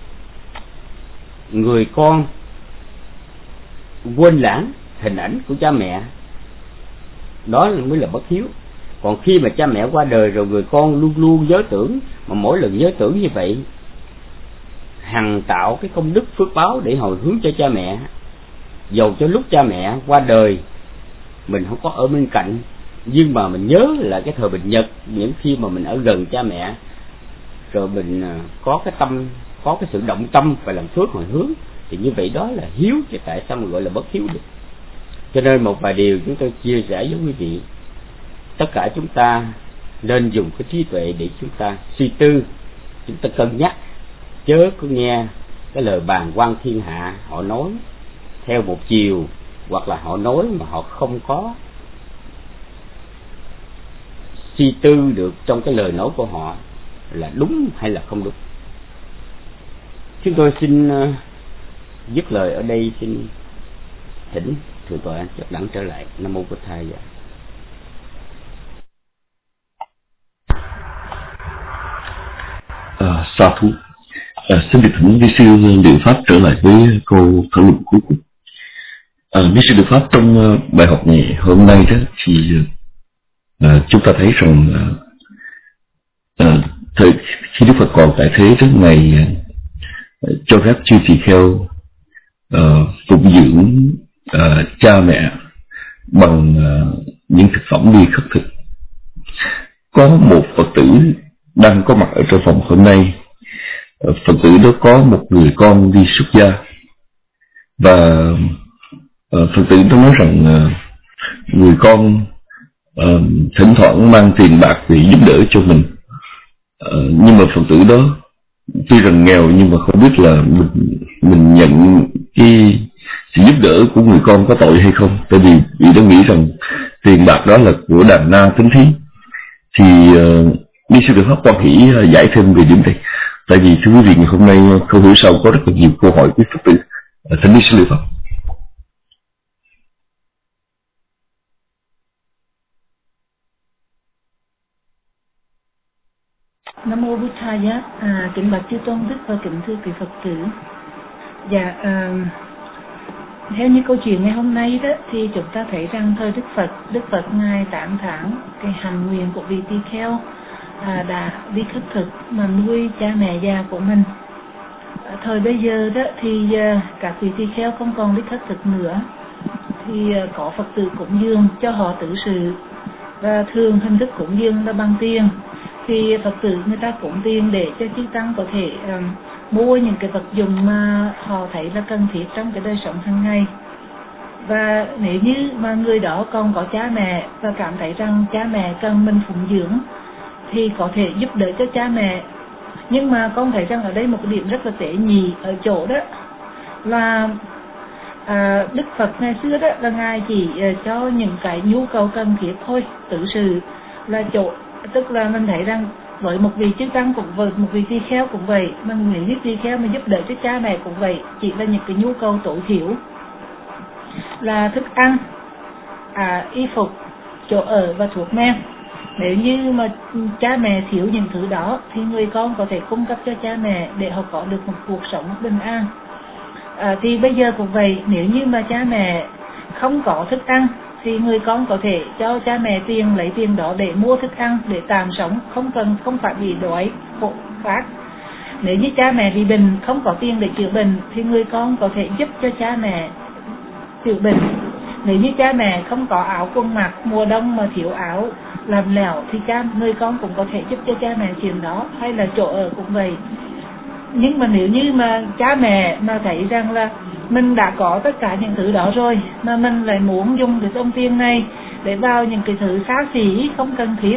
người con quên lãng hình ảnh của cha mẹ, đó mới là bất hiếu. Còn khi mà cha mẹ qua đời rồi, người con luôn luôn nhớ tưởng, mà mỗi lần nhớ tưởng như vậy hằng tạo cái công đức phước báo để hồi hướng cho cha mẹ. Dầu cho lúc cha mẹ qua đời mình không có ở bên cạnh, nhưng mà mình nhớ là cái thời bình nhật, những khi mà mình ở gần cha mẹ, rồi mình có cái tâm, có cái sự động tâm và làm phước hồi hướng, thì như vậy đó là hiếu, chứ tại sao mà gọi là bất hiếu được. Cho nên một vài điều chúng tôi chia sẻ với quý vị, tất cả chúng ta nên dùng cái trí tuệ để chúng ta suy tư, chúng ta cân nhắc, chớ có nghe cái lời bàn quan thiên hạ họ nói theo một chiều, hoặc là họ nói mà họ không có suy tư được trong cái lời nói của họ là đúng hay là không đúng. Chúng tôi xin uh, dứt lời ở đây, xin thỉnh thượng tọa Chất Đẳng trở lại. Nam mô Bổn Thầy. À, sa thú. À, xin được thỉnh vi sư Liệu Pháp trở lại với câu thảo luận cuối cùng. À, vi sư Liệu Pháp trong uh, bài học này hôm nay đó thì uh, chúng ta thấy rằng uh, uh, thời khi Đức Phật còn tại thế rất ngày uh, cho phép chư tỳ kheo uh, phụng dưỡng uh, cha mẹ bằng uh, những thực phẩm đi khất thực. Có một Phật tử đang có mặt ở trong phòng hôm nay. Phật tử đó có một người con đi xuất gia, và uh, Phật tử đó nói rằng uh, người con uh, thỉnh thoảng mang tiền bạc để giúp đỡ cho mình, uh, nhưng mà Phật tử đó tuy rằng nghèo nhưng mà không biết là mình, mình nhận cái sự giúp đỡ của người con có tội hay không, tại vì vị đó nghĩ rằng tiền bạc đó là của đàn na tính thí. Thì uh, Ni sư Được Pháp quan hỷ giải thêm về điểm này. Tại vì thưa quý vị, ngày hôm nay câu hỏi sau có rất là nhiều câu hỏi của Phật tử. Thỉnh Ni sư Được Pháp. Nam mô Bụt Thaya. À, kính bạch chư tôn đức và kính thưa quý Phật tử. Dạ, à, theo như câu chuyện ngày hôm nay đó, thì chúng ta thấy rằng thời Đức Phật, Đức Phật ngài tán thán cái hành nguyện của vị tỳ kheo à, đã đi khất thực mà nuôi cha mẹ già của mình. À, thời bây giờ đó thì à, các vị tỳ kheo không còn đi khất thực nữa, thì à, có Phật tử cúng dường cho họ tự sự, và thường hình thức cúng dường là bằng tiền. Thì Phật tử người ta cúng tiền để cho chư tăng có thể um, mua những cái vật dụng mà họ thấy là cần thiết trong cái đời sống hàng ngày. Và nếu như mà người đó còn có cha mẹ và cảm thấy rằng cha mẹ cần mình phụng dưỡng thì có thể giúp đỡ cho cha mẹ. Nhưng mà con thấy rằng ở đây một cái điểm rất là tế nhị ở chỗ đó là à, Đức Phật ngày xưa đó là ngài chỉ uh, cho những cái nhu cầu cần thiết thôi. Tự sự là chỗ, tức là mình thấy rằng với một vị chư tăng cũng vậy, một vị tỳ kheo cũng vậy, mà những vị tỳ kheo mà giúp đỡ cho cha mẹ cũng vậy, chỉ là những cái nhu cầu tối thiểu là thức ăn, à, y phục, chỗ ở và thuốc men. Nếu như mà cha mẹ thiếu những thứ đó thì người con có thể cung cấp cho cha mẹ để họ có được một cuộc sống bình an. À, thì bây giờ cũng vậy, nếu như mà cha mẹ không có thức ăn thì người con có thể cho cha mẹ tiền, lấy tiền đó để mua thức ăn để tạm sống, không cần không phải bị đói khổ phát. Nếu như cha mẹ bị bệnh không có tiền để chữa bệnh thì người con có thể giúp cho cha mẹ chữa bệnh. Nếu như cha mẹ không có áo quần mặc, mùa đông mà thiếu áo làm lẻo thì cha người con cũng có thể giúp cho cha mẹ chuyện đó, hay là chỗ ở cũng vậy. Nhưng mà nếu như mà cha mẹ mà thấy rằng là mình đã có tất cả những thứ đó rồi mà mình lại muốn dùng cái đồng tiền này để vào những cái thứ xa xỉ không cần thiết,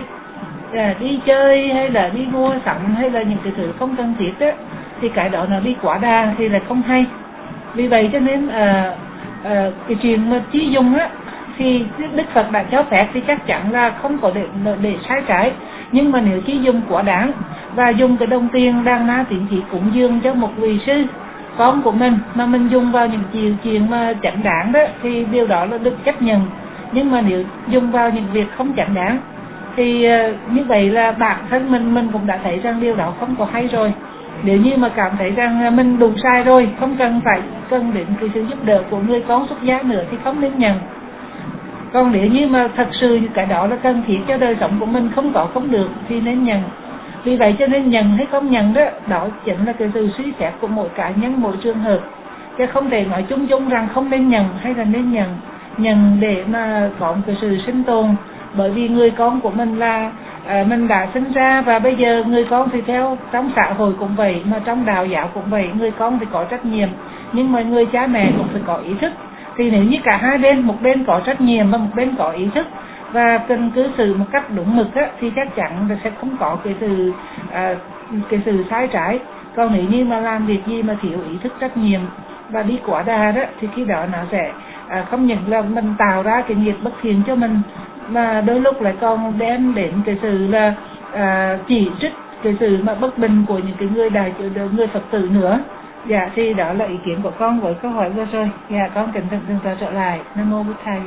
à, đi chơi hay là đi mua sắm hay là những cái thứ không cần thiết đó, thì cái đó nó đi quá đà thì là không hay. Vì vậy cho nên à, à, cái chuyện mà chi dùng á thì Đức Phật đã cho phép thì chắc chắn là không có để để sai trái. Nhưng mà nếu chi dùng quá đáng và dùng cái đồng tiền đang na tín chỉ cúng dường cho một vị sư con của mình mà mình dùng vào những chuyện chuyện mà chẳng đáng đó thì điều đó là được chấp nhận. Nhưng mà nếu dùng vào những việc không chẳng đáng thì uh, như vậy là bản thân mình mình cũng đã thấy rằng điều đó không có hay rồi. Nếu như mà cảm thấy rằng mình đủ sai rồi, không cần phải cần đến cái sự giúp đỡ của người con xuất gia nữa thì không nên nhận. Còn nếu như mà thật sự cái đó là cần thiết cho đời sống của mình, không có không được thì nên nhận. Vì vậy cho nên nhận hay không nhận đó, đó chính là cái sự suy xét của mỗi cá nhân, mỗi trường hợp. Chứ không thể nói chung chung rằng không nên nhận hay là nên nhận. Nhận để mà có một cái sự sinh tồn. Bởi vì người con của mình là à, mình đã sinh ra và bây giờ người con thì theo trong xã hội cũng vậy, mà trong đạo giáo cũng vậy, người con thì có trách nhiệm, nhưng mà người cha mẹ cũng phải có ý thức. Thì nếu như cả hai bên, một bên có trách nhiệm và một bên có ý thức và cần cư xử một cách đúng mực á, thì chắc chắn là sẽ không có cái sự à, cái sự sai trái. Còn nếu như mà làm việc gì mà thiếu ý thức trách nhiệm và đi quá đà đó thì khi đó nó sẽ à, không những là mình tạo ra cái nghiệp bất thiện cho mình, mà đôi lúc lại còn đem đến cái sự là à, chỉ trích, cái sự mà bất bình của những cái người đại người Phật tử nữa. Dạ, thì đó là ý kiến của con với câu hỏi vừa rồi. Dạ, con kính thỉnh từng trở lại. Nam mô Bụt Thầy.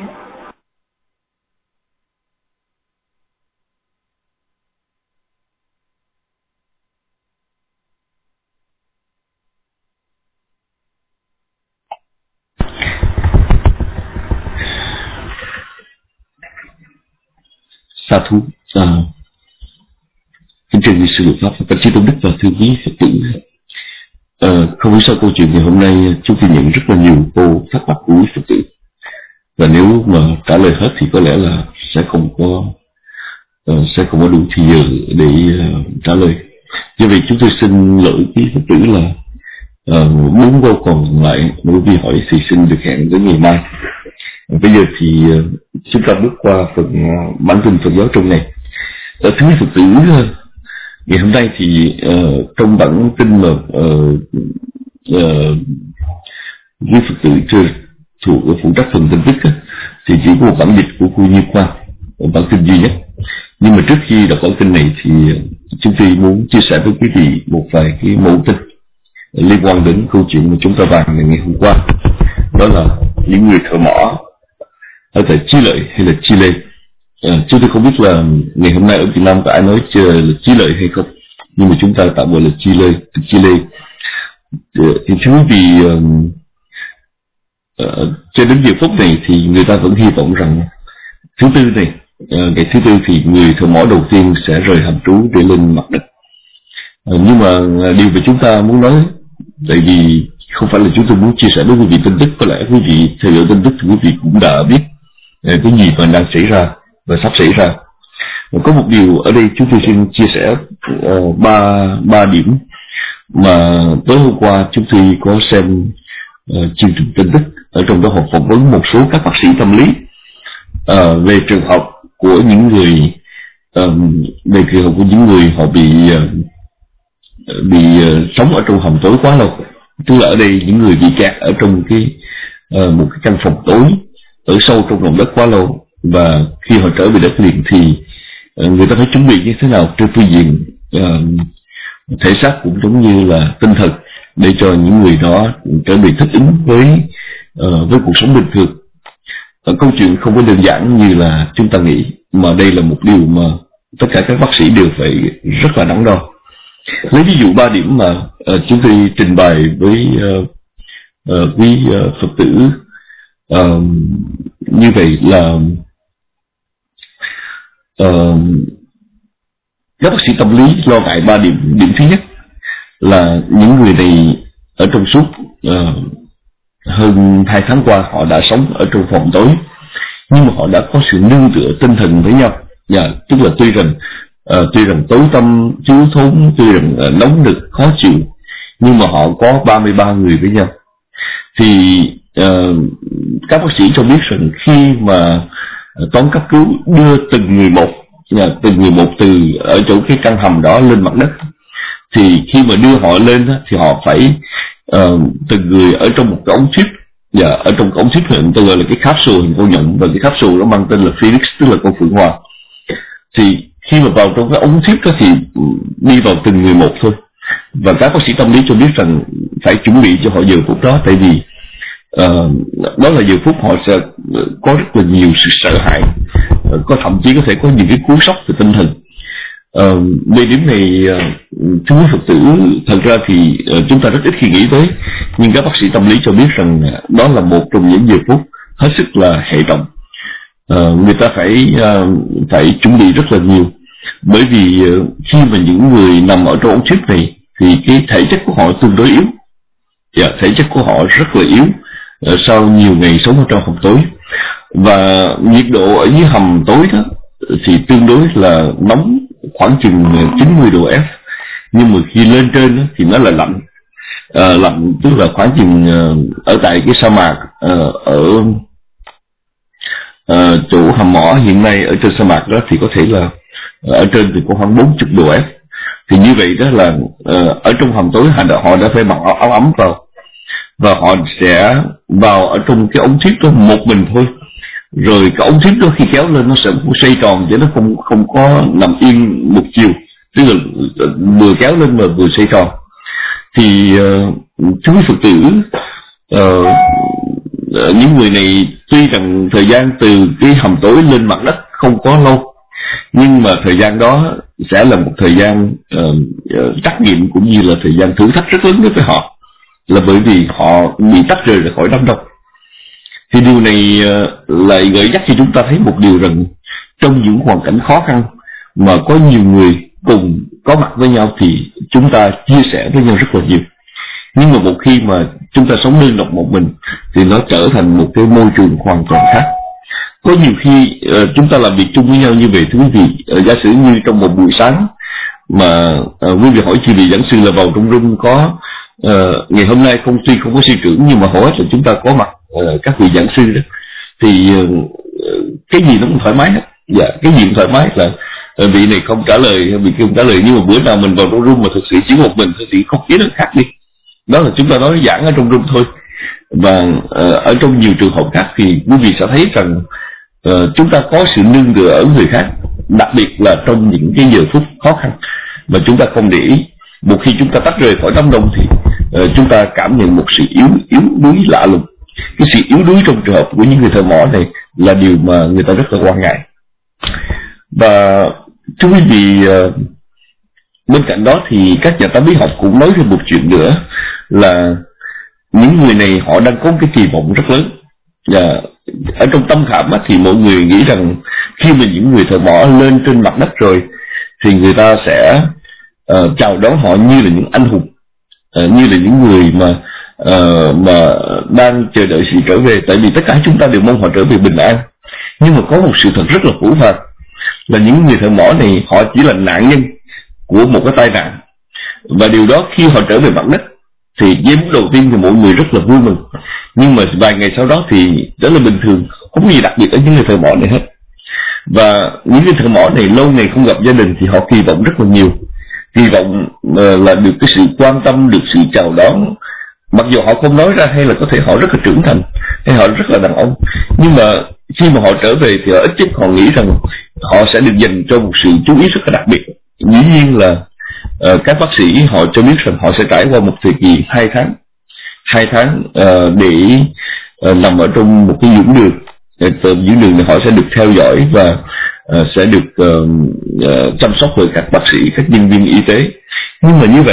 Sa thú. À, kính trình sư Luật Pháp và chư tôn đức và thưa quý Phật tử. À, không biết sao câu chuyện ngày hôm nay chúng tôi nhận rất là nhiều câu thắc mắc của quý Phật tử, và nếu mà trả lời hết thì có lẽ là sẽ không có uh, sẽ không có đủ thời giờ để uh, trả lời. Do vậy chúng tôi xin lỗi quý Phật tử là bốn uh, câu còn lại nếu quý hỏi thì xin được hẹn đến ngày mai. Uh, bây giờ thì uh, chúng ta bước qua phần uh, bản tin Phật giáo trong ngày. Uh, thưa quý Phật tử, uh, ngày hôm nay thì uh, trong bản tin mà uh, uh, quý Phật tử chưa thuộc phụ trách phần tin tức uh, thì chỉ có một bản dịch của cô Như Khoa, một bản tin duy nhất. Nhưng mà trước khi đọc bản tin này thì uh, chúng tôi muốn chia sẻ với quý vị một vài cái mẫu tin liên quan đến câu chuyện mà chúng ta bàn ngày hôm qua. Đó là những người thợ mỏ ở tại Chile hay là Chile. À, chúng tôi không biết là ngày hôm nay ở Việt Nam có ai nói là Chí Lợi hay không, nhưng mà chúng ta tạm gọi là Chile. Chile thì thưa quý vị, uh, uh, cho đến giờ phút này thì người ta vẫn hy vọng rằng thứ tư này, uh, ngày thứ tư thì người thợ mỏ đầu tiên sẽ rời hầm trú để lên mặt đất. Uh, nhưng mà điều mà chúng ta muốn nói, tại vì không phải là chúng tôi muốn chia sẻ với quý vị tin tức, có lẽ quý vị theo dõi tin tức thì quý vị cũng đã biết uh, cái gì mà đang xảy ra và sắp xảy ra. Và có một điều ở đây chúng tôi xin chia sẻ uh, ba ba điểm mà tối hôm qua chúng tôi có xem uh, chương trình tin tức, ở trong đó họ phỏng vấn một số các bác sĩ tâm lý uh, về trường hợp của những người um, về trường hợp của những người họ bị uh, bị uh, sống ở trong hầm tối quá lâu. Tức là ở đây những người bị kẹt ở trong cái uh, một cái căn phòng tối ở sâu trong lòng đất quá lâu, và khi họ trở về đất liền thì uh, người ta phải chuẩn bị như thế nào trên phương diện uh, thể xác cũng giống như là tinh thần để cho những người đó trở về thích ứng với uh, với cuộc sống bình thường. Uh, câu chuyện không có đơn giản như là chúng ta nghĩ, mà đây là một điều mà tất cả các bác sĩ đều phải rất là đắn đo. Lấy ví dụ ba điểm mà uh, chúng tôi trình bày với uh, uh, quý uh, Phật tử. Uh, như vậy là uh, các bác sĩ tâm lý lo ngại ba điểm. Điểm thứ nhất là những người này ở trong suốt uh, hơn hai tháng qua họ đã sống ở trong phòng tối, nhưng mà họ đã có sự nương tựa tinh thần với nhau. Yeah, tức là tuy rằng uh, tuy rằng tối tăm thiếu thốn, tuy rằng uh, nóng nực khó chịu, nhưng mà họ có ba mươi ba người với nhau. Thì uh, các bác sĩ cho biết rằng khi mà uh, toán cấp cứu đưa từng người một, uh, từng người một từ ở chỗ cái căn hầm đó lên mặt đất, thì khi mà đưa họ lên uh, thì họ phải uh, từng người ở trong một cái ống tuyếp. Dạ, ở trong cái ống tuyếp này người ta gọi là cái capsule hình con nhộng, và cái capsule nó mang tên là Phoenix, tức là con phượng hoàng. Thì khi mà vào trong cái ống tuyếp đó thì đi vào từng người một thôi. Và các bác sĩ tâm lý cho biết rằng phải chuẩn bị cho họ giờ phút đó, tại vì uh, đó là giờ phút họ sẽ có rất là nhiều sự sợ hãi, uh, có thậm chí có thể có những cái cú sốc về tinh thần. Uh, về điểm này, uh, thưa quý Phật tử, thật ra thì uh, chúng ta rất ít khi nghĩ tới, nhưng các bác sĩ tâm lý cho biết rằng uh, đó là một trong những giờ phút hết sức là hệ trọng. Uh, người ta phải uh, phải chuẩn bị rất là nhiều, bởi vì uh, khi mà những người nằm ở trong ống tuyếp này thì cái thể chất của họ tương đối yếu. Yeah, thể chất của họ rất là yếu uh, sau nhiều ngày sống ở trong hầm tối, và nhiệt độ ở dưới hầm tối đó thì tương đối là nóng, khoảng chừng chín mươi độ F, nhưng mà khi lên trên đó, thì nó là lạnh. À, lạnh tức là khoảng chừng uh, ở tại cái sa mạc uh, ở uh, chỗ hầm mỏ hiện nay ở trên sa mạc đó thì có thể là uh, ở trên thì có khoảng bốn mươi độ F. Thì như vậy đó là uh, ở trong hầm tối họ đã, họ đã phải mặc áo ấm vào, và họ sẽ vào ở trong cái ống tuyếp đó một mình thôi. Rồi cái ống tuyếp đó khi kéo lên nó sẽ xoay tròn, chứ nó không không có nằm yên một chiều, tức là vừa kéo lên mà vừa xoay tròn. Thì uh, thưa quý Phật tử, uh, những người này tuy rằng thời gian từ cái hầm tối lên mặt đất không có lâu, nhưng mà thời gian đó sẽ là một thời gian uh, uh, trắc nghiệm cũng như là thời gian thử thách rất lớn đối với họ, là bởi vì họ bị tách rời ra khỏi đám đông. Thì điều này uh, lại gợi nhắc cho chúng ta thấy một điều rằng trong những hoàn cảnh khó khăn mà có nhiều người cùng có mặt với nhau thì chúng ta chia sẻ với nhau rất là nhiều. Nhưng mà một khi mà chúng ta sống đơn độc một mình thì nó trở thành một cái môi trường hoàn toàn khác. Có nhiều khi uh, chúng ta làm việc chung với nhau như vậy, thưa quý vị, uh, giả sử như trong một buổi sáng mà uh, quý vị hỏi chi vị giảng sư là vào trong room có uh, ngày hôm nay không tuy không có sư trưởng, nhưng mà hầu hết là chúng ta có mặt uh, các vị giảng sư đó, thì uh, cái gì nó cũng thoải mái hết. Dạ, cái gì cũng thoải mái, là uh, vị này không trả lời, vị kia không trả lời, nhưng mà bữa nào mình vào trong room mà thực sự chỉ một mình thì không khí nó khác đi. Đó là chúng ta nói giảng ở trong room thôi. Và uh, ở trong nhiều trường hợp khác thì quý vị sẽ thấy rằng uh, chúng ta có sự nương tựa ở người khác, đặc biệt là trong những cái giờ phút khó khăn mà chúng ta không để ý. Một khi chúng ta tách rời khỏi đám đông thì uh, chúng ta cảm nhận một sự yếu yếu đuối lạ lùng. Cái sự yếu đuối trong trường hợp của những người thợ mỏ này là điều mà người ta rất là quan ngại. Và thưa quý vị, uh, bên cạnh đó thì các nhà tâm lý học cũng nói thêm một chuyện nữa, là những người này họ đang có cái kỳ vọng rất lớn. Và ở trong tâm khảm á, thì mọi người nghĩ rằng khi mà những người thợ mỏ lên trên mặt đất rồi thì người ta sẽ uh, chào đón họ như là những anh hùng, uh, như là những người mà uh, mà đang chờ đợi sự trở về. Tại vì tất cả chúng ta đều mong họ trở về bình an. Nhưng mà có một sự thật rất là phũ phàng, là những người thợ mỏ này họ chỉ là nạn nhân của một cái tai nạn. Và điều đó khi họ trở về mặt đất thì với mức đầu tiên thì mọi người rất là vui mừng, nhưng mà vài ngày sau đó thì rất là bình thường, không có gì đặc biệt ở những người thợ mỏ này hết. Và những người thợ mỏ này lâu ngày không gặp gia đình thì họ kỳ vọng rất là nhiều, kỳ vọng uh, là được cái sự quan tâm, được sự chào đón, mặc dù họ không nói ra, hay là có thể họ rất là trưởng thành, hay họ rất là đàn ông, nhưng mà khi mà họ trở về thì họ ít nhất họ nghĩ rằng họ sẽ được dành cho một sự chú ý rất là đặc biệt. Dĩ nhiên là uh, các bác sĩ họ cho biết rằng họ sẽ trải qua một thời kỳ hai tháng hai tháng uh, để uh, nằm ở trong một cái dưỡng đường. Từ dưỡng đường này họ sẽ được theo dõi và uh, sẽ được uh, uh, chăm sóc bởi các bác sĩ, các nhân viên y tế. Nhưng mà như vậy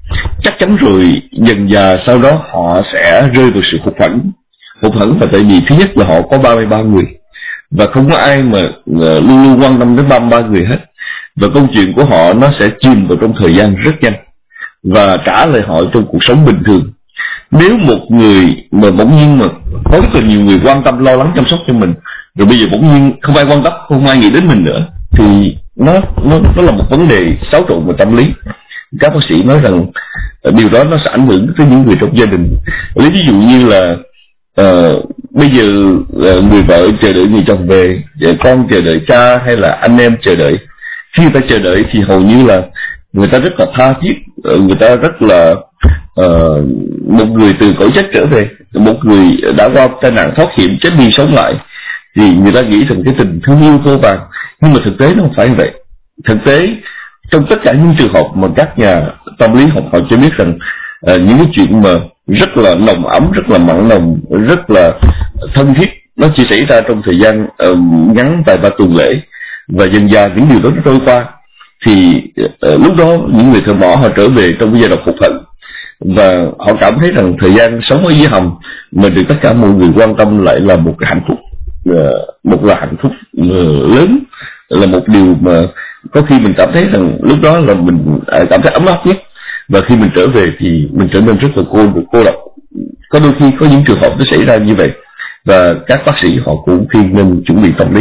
chắc chắn rồi dần dà sau đó họ sẽ rơi vào sự hụt hẫng. Hụt hẫng là tại vì thứ nhất là họ có ba mươi ba người, và không có ai mà uh, luôn luôn quan tâm đến ba mươi ba người hết, và câu chuyện của họ nó sẽ chìm vào trong thời gian rất nhanh và trả lại họ trong cuộc sống bình thường. Nếu một người mà bỗng nhiên mà có rất là nhiều người quan tâm lo lắng chăm sóc cho mình, rồi bây giờ bỗng nhiên không ai quan tâm, không ai nghĩ đến mình nữa, thì nó nó nó là một vấn đề xáo trộn về tâm lý. Các bác sĩ nói rằng uh, điều đó nó sẽ ảnh hưởng tới những người trong gia đình. Lấy ví dụ như là uh, bây giờ uh, người vợ chờ đợi người chồng về, con chờ đợi cha, hay là anh em chờ đợi. Khi người ta chờ đợi thì hầu như là người ta rất là tha thiết, người ta rất là uh, một người từ cõi chết trở về, một người đã qua tai nạn thoát hiểm chết đi sống lại, thì người ta nghĩ rằng cái tình thương yêu vô vàn. Nhưng mà thực tế nó không phải vậy. Thực tế trong tất cả những trường hợp mà các nhà tâm lý học họ cho biết rằng uh, những cái chuyện mà rất là nồng ấm, rất là mặn nồng, rất là thân thiết, nó chỉ xảy ra trong thời gian uh, ngắn vài ba tuần lễ, và dần dà những điều đó nó trôi qua, thì uh, lúc đó những người thợ mỏ họ trở về trong cái giai đoạn hụt hẫng, và họ cảm thấy rằng thời gian sống ở dưới hầm mà được tất cả mọi người quan tâm lại là một cái hạnh phúc, uh, một là hạnh phúc uh, lớn, là một điều mà có khi mình cảm thấy rằng lúc đó là mình uh, cảm thấy ấm áp nhất. Và khi mình trở về thì mình trở nên rất là cô cô độc. Có đôi khi có những trường hợp nó xảy ra như vậy, và các bác sĩ họ cũng khuyên nên chuẩn bị tâm lý.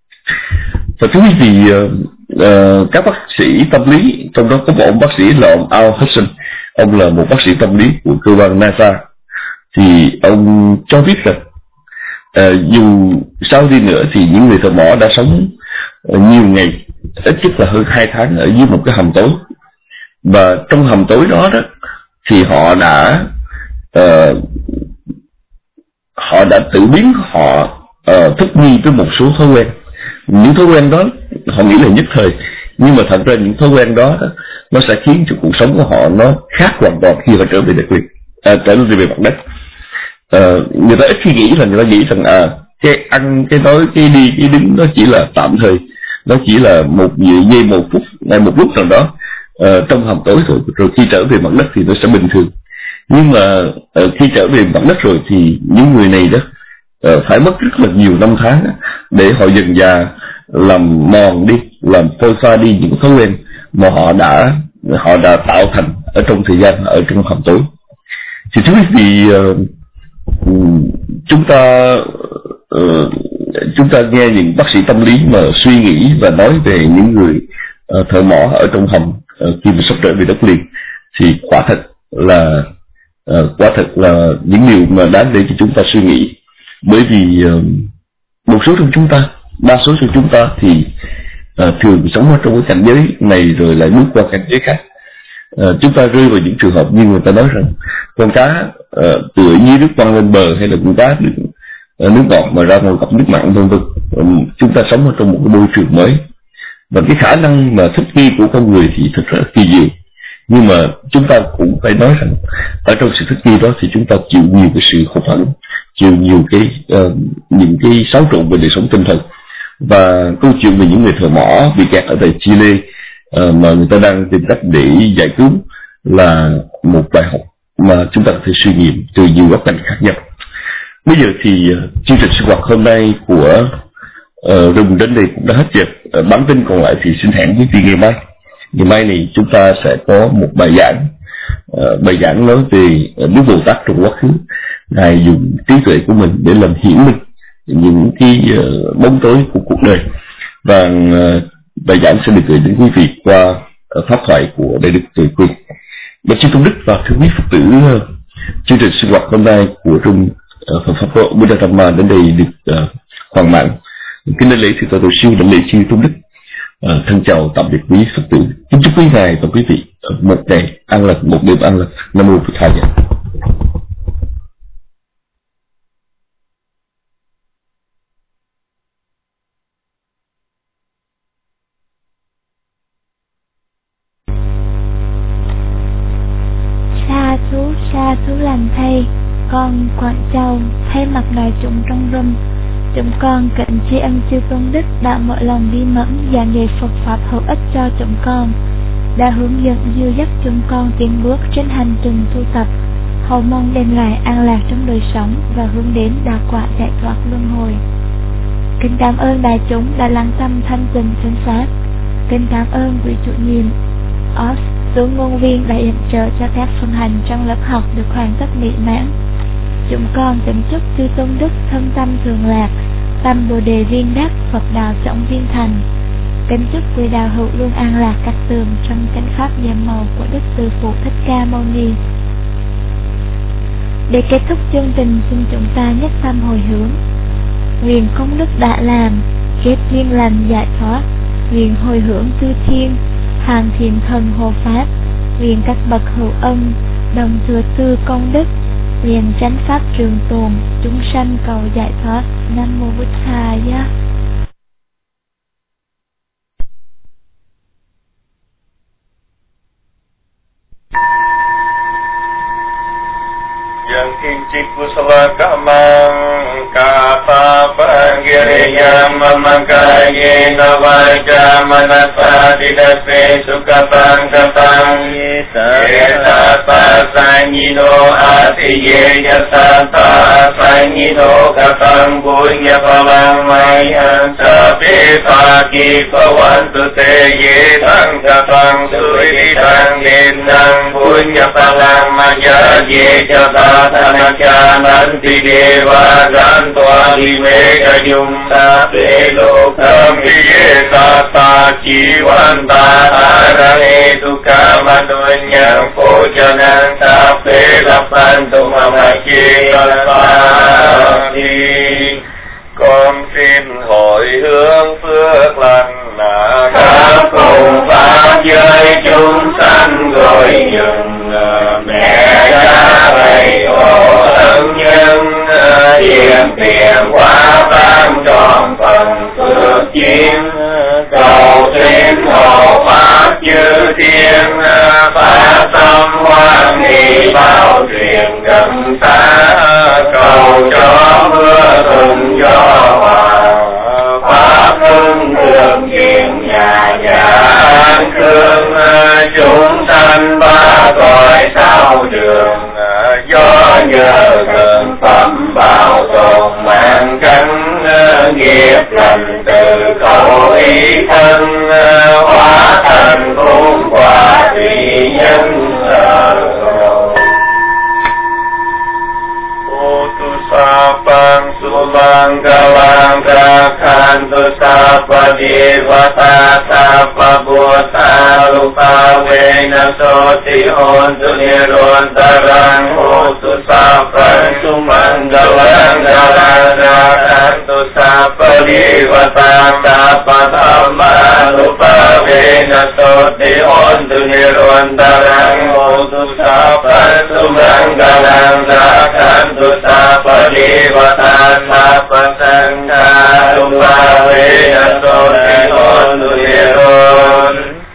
Và thứ thì uh, uh, các bác sĩ tâm lý, trong đó có một ông bác sĩ là ông Al Hudson. Ông là một bác sĩ tâm lý của cơ quan NASA. Thì ông cho biết rằng uh, dù sao đi nữa thì những người thợ mỏ đã sống uh, nhiều ngày, ít nhất là hơn hai tháng ở dưới một cái hầm tối. Và trong hầm tối đó đó thì họ đã uh, họ đã tự biến họ uh, thích nghi với một số thói quen. Những thói quen đó họ nghĩ là nhất thời, nhưng mà thật ra những thói quen đó, đó nó sẽ khiến cho cuộc sống của họ nó khác hoàn toàn khi họ trở về đất liền, à, trở về mặt đất. Uh, người ta ít khi nghĩ là người ta nghĩ rằng à cái ăn, cái nói, cái đi, cái đứng nó chỉ là tạm thời, nó chỉ là một giây, một phút, ngay một lúc nào đó uh, trong hầm tối rồi, rồi khi trở về mặt đất thì nó sẽ bình thường. Nhưng mà uh, khi trở về mặt đất rồi thì những người này đó uh, phải mất rất là nhiều năm tháng để họ dần dà làm mòn đi, làm phôi pha đi những thói quen mà họ đã họ đã tạo thành ở trong thời gian ở trong hầm tối. Thì thưa quý vị, uh, chúng ta uh, chúng ta nghe những bác sĩ tâm lý mà suy nghĩ và nói về những người uh, thợ mỏ ở trong hầm uh, khi mà sắp trở về đất liền, thì quả thật là uh, quả thật là những điều mà đáng để cho chúng ta suy nghĩ. Bởi vì uh, một số trong chúng ta, đa số trong chúng ta thì uh, thường sống ở trong cái cảnh giới này rồi lại bước qua cảnh giới khác. Uh, chúng ta rơi vào những trường hợp như người ta nói rằng con cá uh, tựa như nước văng lên bờ, hay là con cá nước, uh, nước ngọt mà ra ngoài gặp nước mặn, vân vân. Um, chúng ta sống ở trong một cái môi trường mới, và cái khả năng mà thích nghi của con người thì thật rất kỳ diệu. Nhưng mà chúng ta cũng phải nói rằng ở trong sự thích nghi đó thì chúng ta chịu nhiều cái sự khổ hạnh, chịu nhiều cái uh, những cái xáo trộn về đời sống tinh thần. Và câu chuyện về những người thợ mỏ bị kẹt ở tại Chile uh, mà người ta đang tìm cách để giải cứu là một bài học mà chúng ta có thể suy nghiệm từ nhiều góc cạnh khác nhau. Bây giờ thì uh, chương trình sinh hoạt hôm nay của uh, Rừng đến đây cũng đã hết giờ. Uh, bản tin còn lại thì xin hẹn với quý vị ngày mai. Ngày mai này chúng ta sẽ có một bài giảng, uh, bài giảng nói về uh, Đức Bồ Tát trong quá khứ. Ngài dùng trí tuệ của mình để làm hiển minh những cái uh, bóng tối của cuộc đời. Và uh, bài giảng sẽ được gửi đến quý vị qua uh, pháp thoại của Đại Đức Tuệ Quy. Bạch Sư Công Đức và thưa quý Phật tử, uh, chương trình sinh hoạt hôm nay của Trung uh, Phật Pháp Buddha Dhamma đến đây được uh, hoàn mãn. Kính lễ thì tôi tổ sư đã lễ Sư Công Đức. À, thân chào tạm biệt quý Phật tử. Kính chúc quý ngài và quý vị một ngày an lành, một đêm an lành. Nam mô Phật Thầy. Sa thú sa thú lành thầy, con Quảng Châu thay mặt đại chúng trong room, chúng con kính tri ân Chư Tôn Đức đã mỗi lần đi mẫn giảng dạy Phật pháp hữu ích cho chúng con. đã hướng dẫn dìu dắt chúng con tiến bước trên hành trình tu tập, hầu mong đem lại an lạc trong đời sống và hướng đến đạo quả giải thoát luân hồi. Kính cảm ơn đại chúng đã lắng tâm thanh tịnh chân sát. Kính cảm ơn vị chủ nhiệm Os xuống ngôn viên đã yểm trợ cho các phần hành trong lớp học được hoàn tất mỹ mãn. Chúng con kính chúc chư tôn đức thân tâm thường lạc, tâm bồ đề viên đắc, Phật đạo trọng viên thành. Kính chúc quý đạo hữu luôn an lạc các tường trong chánh pháp nhiệm màu của Đức Từ Phụ Thích Ca Mâu Ni. Để kết thúc chương trình, xin chúng ta nhất tâm hồi hướng. Nguyện công đức đã làm, kết duyên lành giải thoát. Nguyện hồi hướng chư thiên, hàng thiền thần hộ pháp. Nguyện các bậc hữu ân, đồng thừa tư công đức. Nguyện chánh pháp trường tồn, chúng sanh cầu giải thoát. Nam mô Bụt Thaya. Yang kincik kusala kamang kapa panggiriyam mamakaye navaja manasa didape sukapang kapang yeta pasangino atiye yasata pasangino kapang punya palang mayan sabi pagi pawantu te yetang kapang suri tang lindang punya palang maya ye jata Tanakyananti deva gantva limeka yumta pelokam yeta jivanta arane dukamadunyang pojanang tapelapantu mamaki kalpani. Con xin hồi hướng phước lành là các cùng pháp giới chúng sanh gọi nhường mẹ cha thầy tổ thân nhân tiền tiền quả tam tròn phần phước duyên cầu xin hộ pháp chư thiên phá tâm hoan hỷ bao truyền gần xa cầu cho mưa thuận gió hòa pháp hưng thường chuyện nhà nhà an cương chúng sanh ba cõi sao đường do nhờ gần phẩm bảo tồn mạng cánh nghiệp lành từ khẩu ý thân hóa thành phúc quả tùy nhân Sapang sulang galang kakhantu sapa devata sapa bhutta lupa vena soti hontu nirontarang hotu sapa sumanggalang galang kakhantu sapa devata sapa dhamma lupa vena soti hontu nirontarang hotu sapa sumanggalang kakhantu sapa Devata Sapa Sangha Lupa Vena Soti Hontu Niron.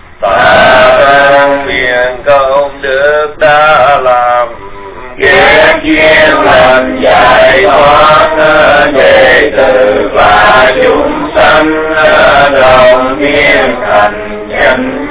Ta nguyện công đức đã làm kết duyên lành giải thoát đệ tử và chúng sanh đồng viên thành chánh